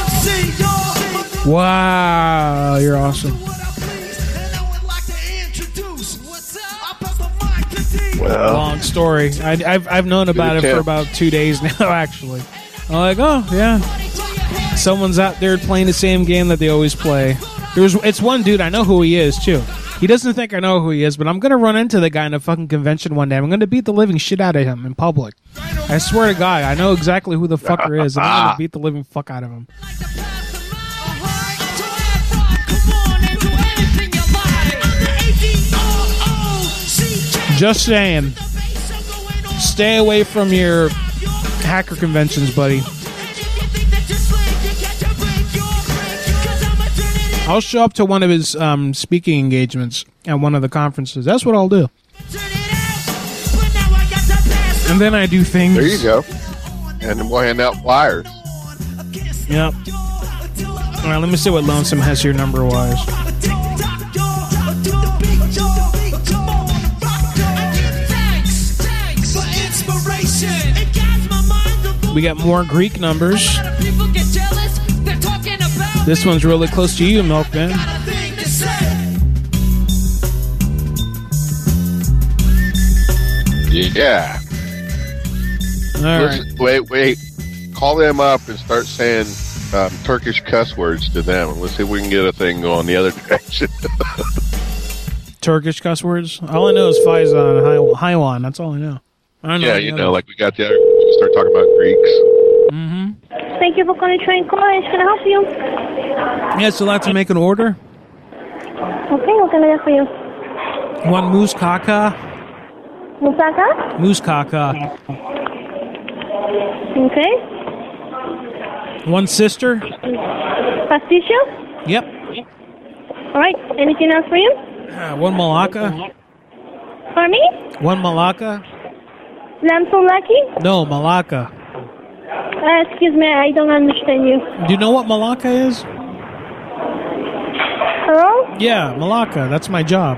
[SPEAKER 9] Wow, you're awesome.
[SPEAKER 8] What Well.
[SPEAKER 9] Long story. I, I've I've known about it
[SPEAKER 8] attempt.
[SPEAKER 9] for about two days now. Actually, I'm like, oh yeah, someone's out there playing the same game that they always play. There's it's one dude I know who he is too. He doesn't think I know who he is, but I'm gonna run into the guy in a fucking convention one day. I'm gonna beat the living shit out of him in public. I swear to God, I know exactly who the fucker is, and I'm gonna beat the living fuck out of him. Just saying. Stay away from your hacker conventions, buddy. I'll show up to one of his um, speaking engagements at one of the conferences. That's what I'll do. And then I do things.
[SPEAKER 8] There you go. And then we'll hand out flyers.
[SPEAKER 9] Yep. All right, let me see what Lonesome has here number-wise. We got more Greek numbers. This one's really close to you, Milkman.
[SPEAKER 8] Yeah.
[SPEAKER 9] All
[SPEAKER 8] Listen,
[SPEAKER 9] right.
[SPEAKER 8] Wait, wait. Call them up and start saying um, Turkish cuss words to them. And let's see if we can get a thing going the other direction.
[SPEAKER 9] Turkish cuss words? All I know is Faizan and Hay- Haywan. That's all I know. I don't know
[SPEAKER 8] yeah,
[SPEAKER 9] any
[SPEAKER 8] you
[SPEAKER 9] other.
[SPEAKER 8] know, like we got the other. Start talking about Greeks.
[SPEAKER 9] Mm-hmm.
[SPEAKER 14] Thank you for calling Train College. Can I help you?
[SPEAKER 9] Yeah, so allowed to make an order?
[SPEAKER 14] Okay, what can I get for you?
[SPEAKER 9] One moose caca.
[SPEAKER 14] Musaka?
[SPEAKER 9] Moose caca.
[SPEAKER 14] Okay.
[SPEAKER 9] One sister?
[SPEAKER 14] Pastillo?
[SPEAKER 9] Yep.
[SPEAKER 14] All right. Anything else for you?
[SPEAKER 9] Uh, one malaka?
[SPEAKER 14] For me?
[SPEAKER 9] One malaka?
[SPEAKER 14] Lamb souvlaki?
[SPEAKER 9] No, malaka.
[SPEAKER 14] Uh, excuse me, I don't understand you.
[SPEAKER 9] Do you know what malaka is?
[SPEAKER 14] Hello?
[SPEAKER 9] Yeah, malaka. That's my job.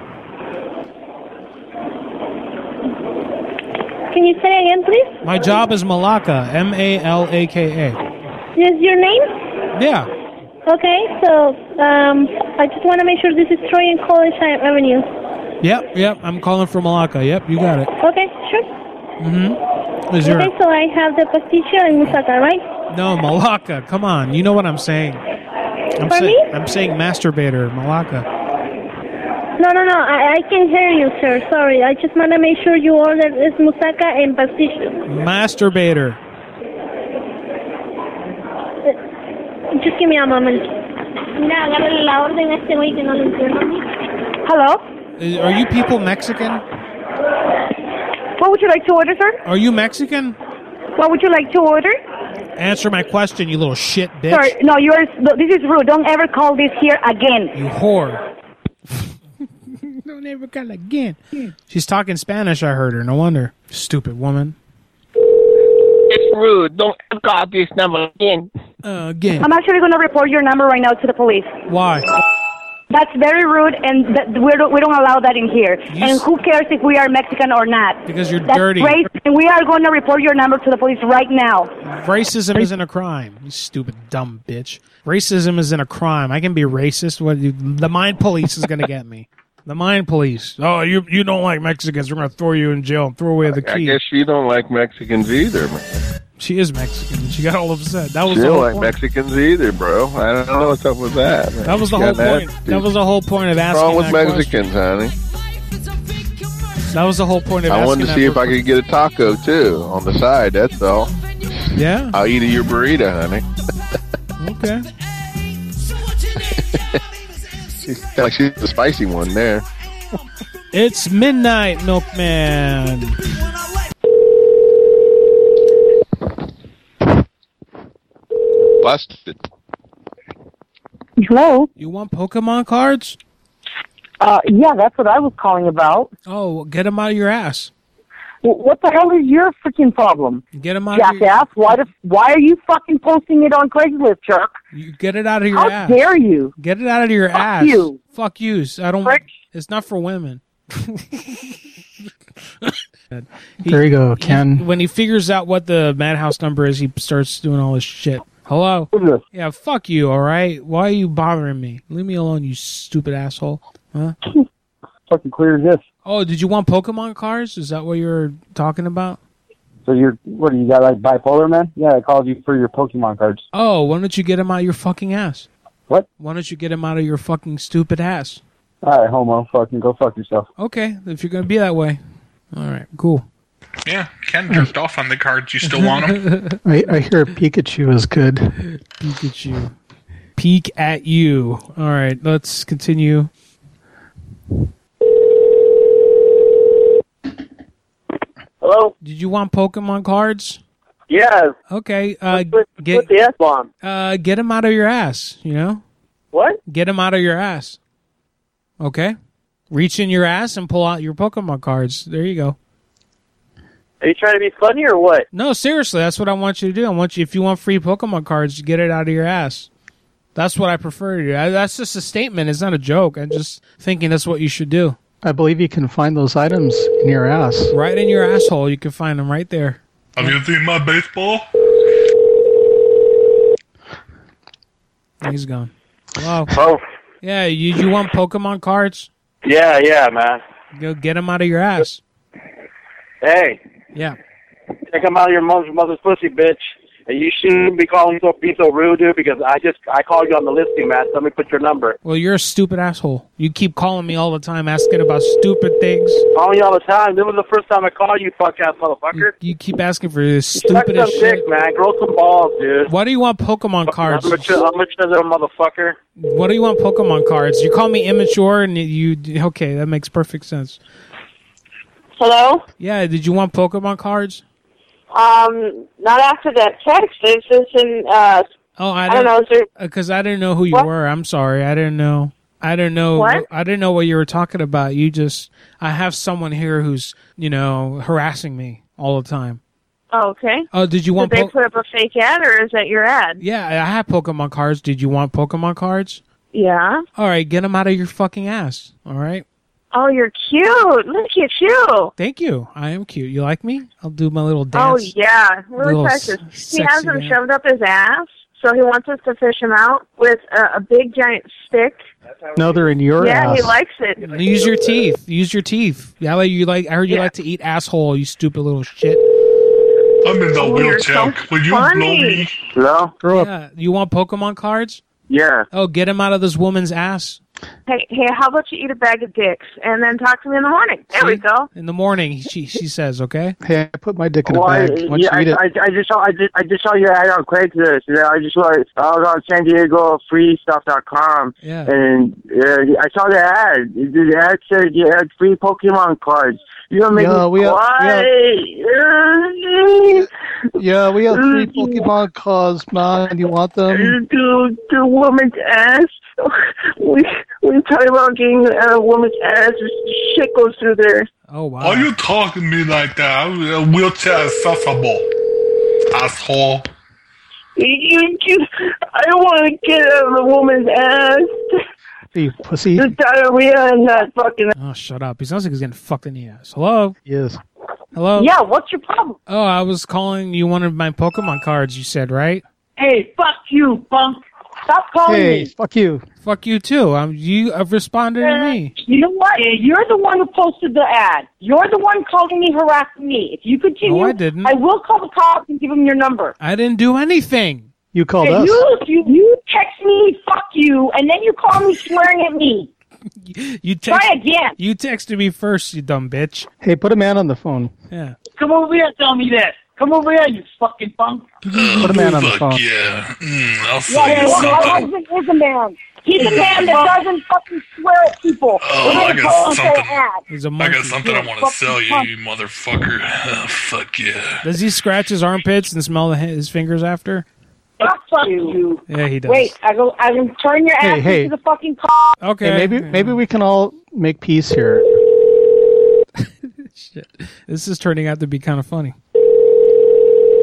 [SPEAKER 14] Can you say again, please?
[SPEAKER 9] My job is malaka. M A L A K A.
[SPEAKER 14] Is your name?
[SPEAKER 9] Yeah.
[SPEAKER 14] Okay, so um, I just want to make sure this is Troy and College Avenue.
[SPEAKER 9] Yep, yep. I'm calling for malaka. Yep, you got it.
[SPEAKER 14] Okay, sure.
[SPEAKER 9] Mm-hmm. Is your...
[SPEAKER 14] Okay, so I have the pastillo and musaka, right?
[SPEAKER 9] No, malaka. Come on. You know what I'm saying. I'm,
[SPEAKER 14] For
[SPEAKER 9] say-
[SPEAKER 14] me?
[SPEAKER 9] I'm saying masturbator, malaka.
[SPEAKER 14] No, no, no. I, I can hear you, sir. Sorry. I just want to make sure you order this musaka and pastillo.
[SPEAKER 9] Masturbator.
[SPEAKER 14] Just give me a moment. Mira, agárrale la orden a este güey que no le entiendo. Hello?
[SPEAKER 9] Is- Are you people Mexican?
[SPEAKER 18] What would you like to order, sir?
[SPEAKER 9] Are you Mexican?
[SPEAKER 18] What would you like to order?
[SPEAKER 9] Answer my question, you little shit bitch.
[SPEAKER 18] Sorry, no, you are. no, This is rude. Don't ever call this here again.
[SPEAKER 9] You whore. Don't ever call again. She's talking Spanish, I heard her. No wonder. Stupid woman.
[SPEAKER 10] It's rude. Don't call this number again.
[SPEAKER 9] Uh, again.
[SPEAKER 18] I'm actually going to report your number right now to the police.
[SPEAKER 9] Why?
[SPEAKER 18] That's very rude, and that we don't, we don't allow that in here. And who cares if we are Mexican or not?
[SPEAKER 9] Because you're
[SPEAKER 18] That's
[SPEAKER 9] dirty.
[SPEAKER 18] race, and we are going to report your number to the police right now.
[SPEAKER 9] Racism isn't a crime. You stupid dumb bitch. Racism isn't a crime. I can be racist. What you, the mind police is going to get me. The mind police. Oh, you you don't like Mexicans. We're going to throw you in jail and throw away the key.
[SPEAKER 8] I guess you don't like Mexicans either, man.
[SPEAKER 9] She is Mexican. She got all upset. That was
[SPEAKER 8] You
[SPEAKER 9] the
[SPEAKER 8] don't
[SPEAKER 9] whole
[SPEAKER 8] like
[SPEAKER 9] point.
[SPEAKER 8] Mexicans either, bro. I don't know what's up with that. Man.
[SPEAKER 9] That was the
[SPEAKER 8] You
[SPEAKER 9] whole
[SPEAKER 8] got
[SPEAKER 9] point.
[SPEAKER 8] attitude.
[SPEAKER 9] That was the whole point of
[SPEAKER 8] What's
[SPEAKER 9] asking
[SPEAKER 8] wrong with
[SPEAKER 9] that
[SPEAKER 8] Mexicans, honey?
[SPEAKER 9] question. That was the whole point of
[SPEAKER 8] I
[SPEAKER 9] asking
[SPEAKER 8] wanted to
[SPEAKER 9] that
[SPEAKER 8] see if I
[SPEAKER 9] question.
[SPEAKER 8] could get a taco, too, on the side, that's all.
[SPEAKER 9] Yeah?
[SPEAKER 8] I'll eat your burrito, honey.
[SPEAKER 9] Okay.
[SPEAKER 8] She's kinda like she's the spicy one there.
[SPEAKER 9] It's midnight, Milkman.
[SPEAKER 8] Busted.
[SPEAKER 18] Hello?
[SPEAKER 9] You want Pokemon cards?
[SPEAKER 18] Uh, yeah, that's what I was calling about.
[SPEAKER 9] Oh, well, get them out of your ass.
[SPEAKER 18] W- What the hell is your freaking problem?
[SPEAKER 9] Get them out of your
[SPEAKER 18] Jackass, why, the, why are you fucking posting it on Craigslist, jerk?
[SPEAKER 9] you Get it out of your
[SPEAKER 18] How
[SPEAKER 9] ass.
[SPEAKER 18] dare you?
[SPEAKER 9] Get it out of your
[SPEAKER 18] Fuck
[SPEAKER 9] ass.
[SPEAKER 18] you.
[SPEAKER 9] Fuck you. I don't.
[SPEAKER 18] Prick.
[SPEAKER 9] It's not for women.
[SPEAKER 6] There you go, Ken.
[SPEAKER 9] He- when he figures out what the Madhouse number is, he starts doing all this shit. Hello? Yeah, fuck you, all right? Why are you bothering me? Leave me alone, you stupid asshole. Huh?
[SPEAKER 19] Fucking clear as this.
[SPEAKER 9] Oh, did you want Pokemon cards? Is that what you were talking about?
[SPEAKER 16] So you're, what, you got like bipolar, man? Yeah, I called you for your Pokemon cards.
[SPEAKER 9] Oh, why don't you get him out of your fucking ass?
[SPEAKER 16] What?
[SPEAKER 9] Why don't you get him out of your fucking stupid ass?
[SPEAKER 16] All right, homo, fucking go fuck yourself.
[SPEAKER 9] Okay, if you're going to be that way. All right, cool.
[SPEAKER 19] Yeah, Ken jerked off on the cards. You still want them?
[SPEAKER 6] I, I hear Pikachu is good.
[SPEAKER 9] Pikachu. Peek at you. All right, let's continue.
[SPEAKER 12] Hello?
[SPEAKER 9] Did you want Pokemon cards?
[SPEAKER 12] Yes.
[SPEAKER 9] Okay, uh,
[SPEAKER 12] Put,
[SPEAKER 9] get,
[SPEAKER 12] put the S-bomb.
[SPEAKER 9] uh, get him out of your ass, you know?
[SPEAKER 12] What?
[SPEAKER 9] Get him out of your ass. Okay? Reach in your ass and pull out your Pokemon cards. There you go.
[SPEAKER 12] Are you trying to be funny or what?
[SPEAKER 9] No, seriously, that's what I want you to do. I want you, if you want free Pokemon cards, you get it out of your ass. That's what I prefer to do. I, that's just a statement. It's not a joke. I'm just thinking that's what you should do.
[SPEAKER 6] I believe you can find those items in your ass.
[SPEAKER 9] Right in your asshole. You can find them right there.
[SPEAKER 19] Have you seen my baseball?
[SPEAKER 9] He's gone. Hello.
[SPEAKER 12] Oh.
[SPEAKER 9] Yeah, you, you want Pokemon cards?
[SPEAKER 12] Yeah, yeah, man.
[SPEAKER 9] Go get them out of your ass.
[SPEAKER 12] Hey.
[SPEAKER 9] Yeah.
[SPEAKER 12] Take them out of your mother's, mother's pussy, bitch. And you shouldn't be calling so be so rude, dude, because I just I called you on the listing, man. Let me put your number.
[SPEAKER 9] Well, you're a stupid asshole. You keep calling me all the time, asking about stupid things.
[SPEAKER 12] Calling you all the time. This was the first time I called you, fuck ass motherfucker.
[SPEAKER 9] You, you keep asking for this
[SPEAKER 12] Suck
[SPEAKER 9] stupidest
[SPEAKER 12] some
[SPEAKER 9] shit.
[SPEAKER 12] dick, man. Grow some balls, dude.
[SPEAKER 9] Why do you want Pokemon cards?
[SPEAKER 12] I'm mature, I'm mature little motherfucker.
[SPEAKER 9] What do you want Pokemon cards? You call me immature, and you, you okay? That makes perfect sense.
[SPEAKER 17] Hello?
[SPEAKER 9] Yeah, did you want Pokemon cards?
[SPEAKER 17] Um, not after that text. It's just in, uh,
[SPEAKER 9] Oh, I,
[SPEAKER 17] I don't know. Is there...
[SPEAKER 9] Because I didn't know who you
[SPEAKER 17] What?
[SPEAKER 9] were. I'm sorry. I didn't know. I didn't know.
[SPEAKER 17] What?
[SPEAKER 9] I didn't know what you were talking about. You just. I have someone here who's, you know, harassing me all the time.
[SPEAKER 17] Oh, okay.
[SPEAKER 9] Oh, did you want?
[SPEAKER 17] Did they
[SPEAKER 9] po-
[SPEAKER 17] put up a fake ad, or is that your ad?
[SPEAKER 9] Yeah, I have Pokemon cards. Did you want Pokemon cards?
[SPEAKER 17] Yeah.
[SPEAKER 9] All right, get them out of your fucking ass. All right.
[SPEAKER 17] Oh, you're cute. Look at you.
[SPEAKER 9] Thank you. I am cute. You like me? I'll do my little
[SPEAKER 17] Oh,
[SPEAKER 9] dance.
[SPEAKER 17] yeah. Really
[SPEAKER 9] Little
[SPEAKER 17] precious.
[SPEAKER 9] s-
[SPEAKER 17] He has
[SPEAKER 9] sexy
[SPEAKER 17] them
[SPEAKER 9] dance.
[SPEAKER 17] shoved up his ass, so he wants us to fish him out with a, a big giant stick.
[SPEAKER 6] No, they're in your
[SPEAKER 17] yeah,
[SPEAKER 6] ass.
[SPEAKER 17] he likes it.
[SPEAKER 9] Use your teeth. Use your teeth. Yeah, like you like. I heard you like to eat asshole. You stupid little shit.
[SPEAKER 19] I'm in the
[SPEAKER 17] Oh, you're
[SPEAKER 19] wheelchair.
[SPEAKER 17] so
[SPEAKER 19] Will you
[SPEAKER 17] funny.
[SPEAKER 19] blow me?
[SPEAKER 12] Hello?
[SPEAKER 6] Grow up.
[SPEAKER 9] Yeah. You want Pokemon cards?
[SPEAKER 12] Yeah.
[SPEAKER 9] Oh, get him out of this woman's ass.
[SPEAKER 17] Hey, hey, how about you eat a bag of dicks and then talk to me in the morning? There we
[SPEAKER 9] See?
[SPEAKER 17] go.
[SPEAKER 9] In the morning, she she says, okay?
[SPEAKER 6] Hey, I put my dick in a
[SPEAKER 12] Well, I,
[SPEAKER 6] bag. Once
[SPEAKER 12] yeah,
[SPEAKER 6] you eat it.
[SPEAKER 12] I, I, I just saw I just, I just saw your ad on Craigslist. Yeah, I just saw I was on San Diego free stuff dot com.
[SPEAKER 9] Yeah.
[SPEAKER 12] And uh, I saw the ad. The ad said you had free Pokemon cards. You don't make
[SPEAKER 6] Yeah,
[SPEAKER 12] me
[SPEAKER 6] we have-
[SPEAKER 12] cry.
[SPEAKER 6] Yeah, we have three Pokemon cards, man. You want them?
[SPEAKER 12] To the woman's ass. We we talk about getting a woman's ass. Shit goes through there.
[SPEAKER 9] Oh wow.
[SPEAKER 19] Why are you talking to me like that? I'm uh, wheelchair accessible, asshole.
[SPEAKER 12] You, you, I don't want to get out of the woman's ass.
[SPEAKER 6] You pussy.
[SPEAKER 12] The diarrhea and that fucking.
[SPEAKER 9] Oh, shut up. He sounds like he's getting fucked in the ass. Hello?
[SPEAKER 6] Yes.
[SPEAKER 9] Hello?
[SPEAKER 17] Yeah, what's your problem?
[SPEAKER 9] Oh, I was calling you wanted my Pokemon cards, you said, right?
[SPEAKER 17] Hey, fuck you, punk. Stop calling
[SPEAKER 6] Hey,
[SPEAKER 17] me.
[SPEAKER 6] fuck you.
[SPEAKER 9] Fuck you too. Um, you have responded to me.
[SPEAKER 17] You know what? You're the one who posted the ad. You're the one calling me, harassing me. If you continue,
[SPEAKER 9] No, I didn't.
[SPEAKER 17] I will call the cops and give them your number.
[SPEAKER 9] I didn't do anything.
[SPEAKER 6] You called
[SPEAKER 17] Hey,
[SPEAKER 6] us.
[SPEAKER 17] you, you, you text me, fuck you, and then you call me swearing at me.
[SPEAKER 9] You text,
[SPEAKER 17] Try again.
[SPEAKER 9] You texted me first, you dumb bitch.
[SPEAKER 6] Hey, put a man on the phone.
[SPEAKER 9] Yeah.
[SPEAKER 17] Come over here and tell me that. Come over here, you fucking punk.
[SPEAKER 6] Put a man on the
[SPEAKER 19] Fuck
[SPEAKER 6] phone.
[SPEAKER 19] yeah. Mm, I'll
[SPEAKER 17] Yeah,
[SPEAKER 19] sell you
[SPEAKER 17] yeah, my
[SPEAKER 19] something.
[SPEAKER 17] husband is a man. He's a man that doesn't fucking swear at people.
[SPEAKER 19] Oh,
[SPEAKER 17] We're
[SPEAKER 19] I
[SPEAKER 17] gonna
[SPEAKER 19] got
[SPEAKER 17] call and say
[SPEAKER 19] something.
[SPEAKER 17] ad.
[SPEAKER 9] He's a
[SPEAKER 19] I
[SPEAKER 9] monkey.
[SPEAKER 19] got something I want to sell you, you motherfucker. Oh, fuck yeah.
[SPEAKER 9] Does he scratch his armpits and smell the, his fingers after?
[SPEAKER 17] Fuck you.
[SPEAKER 9] Yeah, he does.
[SPEAKER 17] Wait, I go. I can turn your
[SPEAKER 6] Hey,
[SPEAKER 17] ass
[SPEAKER 6] hey.
[SPEAKER 17] into the fucking car.
[SPEAKER 9] Okay.
[SPEAKER 6] Hey, maybe maybe we can all make peace here.
[SPEAKER 9] Shit. This is turning out to be kind of funny.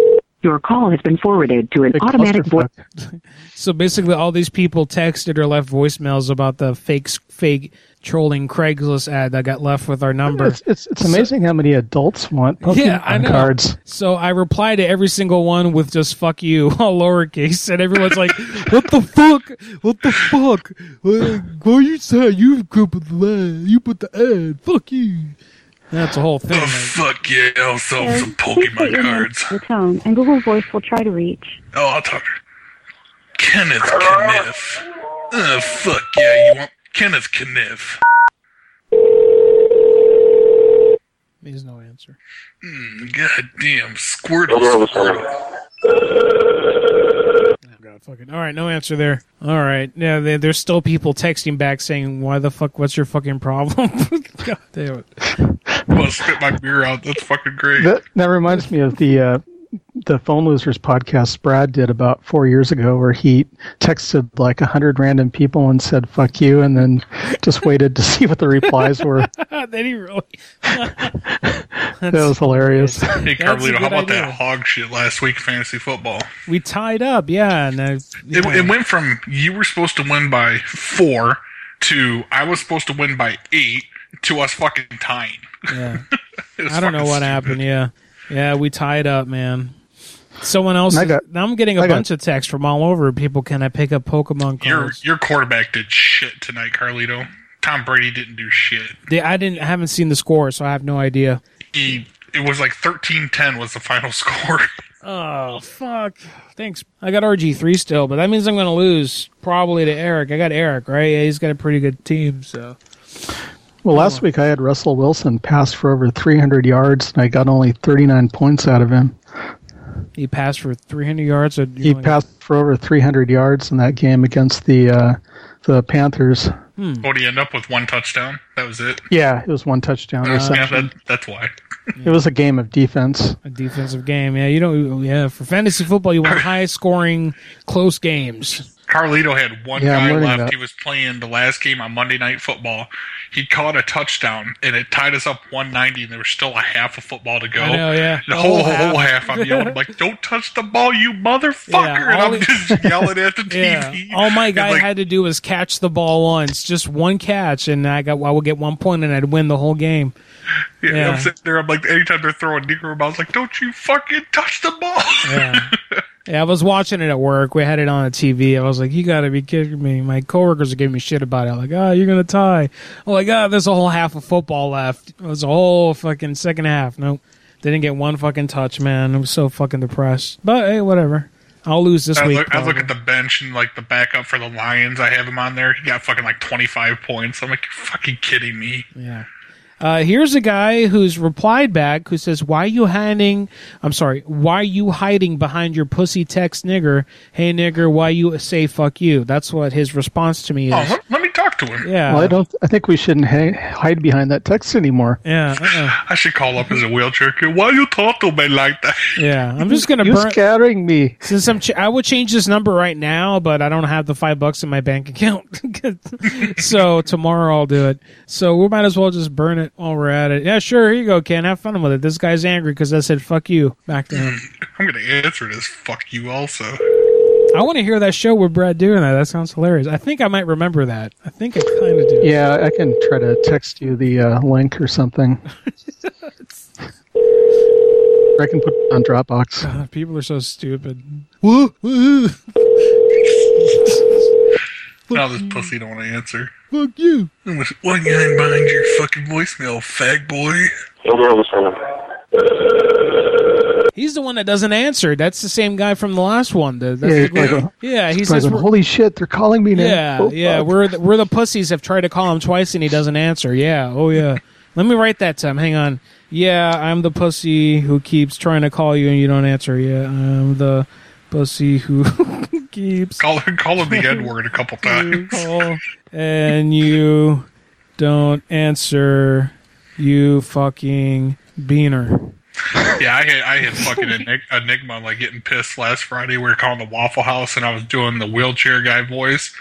[SPEAKER 15] Your call has been forwarded to an automatic voice.
[SPEAKER 9] So basically, all these people texted or left voicemails about the fake, fake trolling Craigslist ad that got left with our number.
[SPEAKER 6] It's it's, it's amazing how many adults want Pokemon
[SPEAKER 9] yeah, I know.
[SPEAKER 6] cards.
[SPEAKER 9] So I replied to every single one with just "fuck you" all lowercase, and everyone's like, "What the fuck? What the fuck? Why are you saying you put the ad? You put the ad? Fuck you." That's the whole thing.
[SPEAKER 19] Oh, fuck yeah, I'll sell
[SPEAKER 18] Yes,
[SPEAKER 19] some
[SPEAKER 18] please put
[SPEAKER 19] Pokemon
[SPEAKER 18] your name
[SPEAKER 19] cards.
[SPEAKER 18] to the tone, and Google Voice will try to reach.
[SPEAKER 19] Oh, I'll talk to her. Kenneth Kniff. Oh, fuck yeah, you want Kenneth Kniff.
[SPEAKER 9] There's no answer.
[SPEAKER 19] Mm, goddamn, Squirtle. Squirtle.
[SPEAKER 9] God, fucking. All right, no answer there. All right, yeah, they, there's still people texting back saying, "Why the fuck? What's your fucking problem?" God damn it!
[SPEAKER 19] I'm gonna spit my beer out. That's fucking great.
[SPEAKER 6] That, that reminds me of the uh, the Phone Losers podcast Brad did about four years ago, where he texted like a hundred random people and said "fuck you," and then just waited to see what the replies were.
[SPEAKER 9] Then he really.
[SPEAKER 6] That was hilarious.
[SPEAKER 19] Hey,
[SPEAKER 9] That's a
[SPEAKER 19] Carlito, how
[SPEAKER 9] good
[SPEAKER 19] about
[SPEAKER 9] idea.
[SPEAKER 19] that hog shit last week in fantasy football?
[SPEAKER 9] We tied up, yeah, and I,
[SPEAKER 19] It,
[SPEAKER 9] yeah.
[SPEAKER 19] it went from you were supposed to win by four to I was supposed to win by eight to us fucking tying.
[SPEAKER 9] Yeah.
[SPEAKER 19] It was
[SPEAKER 9] I don't know
[SPEAKER 19] fucking
[SPEAKER 9] what
[SPEAKER 19] stupid.
[SPEAKER 9] happened. Yeah, yeah, we tied up, man. Someone else.
[SPEAKER 6] I got-
[SPEAKER 9] now I'm getting a
[SPEAKER 6] I got-
[SPEAKER 9] bunch of texts from all over. People, can I pick up Pokemon
[SPEAKER 19] Your
[SPEAKER 9] cards?
[SPEAKER 19] your quarterback did shit tonight, Carlito. Tom Brady didn't do shit.
[SPEAKER 9] They, I didn't. I haven't seen the score, so I have no idea.
[SPEAKER 19] He it was like thirteen ten was the final score.
[SPEAKER 9] Oh fuck! Thanks. I got R G three still, but that means I'm going to lose probably to Eric. I got Eric, right? Yeah, he's got a pretty good team. So
[SPEAKER 6] Well, last week I had Russell Wilson pass for over three hundred yards, and I got only thirty-nine points out of him.
[SPEAKER 9] he passed for three hundred yards. So
[SPEAKER 6] He passed for over three hundred yards in that game against the uh, the Panthers.
[SPEAKER 9] Hmm.
[SPEAKER 19] What did he end up with? One touchdown? That was it?
[SPEAKER 6] Yeah, it was one touchdown
[SPEAKER 19] Uh, yeah,
[SPEAKER 6] reception.
[SPEAKER 19] that, that's why.
[SPEAKER 6] It was a game of defense.
[SPEAKER 9] A defensive game. Yeah, you don't. Yeah, for fantasy football, you want high scoring, close games.
[SPEAKER 19] Carlito had one
[SPEAKER 6] Yeah, I'm
[SPEAKER 19] guy
[SPEAKER 6] learning
[SPEAKER 19] left.
[SPEAKER 6] that.
[SPEAKER 19] He was playing the last game on Monday Night Football. He caught a touchdown, and it tied us up one ninety, and there was still a half of football to go.
[SPEAKER 9] I know, yeah.
[SPEAKER 19] The
[SPEAKER 9] The
[SPEAKER 19] whole,
[SPEAKER 9] whole
[SPEAKER 19] whole
[SPEAKER 9] half.
[SPEAKER 19] half, I'm yelling, I'm like, don't touch the ball, you motherfucker!
[SPEAKER 9] Yeah,
[SPEAKER 19] and
[SPEAKER 9] all
[SPEAKER 19] I'm
[SPEAKER 9] he-
[SPEAKER 19] just yelling at the T V.
[SPEAKER 9] Yeah, all my guy
[SPEAKER 19] And, like,
[SPEAKER 9] had to do was catch the ball once, just one catch, and I got I would get one point, and I'd win the whole game.
[SPEAKER 19] Yeah,
[SPEAKER 9] Yeah.
[SPEAKER 19] I'm sitting there, I'm like, anytime they're throwing Negro, I was like, don't you fucking touch the ball!
[SPEAKER 9] Yeah. Yeah, I was watching it at work. We had it on the T V. I was like, you got to be kidding me. My coworkers are giving me shit about it. Like, oh, you're going to tie. I'm like, oh, there's a whole half of football left. It was a whole fucking second half. Nope. Didn't get one fucking touch, man. I was so fucking depressed. But, hey, whatever. I'll lose this
[SPEAKER 19] I
[SPEAKER 9] week.
[SPEAKER 19] look, I look
[SPEAKER 9] probably.
[SPEAKER 19] at the bench and like the backup for the Lions. I have him on there. He got fucking like twenty-five points. I'm like, you're fucking kidding me.
[SPEAKER 9] Yeah. Uh, here's a guy who's replied back who says, why you hiding, I'm sorry, why you hiding behind your pussy text nigger? Hey, nigger, why you say fuck you? That's what his response to me is.
[SPEAKER 19] Oh, let, let me talk to him.
[SPEAKER 9] Yeah.
[SPEAKER 6] Well, I don't. I think we shouldn't ha- hide behind that text anymore.
[SPEAKER 9] Yeah. Uh-uh.
[SPEAKER 19] I should call up as a wheelchair kid. Why you talk to me like that?
[SPEAKER 9] Yeah. I'm just going to
[SPEAKER 6] You're
[SPEAKER 9] burn.
[SPEAKER 6] scattering me.
[SPEAKER 9] Since I'm, ch- I would change this number right now, but I don't have the five bucks in my bank account. So tomorrow I'll do it. So we might as well just burn it while we're at it. Yeah, sure. Here you go, Ken. Have fun with it. This guy's angry because I said fuck you back to him.
[SPEAKER 19] I'm going to answer this. Fuck you also.
[SPEAKER 9] I want to hear that show with Brad doing that. That sounds hilarious. I think I might remember that. I think I kind of do.
[SPEAKER 6] Yeah, I can try to text you the uh, link or something. Or I can put it on Dropbox.
[SPEAKER 9] God, people are so stupid. Woo, woo.
[SPEAKER 19] Now this pussy don't want to answer.
[SPEAKER 9] Fuck you.
[SPEAKER 19] There's one guy behind your fucking voicemail, fag boy.
[SPEAKER 9] He's the one that doesn't answer. That's the same guy from the last one. The, that's
[SPEAKER 6] Yeah,
[SPEAKER 9] the
[SPEAKER 6] he's like,
[SPEAKER 9] guy-
[SPEAKER 6] uh,
[SPEAKER 9] yeah, he
[SPEAKER 6] he's
[SPEAKER 9] says,
[SPEAKER 6] like,
[SPEAKER 9] we're-
[SPEAKER 6] holy shit, they're calling me now.
[SPEAKER 9] yeah,
[SPEAKER 6] Oh,
[SPEAKER 9] yeah,
[SPEAKER 6] fuck.
[SPEAKER 9] we're the, we're the pussies have tried to call him twice and he doesn't answer. Yeah, oh yeah. Let me write that to him. Hang on. Yeah, I'm the pussy who keeps trying to call you and you don't answer. Yeah, I'm the pussy who keeps
[SPEAKER 19] Call, call him the N-word a couple times.
[SPEAKER 9] call and you don't answer. You fucking beaner.
[SPEAKER 19] Yeah, I had I had fucking enig- Enigma like getting pissed last Friday. We were calling the Waffle House, and I was doing the wheelchair guy voice,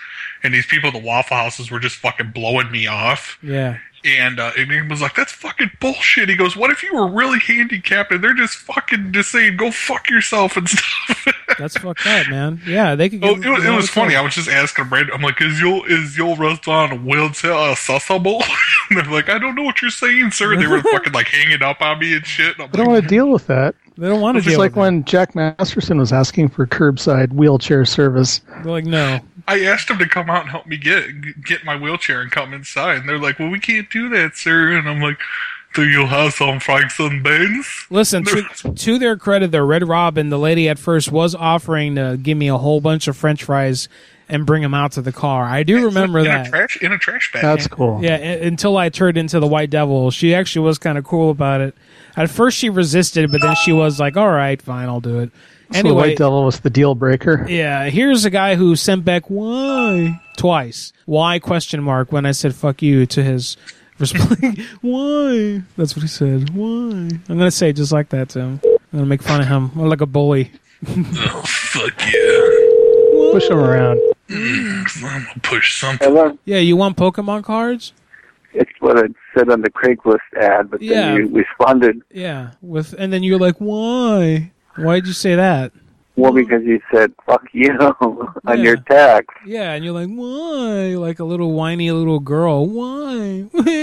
[SPEAKER 19] and these people at the Waffle Houses were just fucking blowing me off.
[SPEAKER 9] Yeah.
[SPEAKER 19] And uh, and he was like, "That's fucking bullshit." He goes, "What if you were really handicapped and they're just fucking just saying go fuck yourself and stuff?"
[SPEAKER 9] That's fucked up, man. Yeah, they could.
[SPEAKER 19] Oh,
[SPEAKER 9] Get,
[SPEAKER 19] it, was- it was funny. I was just asking Brad. I'm like, "Is your is your restaurant a wheelchair accessible?" And they're like, "I don't know what you're saying, sir." They were fucking like hanging up on me and shit. And I'm
[SPEAKER 6] I don't want to deal with that.
[SPEAKER 9] They don't want to
[SPEAKER 6] It's just
[SPEAKER 9] deal
[SPEAKER 6] like
[SPEAKER 9] with
[SPEAKER 6] when Jack Masterson was asking for curbside wheelchair service.
[SPEAKER 9] They're like, no.
[SPEAKER 19] I asked them to come out and help me get get my wheelchair and come inside, and they're like, "Well, we can't do that, sir." And I'm like, "Do you have some Franks and Beans?"
[SPEAKER 9] Listen, to, to their credit, the Red Robin, the lady at first was offering to give me a whole bunch of French fries and bring them out to the car. I do remember
[SPEAKER 19] in
[SPEAKER 9] that.
[SPEAKER 19] A trash, in a trash bag.
[SPEAKER 6] That's cool.
[SPEAKER 9] Yeah, a- until I turned into the White Devil. She actually was kind of cool about it. At first she resisted, but then she was like, all right, fine, I'll do it.
[SPEAKER 6] So the
[SPEAKER 9] Anyway,
[SPEAKER 6] White Devil was the deal breaker.
[SPEAKER 9] yeah, here's a guy who sent back why twice. Why question mark when I said fuck you to his response. Why? That's what he said. Why? I'm going to say it just like that to him. I'm going to make fun of him. I'm like a bully.
[SPEAKER 19] Oh, fuck yeah.
[SPEAKER 6] Push him around.
[SPEAKER 19] Mm, I'm gonna push something.
[SPEAKER 12] Hello?
[SPEAKER 9] Yeah, you want Pokemon cards?
[SPEAKER 12] It's what I said on the Craigslist ad, but
[SPEAKER 9] Yeah.
[SPEAKER 12] then you responded,
[SPEAKER 9] Yeah, with and then you're like, why? Why'd you say that?
[SPEAKER 12] well, because you said, fuck you, on
[SPEAKER 9] Yeah.
[SPEAKER 12] your text.
[SPEAKER 9] Yeah, and you're like, why? Like a little whiny little girl. Why?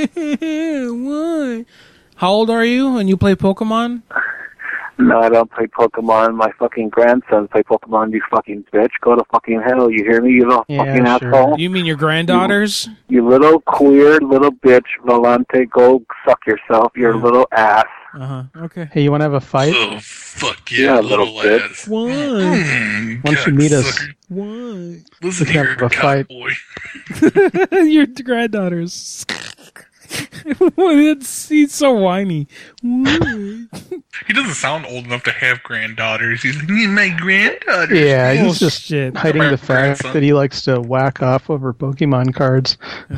[SPEAKER 9] Why? How old are you and you play Pokemon?
[SPEAKER 12] No, I don't play Pokemon. My fucking grandsons play Pokemon, you fucking bitch. Go to fucking hell, you hear me, you little fucking asshole?
[SPEAKER 9] You mean your granddaughters?
[SPEAKER 12] You little queer little bitch, Volante, go suck yourself, your little ass.
[SPEAKER 9] Uh-huh, okay.
[SPEAKER 6] Hey, you want to have a fight?
[SPEAKER 19] Oh, fuck
[SPEAKER 12] Yeah,
[SPEAKER 19] yeah,
[SPEAKER 12] little
[SPEAKER 19] little
[SPEAKER 12] bitch.
[SPEAKER 19] ass.
[SPEAKER 9] Why?
[SPEAKER 19] Mm,
[SPEAKER 6] Why don't you meet us?
[SPEAKER 19] cocksucker.
[SPEAKER 9] Why?
[SPEAKER 19] Listen
[SPEAKER 6] We can
[SPEAKER 19] here,
[SPEAKER 6] have a fight.
[SPEAKER 19] cowboy.
[SPEAKER 9] Your granddaughters. It's, he's so whiny. Why?
[SPEAKER 19] He doesn't sound old enough to have granddaughters. He's like, "Yeah, my granddaughters."
[SPEAKER 6] Yeah, he's just
[SPEAKER 9] Bullshit.
[SPEAKER 6] hiding the fact
[SPEAKER 19] Grandson.
[SPEAKER 6] that he likes to whack off over Pokemon cards.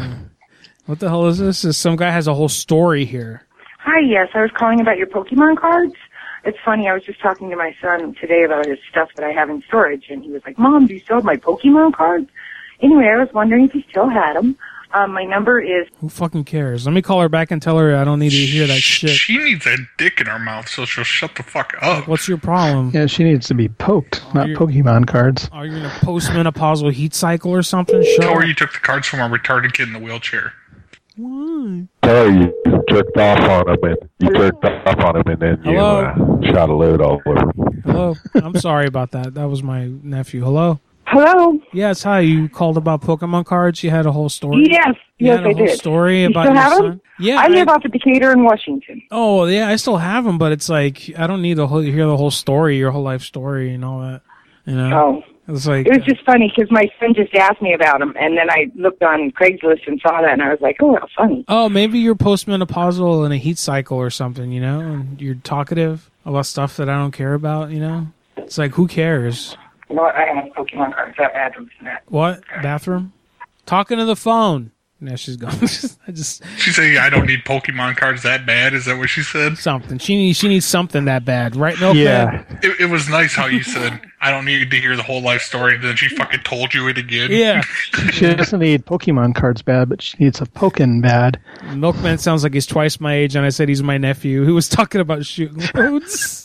[SPEAKER 9] What the hell is this? This- Some guy has a whole story here.
[SPEAKER 20] Hi, yes, I was calling about your Pokemon cards. It's funny, I was just talking to my son today about his stuff that I have in storage, and he was like, Mom, do you still have my Pokemon cards? Anyway, I was wondering if you still had them. Um, my number is...
[SPEAKER 9] Who fucking cares? Let me call her back and tell her I don't need to hear that shit.
[SPEAKER 19] She needs a dick in her mouth, so she'll shut the fuck up.
[SPEAKER 9] What's your problem?
[SPEAKER 6] Yeah, she needs to be poked, not
[SPEAKER 9] you-
[SPEAKER 6] Pokemon cards.
[SPEAKER 9] Are you in a postmenopausal heat cycle or something? Shut
[SPEAKER 19] Tell
[SPEAKER 9] up.
[SPEAKER 19] her you took the cards from a retarded kid in the wheelchair.
[SPEAKER 9] Why?
[SPEAKER 21] Tell you jerked off on him and you jerked off on him and then you
[SPEAKER 9] Hello?
[SPEAKER 21] uh, shot a load all over him.
[SPEAKER 9] Hello? I'm sorry about that. That was my nephew. Hello?
[SPEAKER 20] Hello?
[SPEAKER 9] Yes, hi. You called about Pokemon cards? You had a whole story?
[SPEAKER 20] Yes,
[SPEAKER 9] You
[SPEAKER 20] yes,
[SPEAKER 9] had a
[SPEAKER 20] I
[SPEAKER 9] whole
[SPEAKER 20] did.
[SPEAKER 9] story
[SPEAKER 20] You
[SPEAKER 9] about
[SPEAKER 20] still
[SPEAKER 9] your
[SPEAKER 20] have 'em?
[SPEAKER 9] son? Yeah.
[SPEAKER 20] I live off of Decatur in Washington.
[SPEAKER 9] Oh, yeah, I still have them, but it's like, I don't need to whole, hear the whole story, your whole life story and all that. You know?
[SPEAKER 20] Oh.
[SPEAKER 9] It's like,
[SPEAKER 20] It was just funny because my son just asked me about them, and then I looked on Craigslist and saw that, and I was like, oh, how funny.
[SPEAKER 9] oh, maybe you're postmenopausal in a heat cycle or something, you know? And you're talkative about stuff that I don't care about, you know? It's like, who cares?
[SPEAKER 20] Well, I have Pokemon cards. I have address and that.
[SPEAKER 9] What? Bathroom? Talking to the phone. Now she's gone. I just
[SPEAKER 19] She said, "I don't need Pokemon cards that bad." Is that what she said?
[SPEAKER 9] Something. She needs. She needs something that bad, right? No.
[SPEAKER 6] Yeah.
[SPEAKER 19] It, it was nice how you said, "I don't need to hear the whole life story." And then she fucking told you it again.
[SPEAKER 9] Yeah.
[SPEAKER 6] She doesn't need Pokemon cards bad, but she needs a Pokin bad.
[SPEAKER 9] Milkman sounds like he's twice my age, and I said he's my nephew. Who was talking about shooting loads.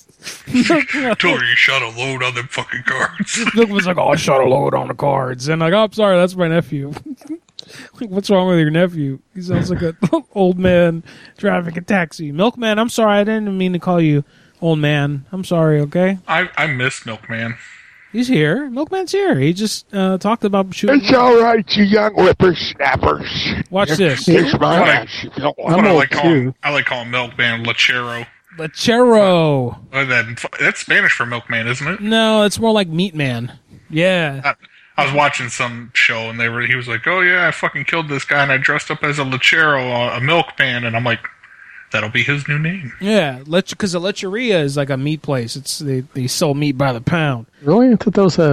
[SPEAKER 19] Told her you shot a load on them fucking cards.
[SPEAKER 9] Milkman's like, "Oh, I shot a load on the cards," and like, "Oh, I'm sorry, that's my nephew." Like, what's wrong with your nephew? He sounds like an old man driving a taxi. Milkman, I'm sorry, I didn't mean to call you old man. I'm sorry, okay?
[SPEAKER 19] I I miss Milkman.
[SPEAKER 9] He's here. Milkman's here. He just uh, talked about shooting.
[SPEAKER 21] It's all right, you young whippersnappers.
[SPEAKER 9] Watch this.
[SPEAKER 21] Kiss my
[SPEAKER 19] What I-
[SPEAKER 21] ass if you don't
[SPEAKER 19] what
[SPEAKER 21] want
[SPEAKER 19] I
[SPEAKER 21] to.
[SPEAKER 19] like calling I like calling Milkman Lechero.
[SPEAKER 9] Lechero.
[SPEAKER 19] Or then that's Spanish for milkman, isn't it?
[SPEAKER 9] No, it's more like Meat Man. Yeah.
[SPEAKER 19] I, I was watching some show and they were. He was like, "Oh yeah, I fucking killed this guy and I dressed up as a lechero, a milkman," and I'm like, "That'll be his new name."
[SPEAKER 9] Yeah, because a lecheria is like a meat place. It's they, they sell meat by the pound.
[SPEAKER 6] Really? I thought that was a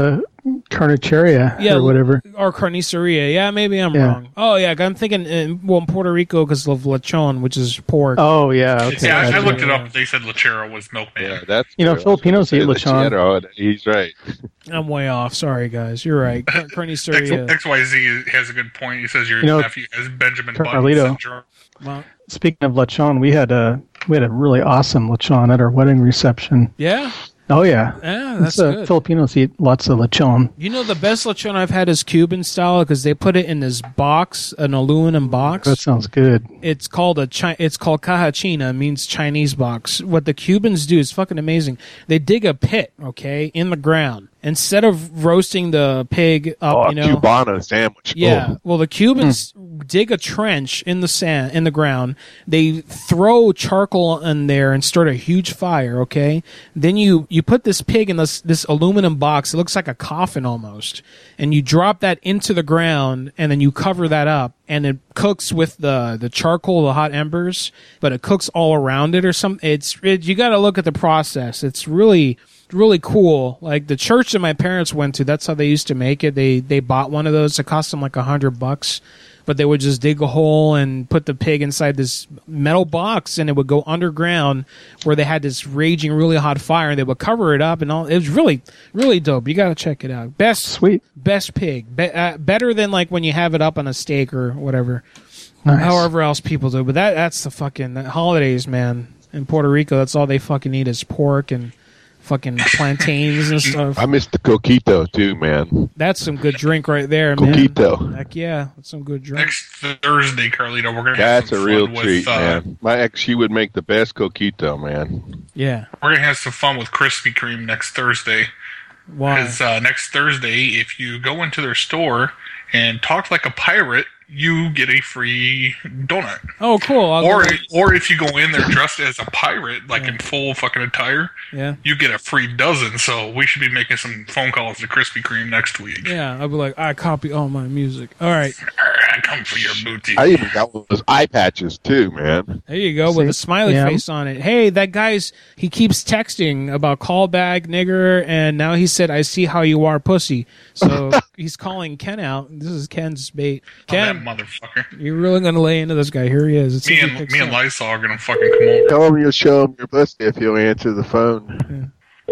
[SPEAKER 6] Carniceria
[SPEAKER 9] Yeah,
[SPEAKER 6] or whatever.
[SPEAKER 9] Or carniceria. Yeah, maybe I'm
[SPEAKER 6] Yeah.
[SPEAKER 9] wrong. Oh, yeah, I'm thinking, in, well, in Puerto Rico because of lechon, which is pork.
[SPEAKER 6] Oh, yeah. Okay.
[SPEAKER 19] yeah, I, I
[SPEAKER 6] Gotcha.
[SPEAKER 19] looked it up. They said lechero was milkman.
[SPEAKER 8] Yeah, that's
[SPEAKER 6] You know,
[SPEAKER 8] true.
[SPEAKER 6] Filipinos eat
[SPEAKER 8] Say
[SPEAKER 6] lechon.
[SPEAKER 8] lechero, He's right.
[SPEAKER 9] I'm way off. Sorry, guys. You're right. Car-
[SPEAKER 19] X,
[SPEAKER 9] carniceria.
[SPEAKER 19] X Y Z has a good point. He says your
[SPEAKER 6] You know,
[SPEAKER 19] nephew has Benjamin Button
[SPEAKER 6] Carlito.
[SPEAKER 19] syndrome.
[SPEAKER 9] Well,
[SPEAKER 6] Speaking of lechon, we had a we had a really awesome lechon at our wedding reception.
[SPEAKER 9] yeah.
[SPEAKER 6] Oh yeah,
[SPEAKER 9] Yeah, that's
[SPEAKER 6] It's, uh,
[SPEAKER 9] good.
[SPEAKER 6] Filipinos eat lots of lechon.
[SPEAKER 9] You know, the best lechon I've had is Cuban style because they put it in this box, an aluminum box.
[SPEAKER 6] That sounds good.
[SPEAKER 9] It's called a chi- it's called caja china, means Chinese box. What the Cubans do is fucking amazing. They dig a pit, okay, in the ground. Instead of roasting the pig up,
[SPEAKER 21] Oh,
[SPEAKER 9] you know,
[SPEAKER 21] Cubano sandwich.
[SPEAKER 9] yeah.
[SPEAKER 21] Oh.
[SPEAKER 9] Well, the Cubans dig a trench in the sand, in the ground. They throw charcoal in there and start a huge fire. Okay. Then you you put this pig in this this aluminum box. It looks like a coffin almost, and you drop that into the ground, and then you cover that up, and it cooks with the the charcoal, the hot embers, but it cooks all around it or something. It's it, you got to look at the process. It's really. Really cool. Like the church that my parents went to, that's how they used to make it. They they bought one of those. It cost them like a hundred bucks, but they would just dig a hole and put the pig inside this metal box, and it would go underground where they had this raging, really hot fire, and they would cover it up and all. It was really, really dope. You got to check it out. Best,
[SPEAKER 6] sweet,
[SPEAKER 9] best pig. Be, uh, better than like when you have it up on a steak or whatever.
[SPEAKER 6] Nice.
[SPEAKER 9] However else people do, but that that's the fucking holidays, man. In Puerto Rico, that's all they fucking eat is pork and fucking plantains and stuff.
[SPEAKER 21] I miss the coquito too, man.
[SPEAKER 9] That's some good drink right there, man.
[SPEAKER 21] Coquito.
[SPEAKER 9] Heck yeah, that's some good drink.
[SPEAKER 19] Next Thursday, Carlito, we're gonna have
[SPEAKER 8] That's
[SPEAKER 19] some
[SPEAKER 8] a real
[SPEAKER 19] fun with,
[SPEAKER 8] treat,
[SPEAKER 19] uh,
[SPEAKER 8] man. My ex, she would make the best coquito, man.
[SPEAKER 9] Yeah.
[SPEAKER 19] We're gonna have some fun with Krispy Kreme next Thursday.
[SPEAKER 9] Why?
[SPEAKER 19] Because uh, next Thursday, if you go into their store and talk like a pirate, you get a free donut.
[SPEAKER 9] Oh, cool. I'll
[SPEAKER 19] Or
[SPEAKER 9] go-
[SPEAKER 19] or if you go in there dressed as a pirate, like in full fucking attire,
[SPEAKER 9] Yeah.
[SPEAKER 19] you get a free dozen. So we should be making some phone calls to Krispy Kreme next week.
[SPEAKER 9] Yeah, I'll be like, I copy all my music. All right.
[SPEAKER 19] I come for your booty.
[SPEAKER 21] I even got those eye patches too, man.
[SPEAKER 9] There you go, with a smiley
[SPEAKER 21] Yeah.
[SPEAKER 9] face on it. Hey, that guy's, he keeps texting about callback, nigger, and now he said, I see how you are, pussy. So he's calling Ken out. This is Ken's bait. Ken,
[SPEAKER 19] That motherfucker.
[SPEAKER 9] you're really going to lay into this guy. Here he is. It's
[SPEAKER 19] Me and me and Lysol are gonna fucking come over.
[SPEAKER 21] Tell him you'll show him your pussy if you'll answer the phone.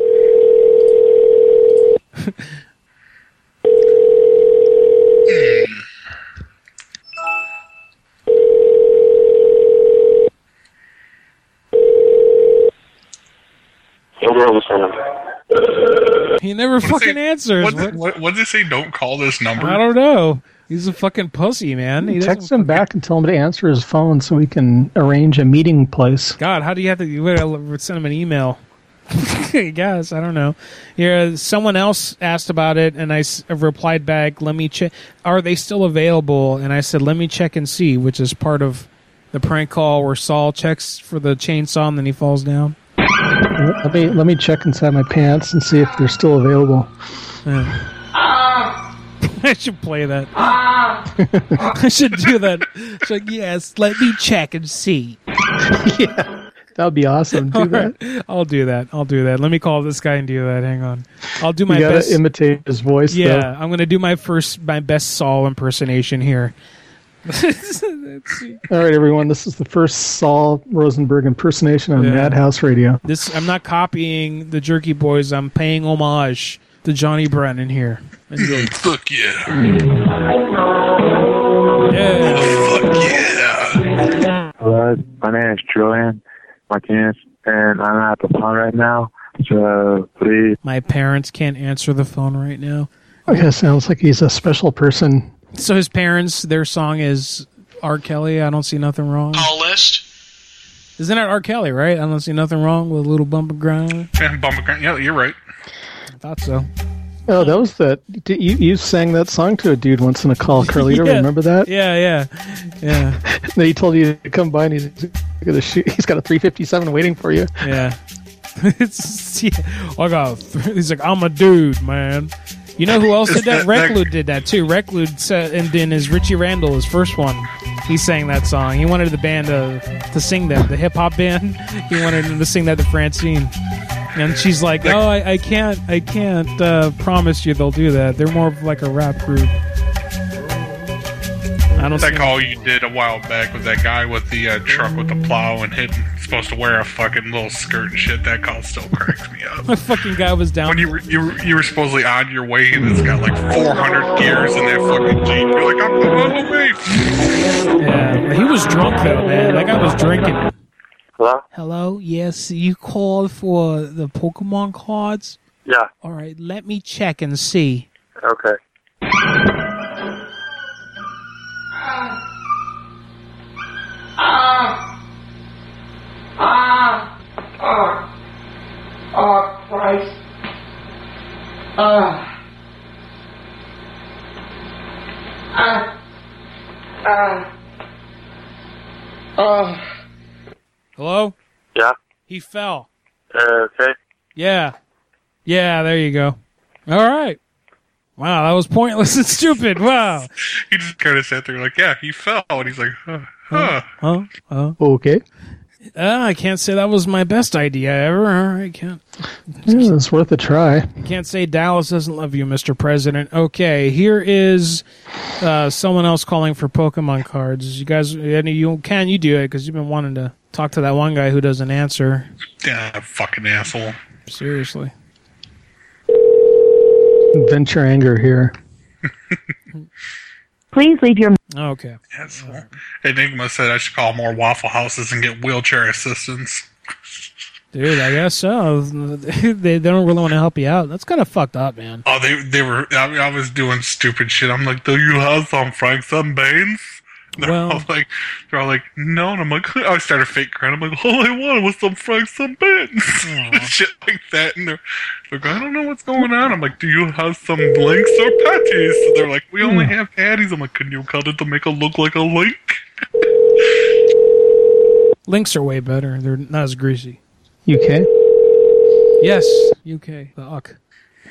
[SPEAKER 9] He never fucking answers.
[SPEAKER 19] What,
[SPEAKER 9] What-
[SPEAKER 19] what, what did they say? Don't call this number.
[SPEAKER 9] I don't know. He's a fucking pussy, man. He
[SPEAKER 6] Text
[SPEAKER 9] doesn't.
[SPEAKER 6] him back and tell him to answer his phone so we can arrange a meeting place.
[SPEAKER 9] God, how do you have to? You gotta send him an email. I guess I don't know. Yeah, someone else asked about it, and I s- replied back. Let me check. Are they still available? And I said, let me check and see, which is part of the prank call where Saul checks for the chainsaw and then he falls down.
[SPEAKER 6] Let me let me check inside my pants and see if they're still available.
[SPEAKER 9] Yeah. I should play that. I should do that. It's like, yes, let me check and see.
[SPEAKER 6] Yeah, that would be awesome. Do
[SPEAKER 9] All
[SPEAKER 6] that.
[SPEAKER 9] right. I'll do that. I'll do that. Let me call this guy and do that. Hang on. I'll do my
[SPEAKER 6] You gotta
[SPEAKER 9] best.
[SPEAKER 6] imitate his voice.
[SPEAKER 9] Yeah,
[SPEAKER 6] though.
[SPEAKER 9] I'm gonna do my first, my best Saul impersonation here. Let's see.
[SPEAKER 6] All right, everyone. This is the first Saul Rosenberg impersonation on
[SPEAKER 9] Yeah.
[SPEAKER 6] Madhouse Radio.
[SPEAKER 9] This I'm not copying the Jerky Boys. I'm paying homage to Johnny Brennan here. Enjoy.
[SPEAKER 19] Fuck yeah.
[SPEAKER 9] Yeah.
[SPEAKER 19] Fuck yeah.
[SPEAKER 21] Hello, my name is Julian Martinez, and I'm at the phone right now. So please.
[SPEAKER 9] My parents can't answer the phone right now.
[SPEAKER 6] Okay, sounds like he's a special person.
[SPEAKER 9] So his parents, their song is R. Kelly. I don't see nothing wrong.
[SPEAKER 19] Call list.
[SPEAKER 9] Isn't that R. Kelly, right? I don't see nothing wrong with a little bump and grind.
[SPEAKER 19] And bumper grind. Yeah, you're right.
[SPEAKER 9] I thought so.
[SPEAKER 6] Oh, that was that. Did you you sang that song to a dude once in a call, Carlito.
[SPEAKER 9] Yeah.
[SPEAKER 6] Remember that?
[SPEAKER 9] Yeah, yeah, yeah.
[SPEAKER 6] Then he told you to come by, and he's got a shoot. He's got a three fifty-seven waiting for you.
[SPEAKER 9] Yeah. it's, yeah. I got. He's like, I'm a dude, man. You know who else did that?
[SPEAKER 19] That- that-
[SPEAKER 9] Reclude did that too. Reclude said, and then his Richie Randall, his first one, he sang that song. He wanted the band to to sing that, the hip hop band. He wanted them to sing that to Francine. And she's like, "Oh, I, I can't, I can't uh, promise you they'll do that. They're more of like a rap group." I don't.
[SPEAKER 19] That call you did a while back with that guy with the uh, truck with the plow and him supposed to wear a fucking little skirt and shit. That call still cracks me up.
[SPEAKER 9] The fucking guy was down.
[SPEAKER 19] When you were, you were, you were supposedly on your way and it's got like four hundred gears in that fucking Jeep. You're like, I'm on the way.
[SPEAKER 9] Yeah, he was drunk though, man. That guy was drinking.
[SPEAKER 12] Hello?
[SPEAKER 9] Hello? Yes, you called for the Pokemon cards?
[SPEAKER 12] Yeah.
[SPEAKER 9] All right, let me check and see.
[SPEAKER 12] Okay.
[SPEAKER 10] Ah! Ah! Oh! Oh, Christ. Ah! Ah! Ah!
[SPEAKER 12] Oh.
[SPEAKER 9] Hello?
[SPEAKER 12] Yeah.
[SPEAKER 9] He fell.
[SPEAKER 12] Uh, okay.
[SPEAKER 9] Yeah. Yeah, there you go. All right. Wow, that was pointless and stupid. Wow.
[SPEAKER 19] He just kind of sat there like, yeah, he fell. And he's like, huh. huh.
[SPEAKER 9] Huh? Huh?
[SPEAKER 6] Okay.
[SPEAKER 9] Uh, I can't say that was my best idea ever. All right, can't.
[SPEAKER 6] Yeah, it's worth a try.
[SPEAKER 9] Can't say Dallas doesn't love you, Mister President. Okay, here is uh, someone else calling for Pokemon cards. You guys, any you can you do it because you've been wanting to talk to that one guy who doesn't answer.
[SPEAKER 19] Yeah, fucking asshole.
[SPEAKER 9] Seriously.
[SPEAKER 6] Venture anger here.
[SPEAKER 18] Please leave your...
[SPEAKER 9] Okay.
[SPEAKER 19] Asshole. Enigma said I should call more Waffle Houses and get wheelchair assistance.
[SPEAKER 9] Dude, I guess so. they, they don't really want to help you out. That's kind of fucked up, man.
[SPEAKER 19] Oh, they they were. I, mean, I was doing stupid shit. I'm like, do you have some Franks and Beans? They're
[SPEAKER 9] Well-
[SPEAKER 19] all like, they're all like, no. And I'm like, I started fake crying. I'm like, all I wanted was some Franks and Beans, shit like that. And they're like, I don't know what's going on. I'm like, do you have some links or patties? So they're like, we only have patties. I'm like, can you cut it to make it look like a link?
[SPEAKER 9] Links are way better. They're not as greasy.
[SPEAKER 6] U K?
[SPEAKER 9] Yes, U K. The U K.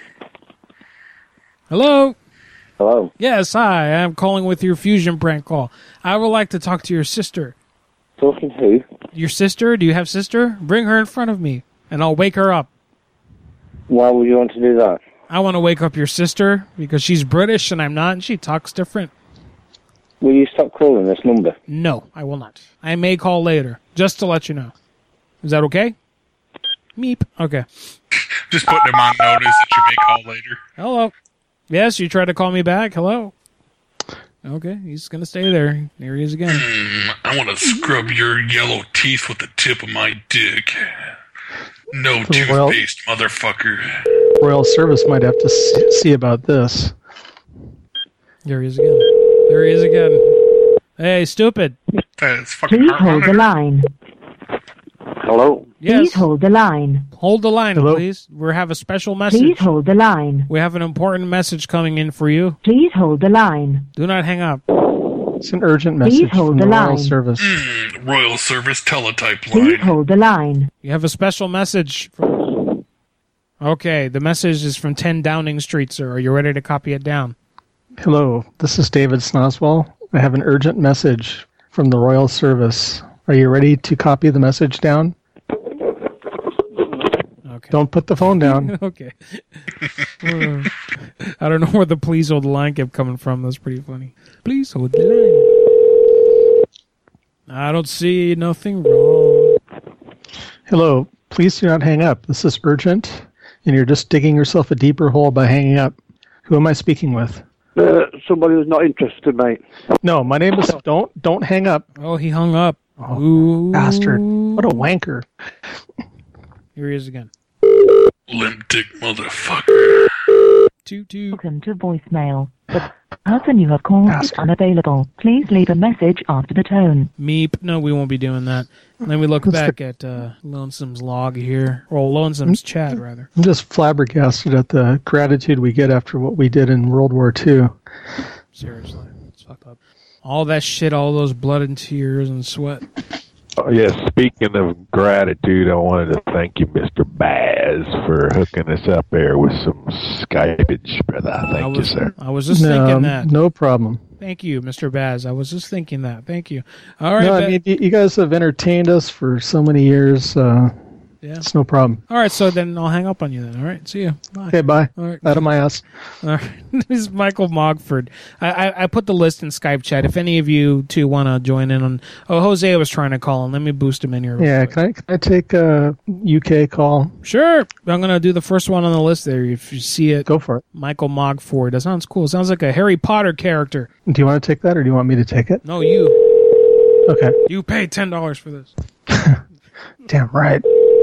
[SPEAKER 9] Hello?
[SPEAKER 12] Hello?
[SPEAKER 9] Yes, hi. I'm calling with your fusion prank call. I would like to talk to your sister.
[SPEAKER 12] Talking who?
[SPEAKER 9] Your sister? Do you have sister? Bring her in front of me, and I'll wake her up.
[SPEAKER 12] Why would you want to do that?
[SPEAKER 9] I want to wake up your sister because she's British and I'm not, and she talks different.
[SPEAKER 12] Will you stop calling this number?
[SPEAKER 9] No, I will not. I may call later, just to let you know. Is that okay? Meep. Okay.
[SPEAKER 19] Just putting him on notice that you may call later.
[SPEAKER 9] Hello. Yes, you tried to call me back. Hello. Okay, he's going to stay there. There he is again.
[SPEAKER 19] Mm, I want to scrub your yellow teeth with the tip of my dick. No
[SPEAKER 6] Well-
[SPEAKER 19] toothpaste, motherfucker.
[SPEAKER 6] Royal Service might have to see, see about this.
[SPEAKER 9] There he is again. There he is again. Hey, stupid.
[SPEAKER 19] That's fucking
[SPEAKER 15] Please hold the line.
[SPEAKER 12] Hello?
[SPEAKER 9] Yes.
[SPEAKER 15] Please hold the line.
[SPEAKER 9] Hold the line, please. We have a special message.
[SPEAKER 15] Please hold the line.
[SPEAKER 9] We have an important message coming in for you.
[SPEAKER 15] Please hold the line.
[SPEAKER 9] Do not hang up.
[SPEAKER 6] It's an urgent
[SPEAKER 15] Please
[SPEAKER 6] message
[SPEAKER 15] hold
[SPEAKER 6] from
[SPEAKER 15] the
[SPEAKER 6] the Royal
[SPEAKER 15] line.
[SPEAKER 6] Service.
[SPEAKER 19] Mm, Royal Service teletype
[SPEAKER 15] Please
[SPEAKER 19] line.
[SPEAKER 15] hold the line.
[SPEAKER 9] You have a special message. From... Okay, the message is from ten Downing Street, sir. Are you ready to copy it down?
[SPEAKER 6] Hello, this is David Snoswell. I have an urgent message from the Royal Service. Are you ready to copy the message down?
[SPEAKER 9] Okay.
[SPEAKER 6] Don't put the phone down.
[SPEAKER 9] Okay. Uh, I don't know where the please hold the line kept coming from. That's pretty funny. Please hold the line. I don't see nothing wrong.
[SPEAKER 6] Hello, please do not hang up. This is urgent, and you're just digging yourself a deeper hole by hanging up. Who am I speaking with?
[SPEAKER 12] Uh, somebody who's not interested, mate.
[SPEAKER 6] No, my name is... Don't don't hang up.
[SPEAKER 9] Oh, he hung up.
[SPEAKER 6] Oh,
[SPEAKER 9] Ooh.
[SPEAKER 6] bastard. What a wanker.
[SPEAKER 9] Here he is again.
[SPEAKER 19] Limp dick motherfucker.
[SPEAKER 9] Toot toot.
[SPEAKER 15] Welcome to voicemail. The person you have called is
[SPEAKER 6] Bastard.
[SPEAKER 15] unavailable. Please leave a message after the tone.
[SPEAKER 9] Meep. No, we won't be doing that. Let me look back at uh, Lonesome's log here. Or Lonesome's chat, rather.
[SPEAKER 6] I'm just flabbergasted at the gratitude we get after what we did in World War Two.
[SPEAKER 9] Seriously. It's fucked up. All that shit, all those blood and tears and sweat.
[SPEAKER 4] Oh, yes, speaking of gratitude, I wanted to thank you, Mister Baz, for hooking us up there with some Skypage, brother. Thank
[SPEAKER 9] I
[SPEAKER 4] you,
[SPEAKER 9] was,
[SPEAKER 4] sir.
[SPEAKER 9] I was just
[SPEAKER 6] No,
[SPEAKER 9] thinking that.
[SPEAKER 6] No problem.
[SPEAKER 9] Thank you, Mister Baz. I was just thinking that. Thank you. All right.
[SPEAKER 6] No,
[SPEAKER 9] Ba-
[SPEAKER 6] I mean, you you guys have entertained us for so many years. Uh,
[SPEAKER 9] Yeah.
[SPEAKER 6] It's no problem.
[SPEAKER 9] All right, so then I'll hang up on you then. All right, see you. Bye.
[SPEAKER 6] Okay, bye.
[SPEAKER 9] All right.
[SPEAKER 6] Out of my ass.
[SPEAKER 9] All right. This is Michael Mogford. I, I, I put the list in Skype chat. If any of you two want to join in on... Oh, Jose was trying to call, and let me boost him in here.
[SPEAKER 6] Yeah, can I, can I take a U K call?
[SPEAKER 9] Sure. I'm going to do the first one on the list there. If you see it.
[SPEAKER 6] Go for it.
[SPEAKER 9] Michael Mogford. That sounds cool. It sounds like a Harry Potter character.
[SPEAKER 6] Do you want to take that, or do you want me to take it?
[SPEAKER 9] No, you.
[SPEAKER 6] Okay.
[SPEAKER 9] You paid ten dollars for this.
[SPEAKER 6] Damn right.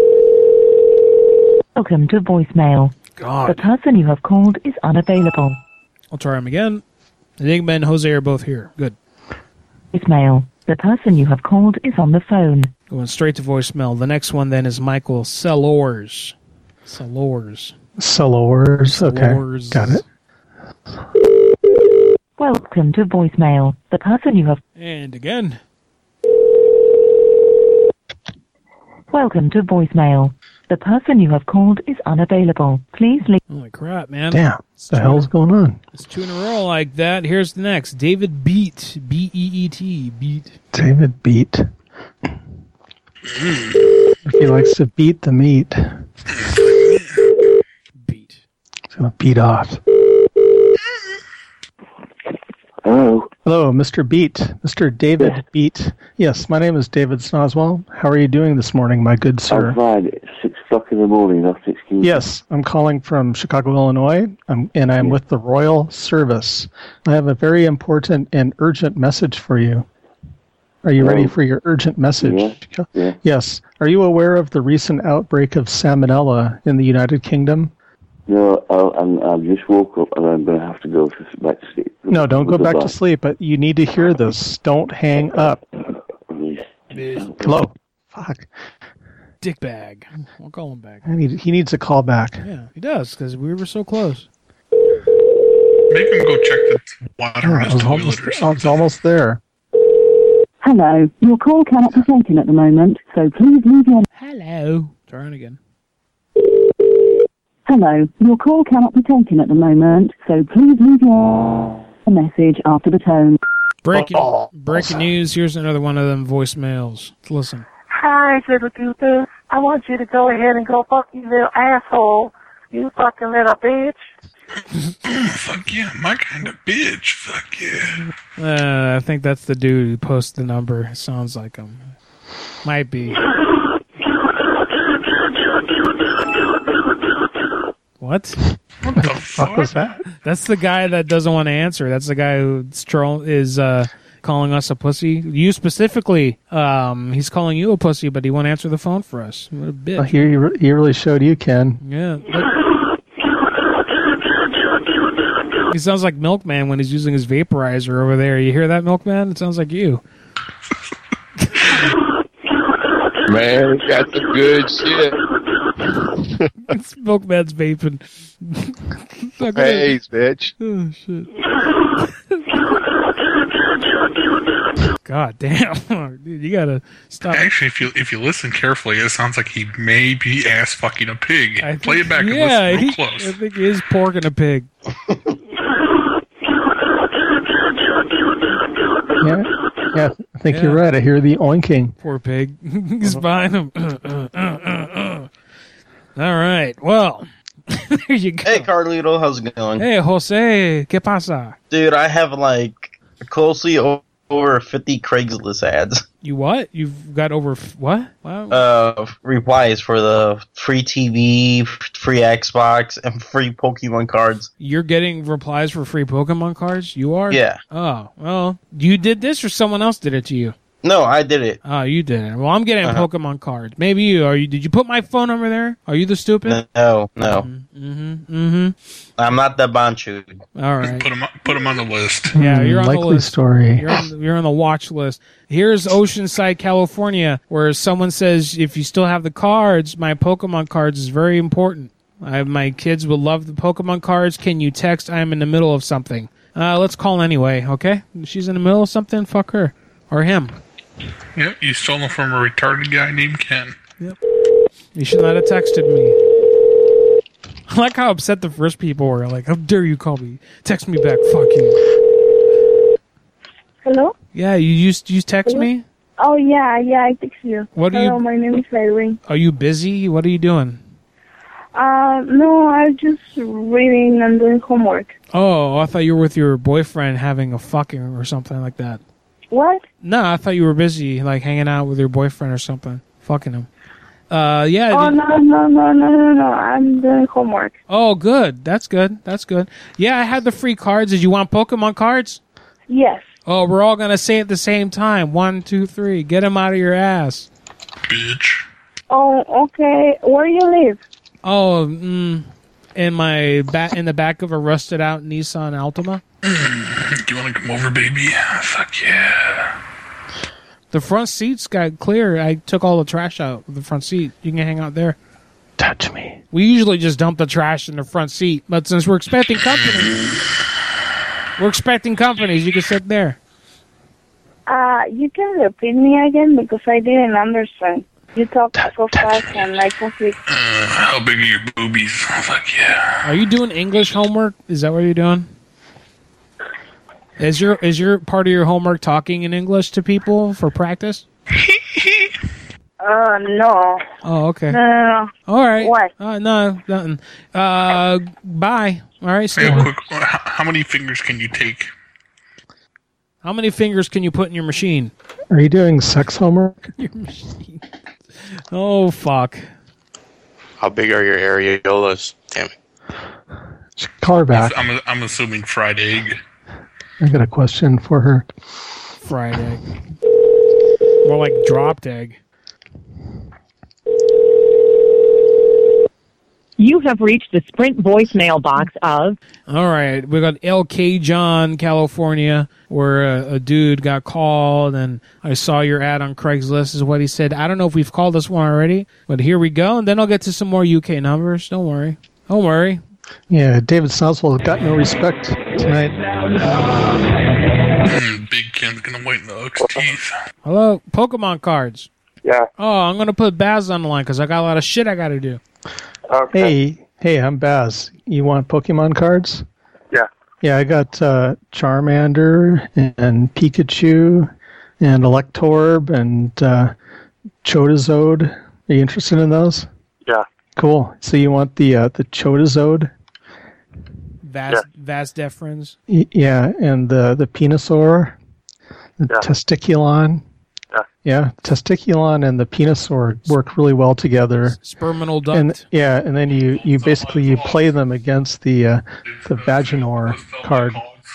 [SPEAKER 15] Welcome to voicemail.
[SPEAKER 9] God.
[SPEAKER 15] The person you have called is unavailable.
[SPEAKER 9] I'll try him again. Enigma and Jose are both here. Good.
[SPEAKER 15] Voicemail. The person you have called is on the phone.
[SPEAKER 9] Going straight to voicemail. The next one then is Michael Sellors. Sellors.
[SPEAKER 6] Sellors. Okay.
[SPEAKER 9] Sellors.
[SPEAKER 6] Got it.
[SPEAKER 15] Welcome to voicemail. The person you have...
[SPEAKER 9] And again.
[SPEAKER 15] Welcome to voicemail. The person you have called is unavailable. Please leave...
[SPEAKER 9] Holy crap, man.
[SPEAKER 6] Damn. What the hell's going on?
[SPEAKER 9] It's two in a row like that. Here's the next. David Beat. B E E T. Beat.
[SPEAKER 6] David Beat. He likes to beat the meat.
[SPEAKER 9] Beat.
[SPEAKER 6] He's going to beat off.
[SPEAKER 21] Hello.
[SPEAKER 6] Hello, Mister Beat. Mister David Beat. Yes, my name is David Snoswell. How are you doing this morning, my good sir?
[SPEAKER 21] I'm fine. It's six o'clock in the morning. That's excuse.
[SPEAKER 6] Yes, I'm calling from Chicago, Illinois, I'm, and I'm with the Royal Service. I have a very important and urgent message for you. Are you
[SPEAKER 21] Hello.
[SPEAKER 6] ready for your urgent message?
[SPEAKER 21] Yeah. yeah.
[SPEAKER 6] Yes. Are you aware of the recent outbreak of salmonella in the United Kingdom?
[SPEAKER 21] No, I, I'm, I just woke up and I'm going to have to go to, back to sleep.
[SPEAKER 6] No, don't go back
[SPEAKER 21] Goodbye.
[SPEAKER 6] to sleep, but you need to hear this. Don't hang up. Hello. Fuck.
[SPEAKER 9] Dick bag. We'll call him back.
[SPEAKER 6] I need, he needs a call back.
[SPEAKER 9] Yeah, he does, because we were so close.
[SPEAKER 19] Make him go check the water
[SPEAKER 6] Oh,
[SPEAKER 19] in
[SPEAKER 6] I
[SPEAKER 19] his
[SPEAKER 6] was
[SPEAKER 19] toilet
[SPEAKER 6] almost,
[SPEAKER 19] or
[SPEAKER 6] I
[SPEAKER 19] something.
[SPEAKER 6] was almost there.
[SPEAKER 17] Hello. Your call cannot be taken at the moment, so please leave your...
[SPEAKER 9] Hello. Trying again.
[SPEAKER 17] Hello. Your call cannot be taken at the moment, so please leave your message after the tone.
[SPEAKER 9] Breaking, breaking news. Here's another one of them voicemails. Let's listen.
[SPEAKER 1] Hi, little Goofus. I want you to go ahead and go fuck you little asshole. You fucking little bitch.
[SPEAKER 19] Fuck yeah, my kind of bitch. Fuck yeah.
[SPEAKER 9] Uh, I think that's the dude who posted the number. Sounds like him. Might be. What?
[SPEAKER 19] What the fuck
[SPEAKER 6] was that?
[SPEAKER 9] That's the guy that doesn't want to answer. That's the guy who troll is uh, calling us a pussy. You specifically, um, he's calling you a pussy, but he won't answer the phone for us. What a bitch.
[SPEAKER 6] Oh, he, he re- he really showed you, Ken.
[SPEAKER 9] Yeah. Look. He sounds like Milkman when he's using his vaporizer over there. You hear that, Milkman? It sounds like you.
[SPEAKER 4] Man, he got some good shit.
[SPEAKER 9] It's Milkman's vaping.
[SPEAKER 4] Hey, bitch.
[SPEAKER 9] Oh, shit. God damn. Dude, you gotta stop.
[SPEAKER 19] Actually, if you if you listen carefully, it sounds like he may be ass fucking a pig.
[SPEAKER 9] I
[SPEAKER 19] Play
[SPEAKER 9] think-
[SPEAKER 19] it back and
[SPEAKER 9] yeah,
[SPEAKER 19] listen real
[SPEAKER 9] he-
[SPEAKER 19] close.
[SPEAKER 9] I think he is porking a pig.
[SPEAKER 6] Yeah, yeah. I think
[SPEAKER 9] Yeah.
[SPEAKER 6] you're right. I hear the oinking.
[SPEAKER 9] Poor pig. He's behind him. All right. Well, there you go.
[SPEAKER 5] Hey, Carlito, how's it going?
[SPEAKER 9] Hey, Jose. ¿Qué pasa?
[SPEAKER 5] Dude, I have like closely o- over fifty Craigslist ads.
[SPEAKER 9] You what? You've got over f- what? Wow.
[SPEAKER 5] Uh, replies for the free T V, free Xbox, and free Pokemon cards.
[SPEAKER 9] You're getting replies for free Pokemon cards? You are?
[SPEAKER 5] Yeah.
[SPEAKER 9] Oh, well, you did this or someone else did it to you?
[SPEAKER 5] No, I did it.
[SPEAKER 9] Oh, you did it. Well, I'm getting
[SPEAKER 5] Uh-huh.
[SPEAKER 9] Pokemon cards. Maybe you. Are you? Did you put my phone number there? Are you the stupid?
[SPEAKER 5] No, no.
[SPEAKER 9] Mm-hmm. Mm-hmm.
[SPEAKER 5] I'm not the Banchu.
[SPEAKER 9] All right.
[SPEAKER 19] Put him put him on the list.
[SPEAKER 9] Yeah, you're on the
[SPEAKER 6] Likely
[SPEAKER 9] list.
[SPEAKER 6] story.
[SPEAKER 9] You're on, you're on the watch list. Here's Oceanside, California, where someone says, if you still have the cards, my Pokemon cards is very important. I, my kids will love the Pokemon cards. Can you text? I'm in the middle of something. Uh, let's call anyway, okay? If she's in the middle of something, fuck her. Or him.
[SPEAKER 19] Yep, you stole them from a retarded guy named Ken.
[SPEAKER 9] Yep. You should not have texted me. I like how upset the first people were. Like, how dare you call me? Text me back. Fuck you.
[SPEAKER 14] Hello?
[SPEAKER 9] Yeah, you used you text me?
[SPEAKER 14] Oh, yeah, yeah, I text you.
[SPEAKER 9] What do
[SPEAKER 14] Hello,
[SPEAKER 9] you-
[SPEAKER 14] my name is Irene.
[SPEAKER 9] Are you busy? What are you doing?
[SPEAKER 14] Uh, no, I'm just reading and doing homework.
[SPEAKER 9] Oh, I thought you were with your boyfriend having a fucking or something like that.
[SPEAKER 14] What?
[SPEAKER 9] No, I thought you were busy, like hanging out with your boyfriend or something, fucking him. Uh, yeah.
[SPEAKER 14] Oh,
[SPEAKER 9] did-
[SPEAKER 14] no, no, no, no, no, no. I'm doing homework.
[SPEAKER 9] Oh, good. That's good. That's good. Yeah, I had the free cards. Did you want Pokemon cards?
[SPEAKER 14] Yes.
[SPEAKER 9] Oh, we're all gonna say it at the same time. One, two, three. Get them out of your ass.
[SPEAKER 19] Bitch.
[SPEAKER 14] Oh, okay. Where do you live?
[SPEAKER 9] Oh, mm, in my back, in the back of a rusted out Nissan Altima.
[SPEAKER 19] You want to come over, baby? Fuck yeah.
[SPEAKER 9] The front seats got clear. I took all the trash out of the front seat. You can hang out there.
[SPEAKER 6] Touch me.
[SPEAKER 9] We usually just dump the trash in the front seat, but since we're expecting company, we're expecting companies. You can sit there.
[SPEAKER 14] Uh, you can repeat me again because I didn't understand. You talk so fast and I completely...
[SPEAKER 19] Uh, how big are your boobies? Fuck yeah.
[SPEAKER 9] Are you doing English homework? Is that what you're doing? Is your is your part of your homework talking in English to people for practice?
[SPEAKER 14] Uh, no.
[SPEAKER 9] Oh, okay.
[SPEAKER 14] No, no, no.
[SPEAKER 9] All right.
[SPEAKER 14] What?
[SPEAKER 9] Uh, no, nothing. Uh, bye. All right. See
[SPEAKER 19] Hey,
[SPEAKER 9] you.
[SPEAKER 19] quick, how, how many fingers can you take?
[SPEAKER 9] How many fingers can you put in your machine?
[SPEAKER 6] Are you doing sex homework?
[SPEAKER 9] Your machine. Oh, fuck.
[SPEAKER 2] How big are your areolas? Damn it.
[SPEAKER 6] Call her back.
[SPEAKER 19] I'm, I'm assuming fried egg.
[SPEAKER 6] I got a question for her.
[SPEAKER 9] Fried egg. More like dropped egg.
[SPEAKER 22] You have reached the Sprint voicemail box of...
[SPEAKER 9] All right, we got L K John, California, where a, a dude got called, and I saw your ad on Craigslist, is what he said. I don't know if we've called this one already, but here we go, and then I'll get to some more U K numbers. Don't worry. Don't worry.
[SPEAKER 6] Yeah, David Southwell got no respect tonight.
[SPEAKER 19] Mm, Big Ken's gonna whiten the oak's teeth.
[SPEAKER 9] Hello, Pokemon cards.
[SPEAKER 12] Yeah.
[SPEAKER 9] Oh, I'm going to put Baz on the line because I got a lot of shit I got to do.
[SPEAKER 6] Hey, hey, I'm Baz. You want Pokemon cards?
[SPEAKER 12] Yeah.
[SPEAKER 6] Yeah, I got uh, Charmander and Pikachu and Electorb and uh, Chodazode. Are you interested in those?
[SPEAKER 12] Yeah.
[SPEAKER 6] Cool. So you want the uh, the Chodazode?
[SPEAKER 9] Vaz,
[SPEAKER 6] Yeah.
[SPEAKER 9] Vaz Deferens.
[SPEAKER 6] Y- yeah, and the the Venusaur, the
[SPEAKER 12] Yeah.
[SPEAKER 6] Testiculon.
[SPEAKER 12] Yeah.
[SPEAKER 6] Yeah, Testiculon and the Venusaur work really well together.
[SPEAKER 9] Sperminal duct.
[SPEAKER 6] And yeah, and then you, you basically you play them against the uh, the Vaginor card.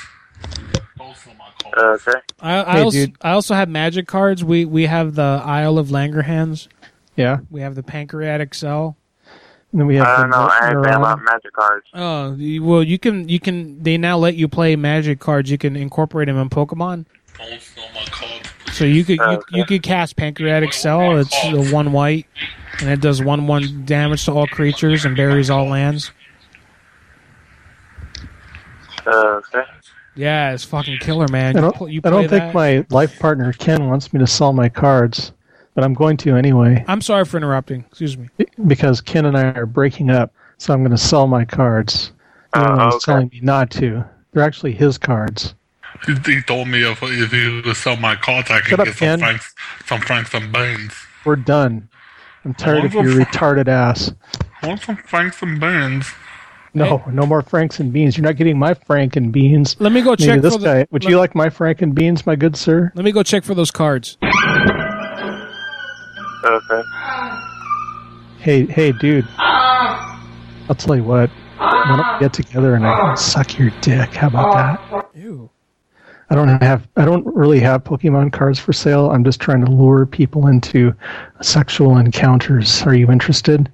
[SPEAKER 12] Okay.
[SPEAKER 9] I, I,
[SPEAKER 6] Hey,
[SPEAKER 9] also,
[SPEAKER 6] dude.
[SPEAKER 9] I also have magic cards. We we have the Isle of Langerhans.
[SPEAKER 6] Yeah.
[SPEAKER 9] We have the Pancreatic Cell.
[SPEAKER 6] And then we have
[SPEAKER 12] I
[SPEAKER 6] the
[SPEAKER 12] don't know anything
[SPEAKER 6] Neuron.
[SPEAKER 12] about magic cards.
[SPEAKER 9] Oh, you- well, you can you can. They now let you play magic cards. You can incorporate them in Pokemon. So you could you, you could cast Pancreatic Cell. It's the one white, and it does one one damage to all creatures and buries all lands.
[SPEAKER 12] Okay.
[SPEAKER 9] Yeah, it's fucking killer, man.
[SPEAKER 6] I
[SPEAKER 9] You
[SPEAKER 6] don't,
[SPEAKER 9] pl- you
[SPEAKER 6] I don't
[SPEAKER 9] play
[SPEAKER 6] think
[SPEAKER 9] that-
[SPEAKER 6] my life partner Ken wants me to sell my cards, but I'm going to anyway
[SPEAKER 9] I'm sorry for interrupting. Excuse me.
[SPEAKER 6] because Ken and I are breaking up. So I'm going to sell my cards. Even
[SPEAKER 12] Oh,
[SPEAKER 6] though he's
[SPEAKER 12] okay.
[SPEAKER 6] telling me not to. They're actually his cards.
[SPEAKER 19] He, he told me if, if he would sell my cards, I could
[SPEAKER 6] Shut up,
[SPEAKER 19] get some
[SPEAKER 6] Ken.
[SPEAKER 19] franks, some franks and beans.
[SPEAKER 6] We're done. I'm tired of your retarded ass.
[SPEAKER 19] I want some franks and beans.
[SPEAKER 6] No, no more Franks and Beans. You're not getting my Frank and Beans.
[SPEAKER 9] Let me go
[SPEAKER 6] Maybe
[SPEAKER 9] check
[SPEAKER 6] this
[SPEAKER 9] for the-
[SPEAKER 6] guy. Would
[SPEAKER 9] let-
[SPEAKER 6] you like my Frank and Beans, my good sir?
[SPEAKER 9] Let me go check for those cards.
[SPEAKER 12] Okay.
[SPEAKER 6] Hey, hey, dude. I'll tell you what. Why don't we get together and I can suck your dick? How about that?
[SPEAKER 9] Ew.
[SPEAKER 6] I don't have. I don't really have Pokemon cards for sale. I'm just trying to lure people into sexual encounters. Are you interested?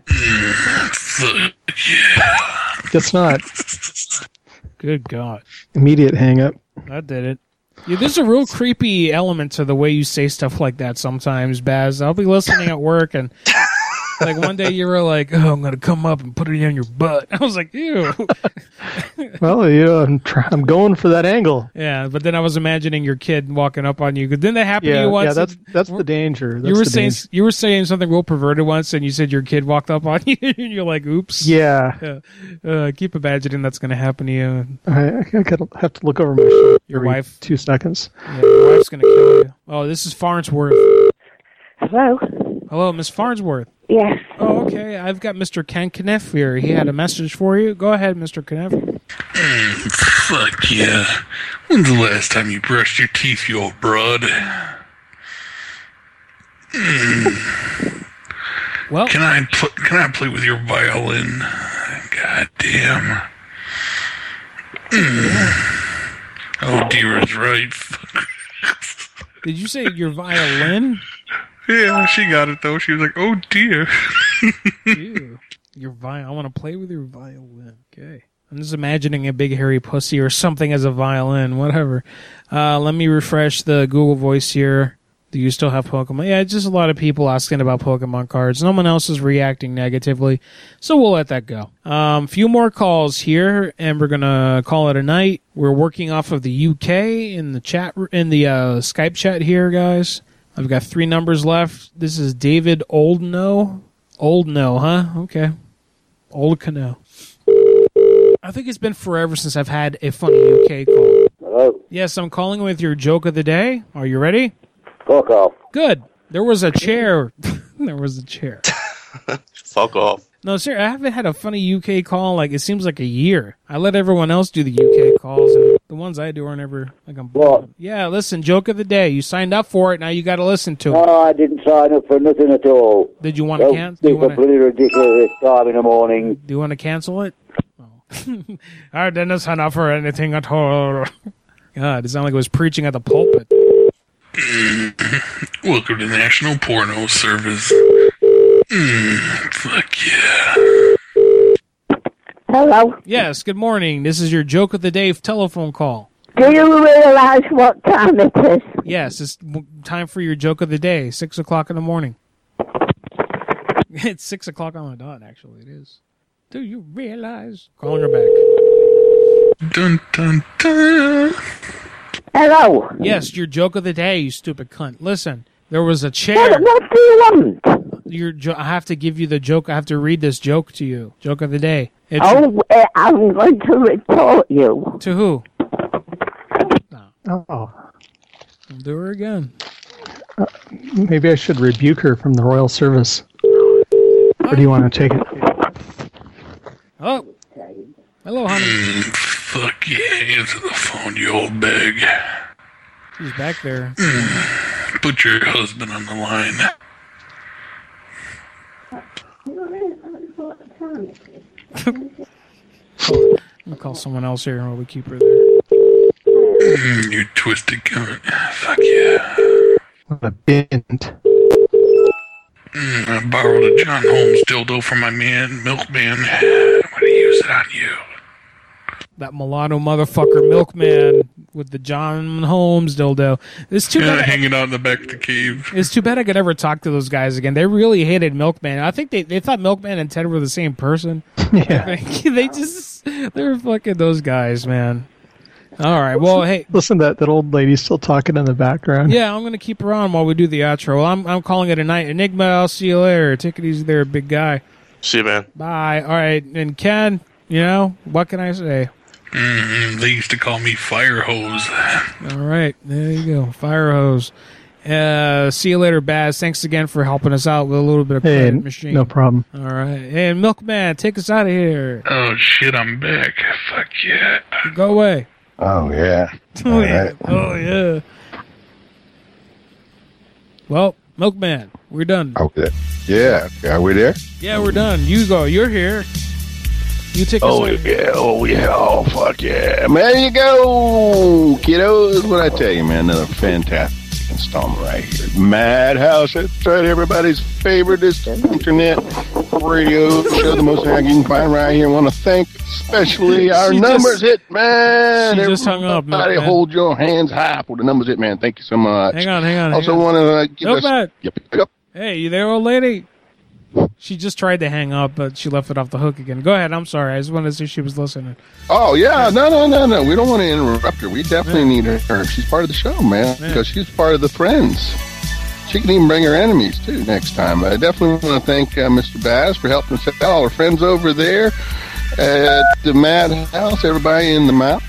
[SPEAKER 6] Guess not.
[SPEAKER 9] Good God.
[SPEAKER 6] Immediate hang up.
[SPEAKER 9] That did it. Yeah, there's a real creepy element to the way you say stuff like that sometimes, Baz. I'll be listening at work and Like one day you were like, "Oh, I'm gonna come up and put it on your butt." I was like, "Ew."
[SPEAKER 6] Well, you know, I'm try- I'm going for that angle.
[SPEAKER 9] Yeah, but then I was imagining your kid walking up on you. Didn't that happen
[SPEAKER 6] Yeah,
[SPEAKER 9] to you once?
[SPEAKER 6] yeah, that's that's the danger. That's
[SPEAKER 9] you were
[SPEAKER 6] the
[SPEAKER 9] saying
[SPEAKER 6] danger.
[SPEAKER 9] you were saying something real perverted once, and you said your kid walked up on you, and you're like, "Oops."
[SPEAKER 6] Yeah.
[SPEAKER 9] Yeah. Uh, keep imagining that's going to happen to you.
[SPEAKER 6] I, I gotta have to look over my shoulder.
[SPEAKER 9] Your
[SPEAKER 6] every
[SPEAKER 9] wife?
[SPEAKER 6] Two seconds.
[SPEAKER 9] Yeah, your wife's going to kill you. Oh, this is Farnsworth.
[SPEAKER 14] Hello?
[SPEAKER 9] Hello, Miss Farnsworth.
[SPEAKER 14] Yes.
[SPEAKER 9] Oh, okay. I've got Mister Ken Kniff here. He had a message for you. Go ahead, Mister Kniff.
[SPEAKER 19] Mm, fuck yeah. When's the last time you brushed your teeth, you old broad? Mm.
[SPEAKER 9] Well,
[SPEAKER 19] can I pl- can I play with your violin? God damn. Mm. Oh dear is right.
[SPEAKER 9] Did you say your violin?
[SPEAKER 19] Yeah, she got it though. She was like, "Oh dear."
[SPEAKER 9] Ew. Your violin. I want to play with your violin. Okay. I'm just imagining a big hairy pussy or something as a violin. Whatever. Uh, let me refresh the Google Voice here. Do you still have Pokemon? Yeah, it's just a lot of people asking about Pokemon cards. No one else is reacting negatively, so we'll let that go. Um, few more calls here, and we're gonna call it a night. We're working off of the U K in the chat in the uh, Skype chat here, guys. I've got three numbers left. This is David Oldno. Oldno, huh? Okay. Old Cano. I think it's been forever since I've had a funny U K call.
[SPEAKER 7] Hello?
[SPEAKER 9] Yes, I'm calling with your joke of the day. Are you ready?
[SPEAKER 7] Fuck off.
[SPEAKER 9] Good. There was a chair. There was a chair.
[SPEAKER 2] Fuck off.
[SPEAKER 9] No, sir, I haven't had a funny U K call, like, it seems like a year. I let everyone else do the U K calls, and the ones I do are never, like, I'm...
[SPEAKER 7] What?
[SPEAKER 9] Yeah, listen, joke of the day. You signed up for it, now you got to listen to it.
[SPEAKER 7] No, I didn't sign up for nothing at all.
[SPEAKER 9] Did you want to
[SPEAKER 7] Don't
[SPEAKER 9] cancel? Do you
[SPEAKER 7] think
[SPEAKER 9] want
[SPEAKER 7] I'm
[SPEAKER 9] to
[SPEAKER 7] bloody ridiculous this time in the morning.
[SPEAKER 9] Do you want to cancel it? Oh. I didn't sign up for anything at all. God, it sounded like it was preaching at the pulpit.
[SPEAKER 19] Welcome to National Porno Service. Mm, fuck yeah.
[SPEAKER 11] Hello?
[SPEAKER 9] Yes, good morning. This is your joke of the day telephone call.
[SPEAKER 11] Do you realize what time it is?
[SPEAKER 9] Yes, it's w- time for your joke of the day. Six o'clock in the morning. It's six o'clock on the dot, actually. It is. Do you realize? Calling her back.
[SPEAKER 19] Dun, dun, dun.
[SPEAKER 11] Hello?
[SPEAKER 9] Yes, your joke of the day, you stupid cunt. Listen, there was a chair.
[SPEAKER 11] What, what do you want?
[SPEAKER 9] Your jo- I have to give you the joke. I have to read this joke to you. Joke of the day. It's
[SPEAKER 11] Oh, uh, I'm going to report you.
[SPEAKER 9] To who?
[SPEAKER 6] Oh.
[SPEAKER 9] I'll do her again.
[SPEAKER 6] Uh, maybe I should rebuke her from the Royal Service. Or do you want to take it?
[SPEAKER 9] Oh. Hello, honey.
[SPEAKER 19] Mm, fuck yeah, answer the phone, you old bag.
[SPEAKER 9] She's back there.
[SPEAKER 19] Mm, put your husband on the line.
[SPEAKER 9] We'll call someone else here while we keep her there.
[SPEAKER 19] Mm, you twisted cunt. Fuck yeah.
[SPEAKER 6] What a bint.
[SPEAKER 19] Mm, I borrowed a John Holmes dildo from my man, Milkman. I'm gonna use it on you.
[SPEAKER 9] That mulatto motherfucker, Milkman, with the John Holmes dildo. It's too
[SPEAKER 19] Yeah,
[SPEAKER 9] bad.
[SPEAKER 19] hanging out in the back of the cave.
[SPEAKER 9] It's too bad I could never talk to those guys again. They really hated Milkman. I think they, they thought Milkman and Ted were the same person.
[SPEAKER 6] Yeah.
[SPEAKER 9] They just, they're fucking those guys, man. All right, well, hey.
[SPEAKER 6] Listen, that, that old lady's still talking in the background.
[SPEAKER 9] Yeah, I'm going to keep her on while we do the outro. Well, I'm, I'm calling it a night. Enigma, I'll see you later. Take it easy there, big guy.
[SPEAKER 2] See you, man.
[SPEAKER 9] Bye. All right, and Ken, you know, what can I say?
[SPEAKER 19] Mm, they used to call me Fire Hose.
[SPEAKER 9] All right, there you go. Fire hose. Uh, see you later, Baz. Thanks again for helping us out with a little bit of
[SPEAKER 6] Hey,
[SPEAKER 9] credit machine.
[SPEAKER 6] no problem.
[SPEAKER 9] All right. Hey, Milkman, take us out of here.
[SPEAKER 19] Oh, shit, I'm back. Fuck yeah.
[SPEAKER 9] Go away.
[SPEAKER 23] Oh, yeah.
[SPEAKER 9] Oh,
[SPEAKER 23] All
[SPEAKER 9] yeah.
[SPEAKER 23] right.
[SPEAKER 9] Oh, yeah. Well, Milkman, we're done.
[SPEAKER 23] Okay. Yeah. Are we there?
[SPEAKER 9] Yeah, we're done. You go. You're here. You take us
[SPEAKER 23] Oh,
[SPEAKER 9] out.
[SPEAKER 23] yeah. Oh, yeah. Oh, fuck yeah. Man, there you go, kiddos. What I tell you, man, another fantastic installment right here. Madhouse. That's right, everybody's favorite internet radio show, the most you can find right here. I want to thank especially our
[SPEAKER 9] She
[SPEAKER 23] numbers
[SPEAKER 9] just-
[SPEAKER 23] hit, man.
[SPEAKER 9] she just hung up,
[SPEAKER 23] Everybody
[SPEAKER 9] Milkman.
[SPEAKER 23] hold your hands high for the numbers hit, man. Thank you so much.
[SPEAKER 9] Hang on, hang on.
[SPEAKER 23] Also
[SPEAKER 9] hang on.
[SPEAKER 23] want to uh, give
[SPEAKER 9] Milkman.
[SPEAKER 23] us... Yep, yep.
[SPEAKER 9] Hey, you there, old lady? She just tried to hang up, but she left it off the hook again. Go ahead. I'm sorry. I just wanted to see if she was listening.
[SPEAKER 8] Oh, yeah. No, no, no, no. We don't want to interrupt her. We definitely
[SPEAKER 9] Yeah.
[SPEAKER 8] need her. She's part of the show, man,
[SPEAKER 9] Yeah.
[SPEAKER 8] because she's part of the friends. She can even bring her enemies, too, next time. I definitely want to thank uh, Mister Baz for helping us out. All our friends over there at the Madhouse, everybody in the mouth.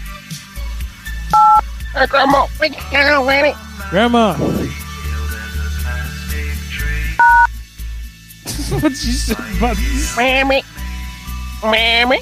[SPEAKER 8] Hey, Grandma, we can go already.
[SPEAKER 9] Grandma. What'd you say about this?
[SPEAKER 1] Mammy. Mammy.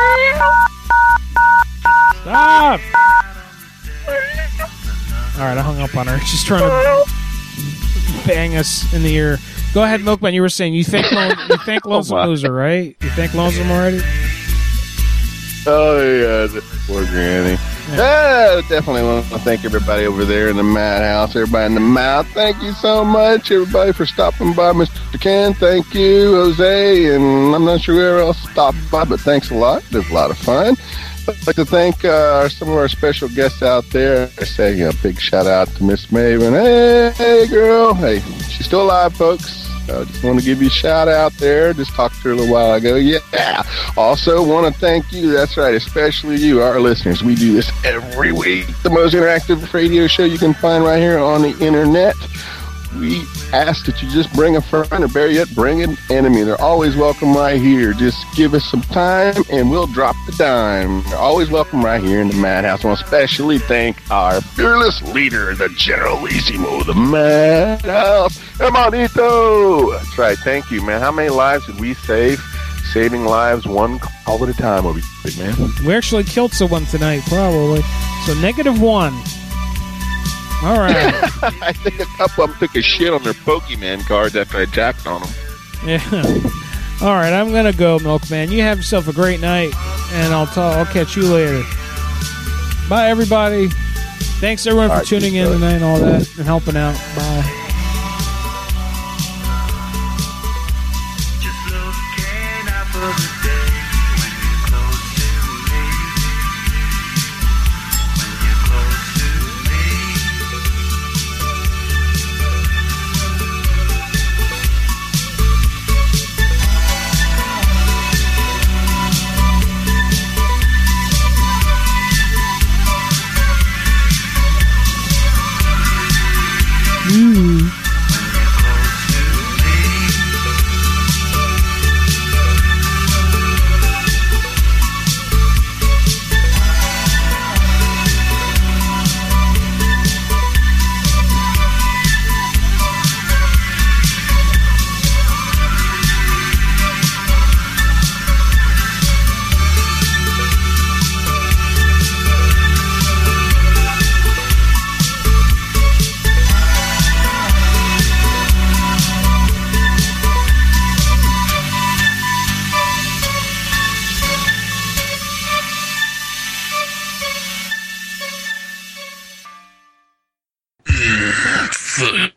[SPEAKER 9] Stop! Alright, I hung up on her. She's trying to bang us in the ear. Go ahead, Milkman. You were saying you think Lone, you think Lonesome
[SPEAKER 8] Oh, my.
[SPEAKER 9] Loser, right? You think Lonesome already?
[SPEAKER 8] Oh, yeah, the poor Granny. Yeah, definitely want to thank everybody over there in the Madhouse, everybody in the mouth. Thank you so much, everybody, for stopping by. Mister Ken, thank you, Jose, and I'm not sure where else stopped by, but thanks a lot. It was a lot of fun. I'd like to thank uh, some of our special guests out there. I say a big shout out to Miss Maven. Hey, hey, girl. Hey, she's still alive, folks. I just want to give you a shout out there. Just talked to her a little while ago. Yeah. Also want to thank you. That's right. Especially you, our listeners. We do this every week. The most interactive radio show you can find right here on the internet. We ask that you just bring a friend, or better yet, bring an enemy. They're always welcome right here. Just give us some time and we'll drop the dime. They're always welcome right here in the Madhouse. I want to especially thank our fearless leader, the Generalissimo, the Madhouse, Hermanito. That's right. Thank you, man. How many lives did we save? Saving lives one call at a time, will be big man.
[SPEAKER 9] We actually killed someone tonight, probably. So negative one. All right.
[SPEAKER 8] I think a couple of them took a shit on their Pokemon cards after I jacked on them.
[SPEAKER 9] Yeah. All right, I'm gonna go, Milkman. You have yourself a great night, and I'll ta- I'll catch you later. Bye, everybody. Thanks everyone
[SPEAKER 8] All
[SPEAKER 9] for
[SPEAKER 8] right,
[SPEAKER 9] tuning
[SPEAKER 8] peace,
[SPEAKER 9] in
[SPEAKER 8] brother.
[SPEAKER 9] tonight and all that, and helping out. Bye. Mm.
[SPEAKER 19] Fuck.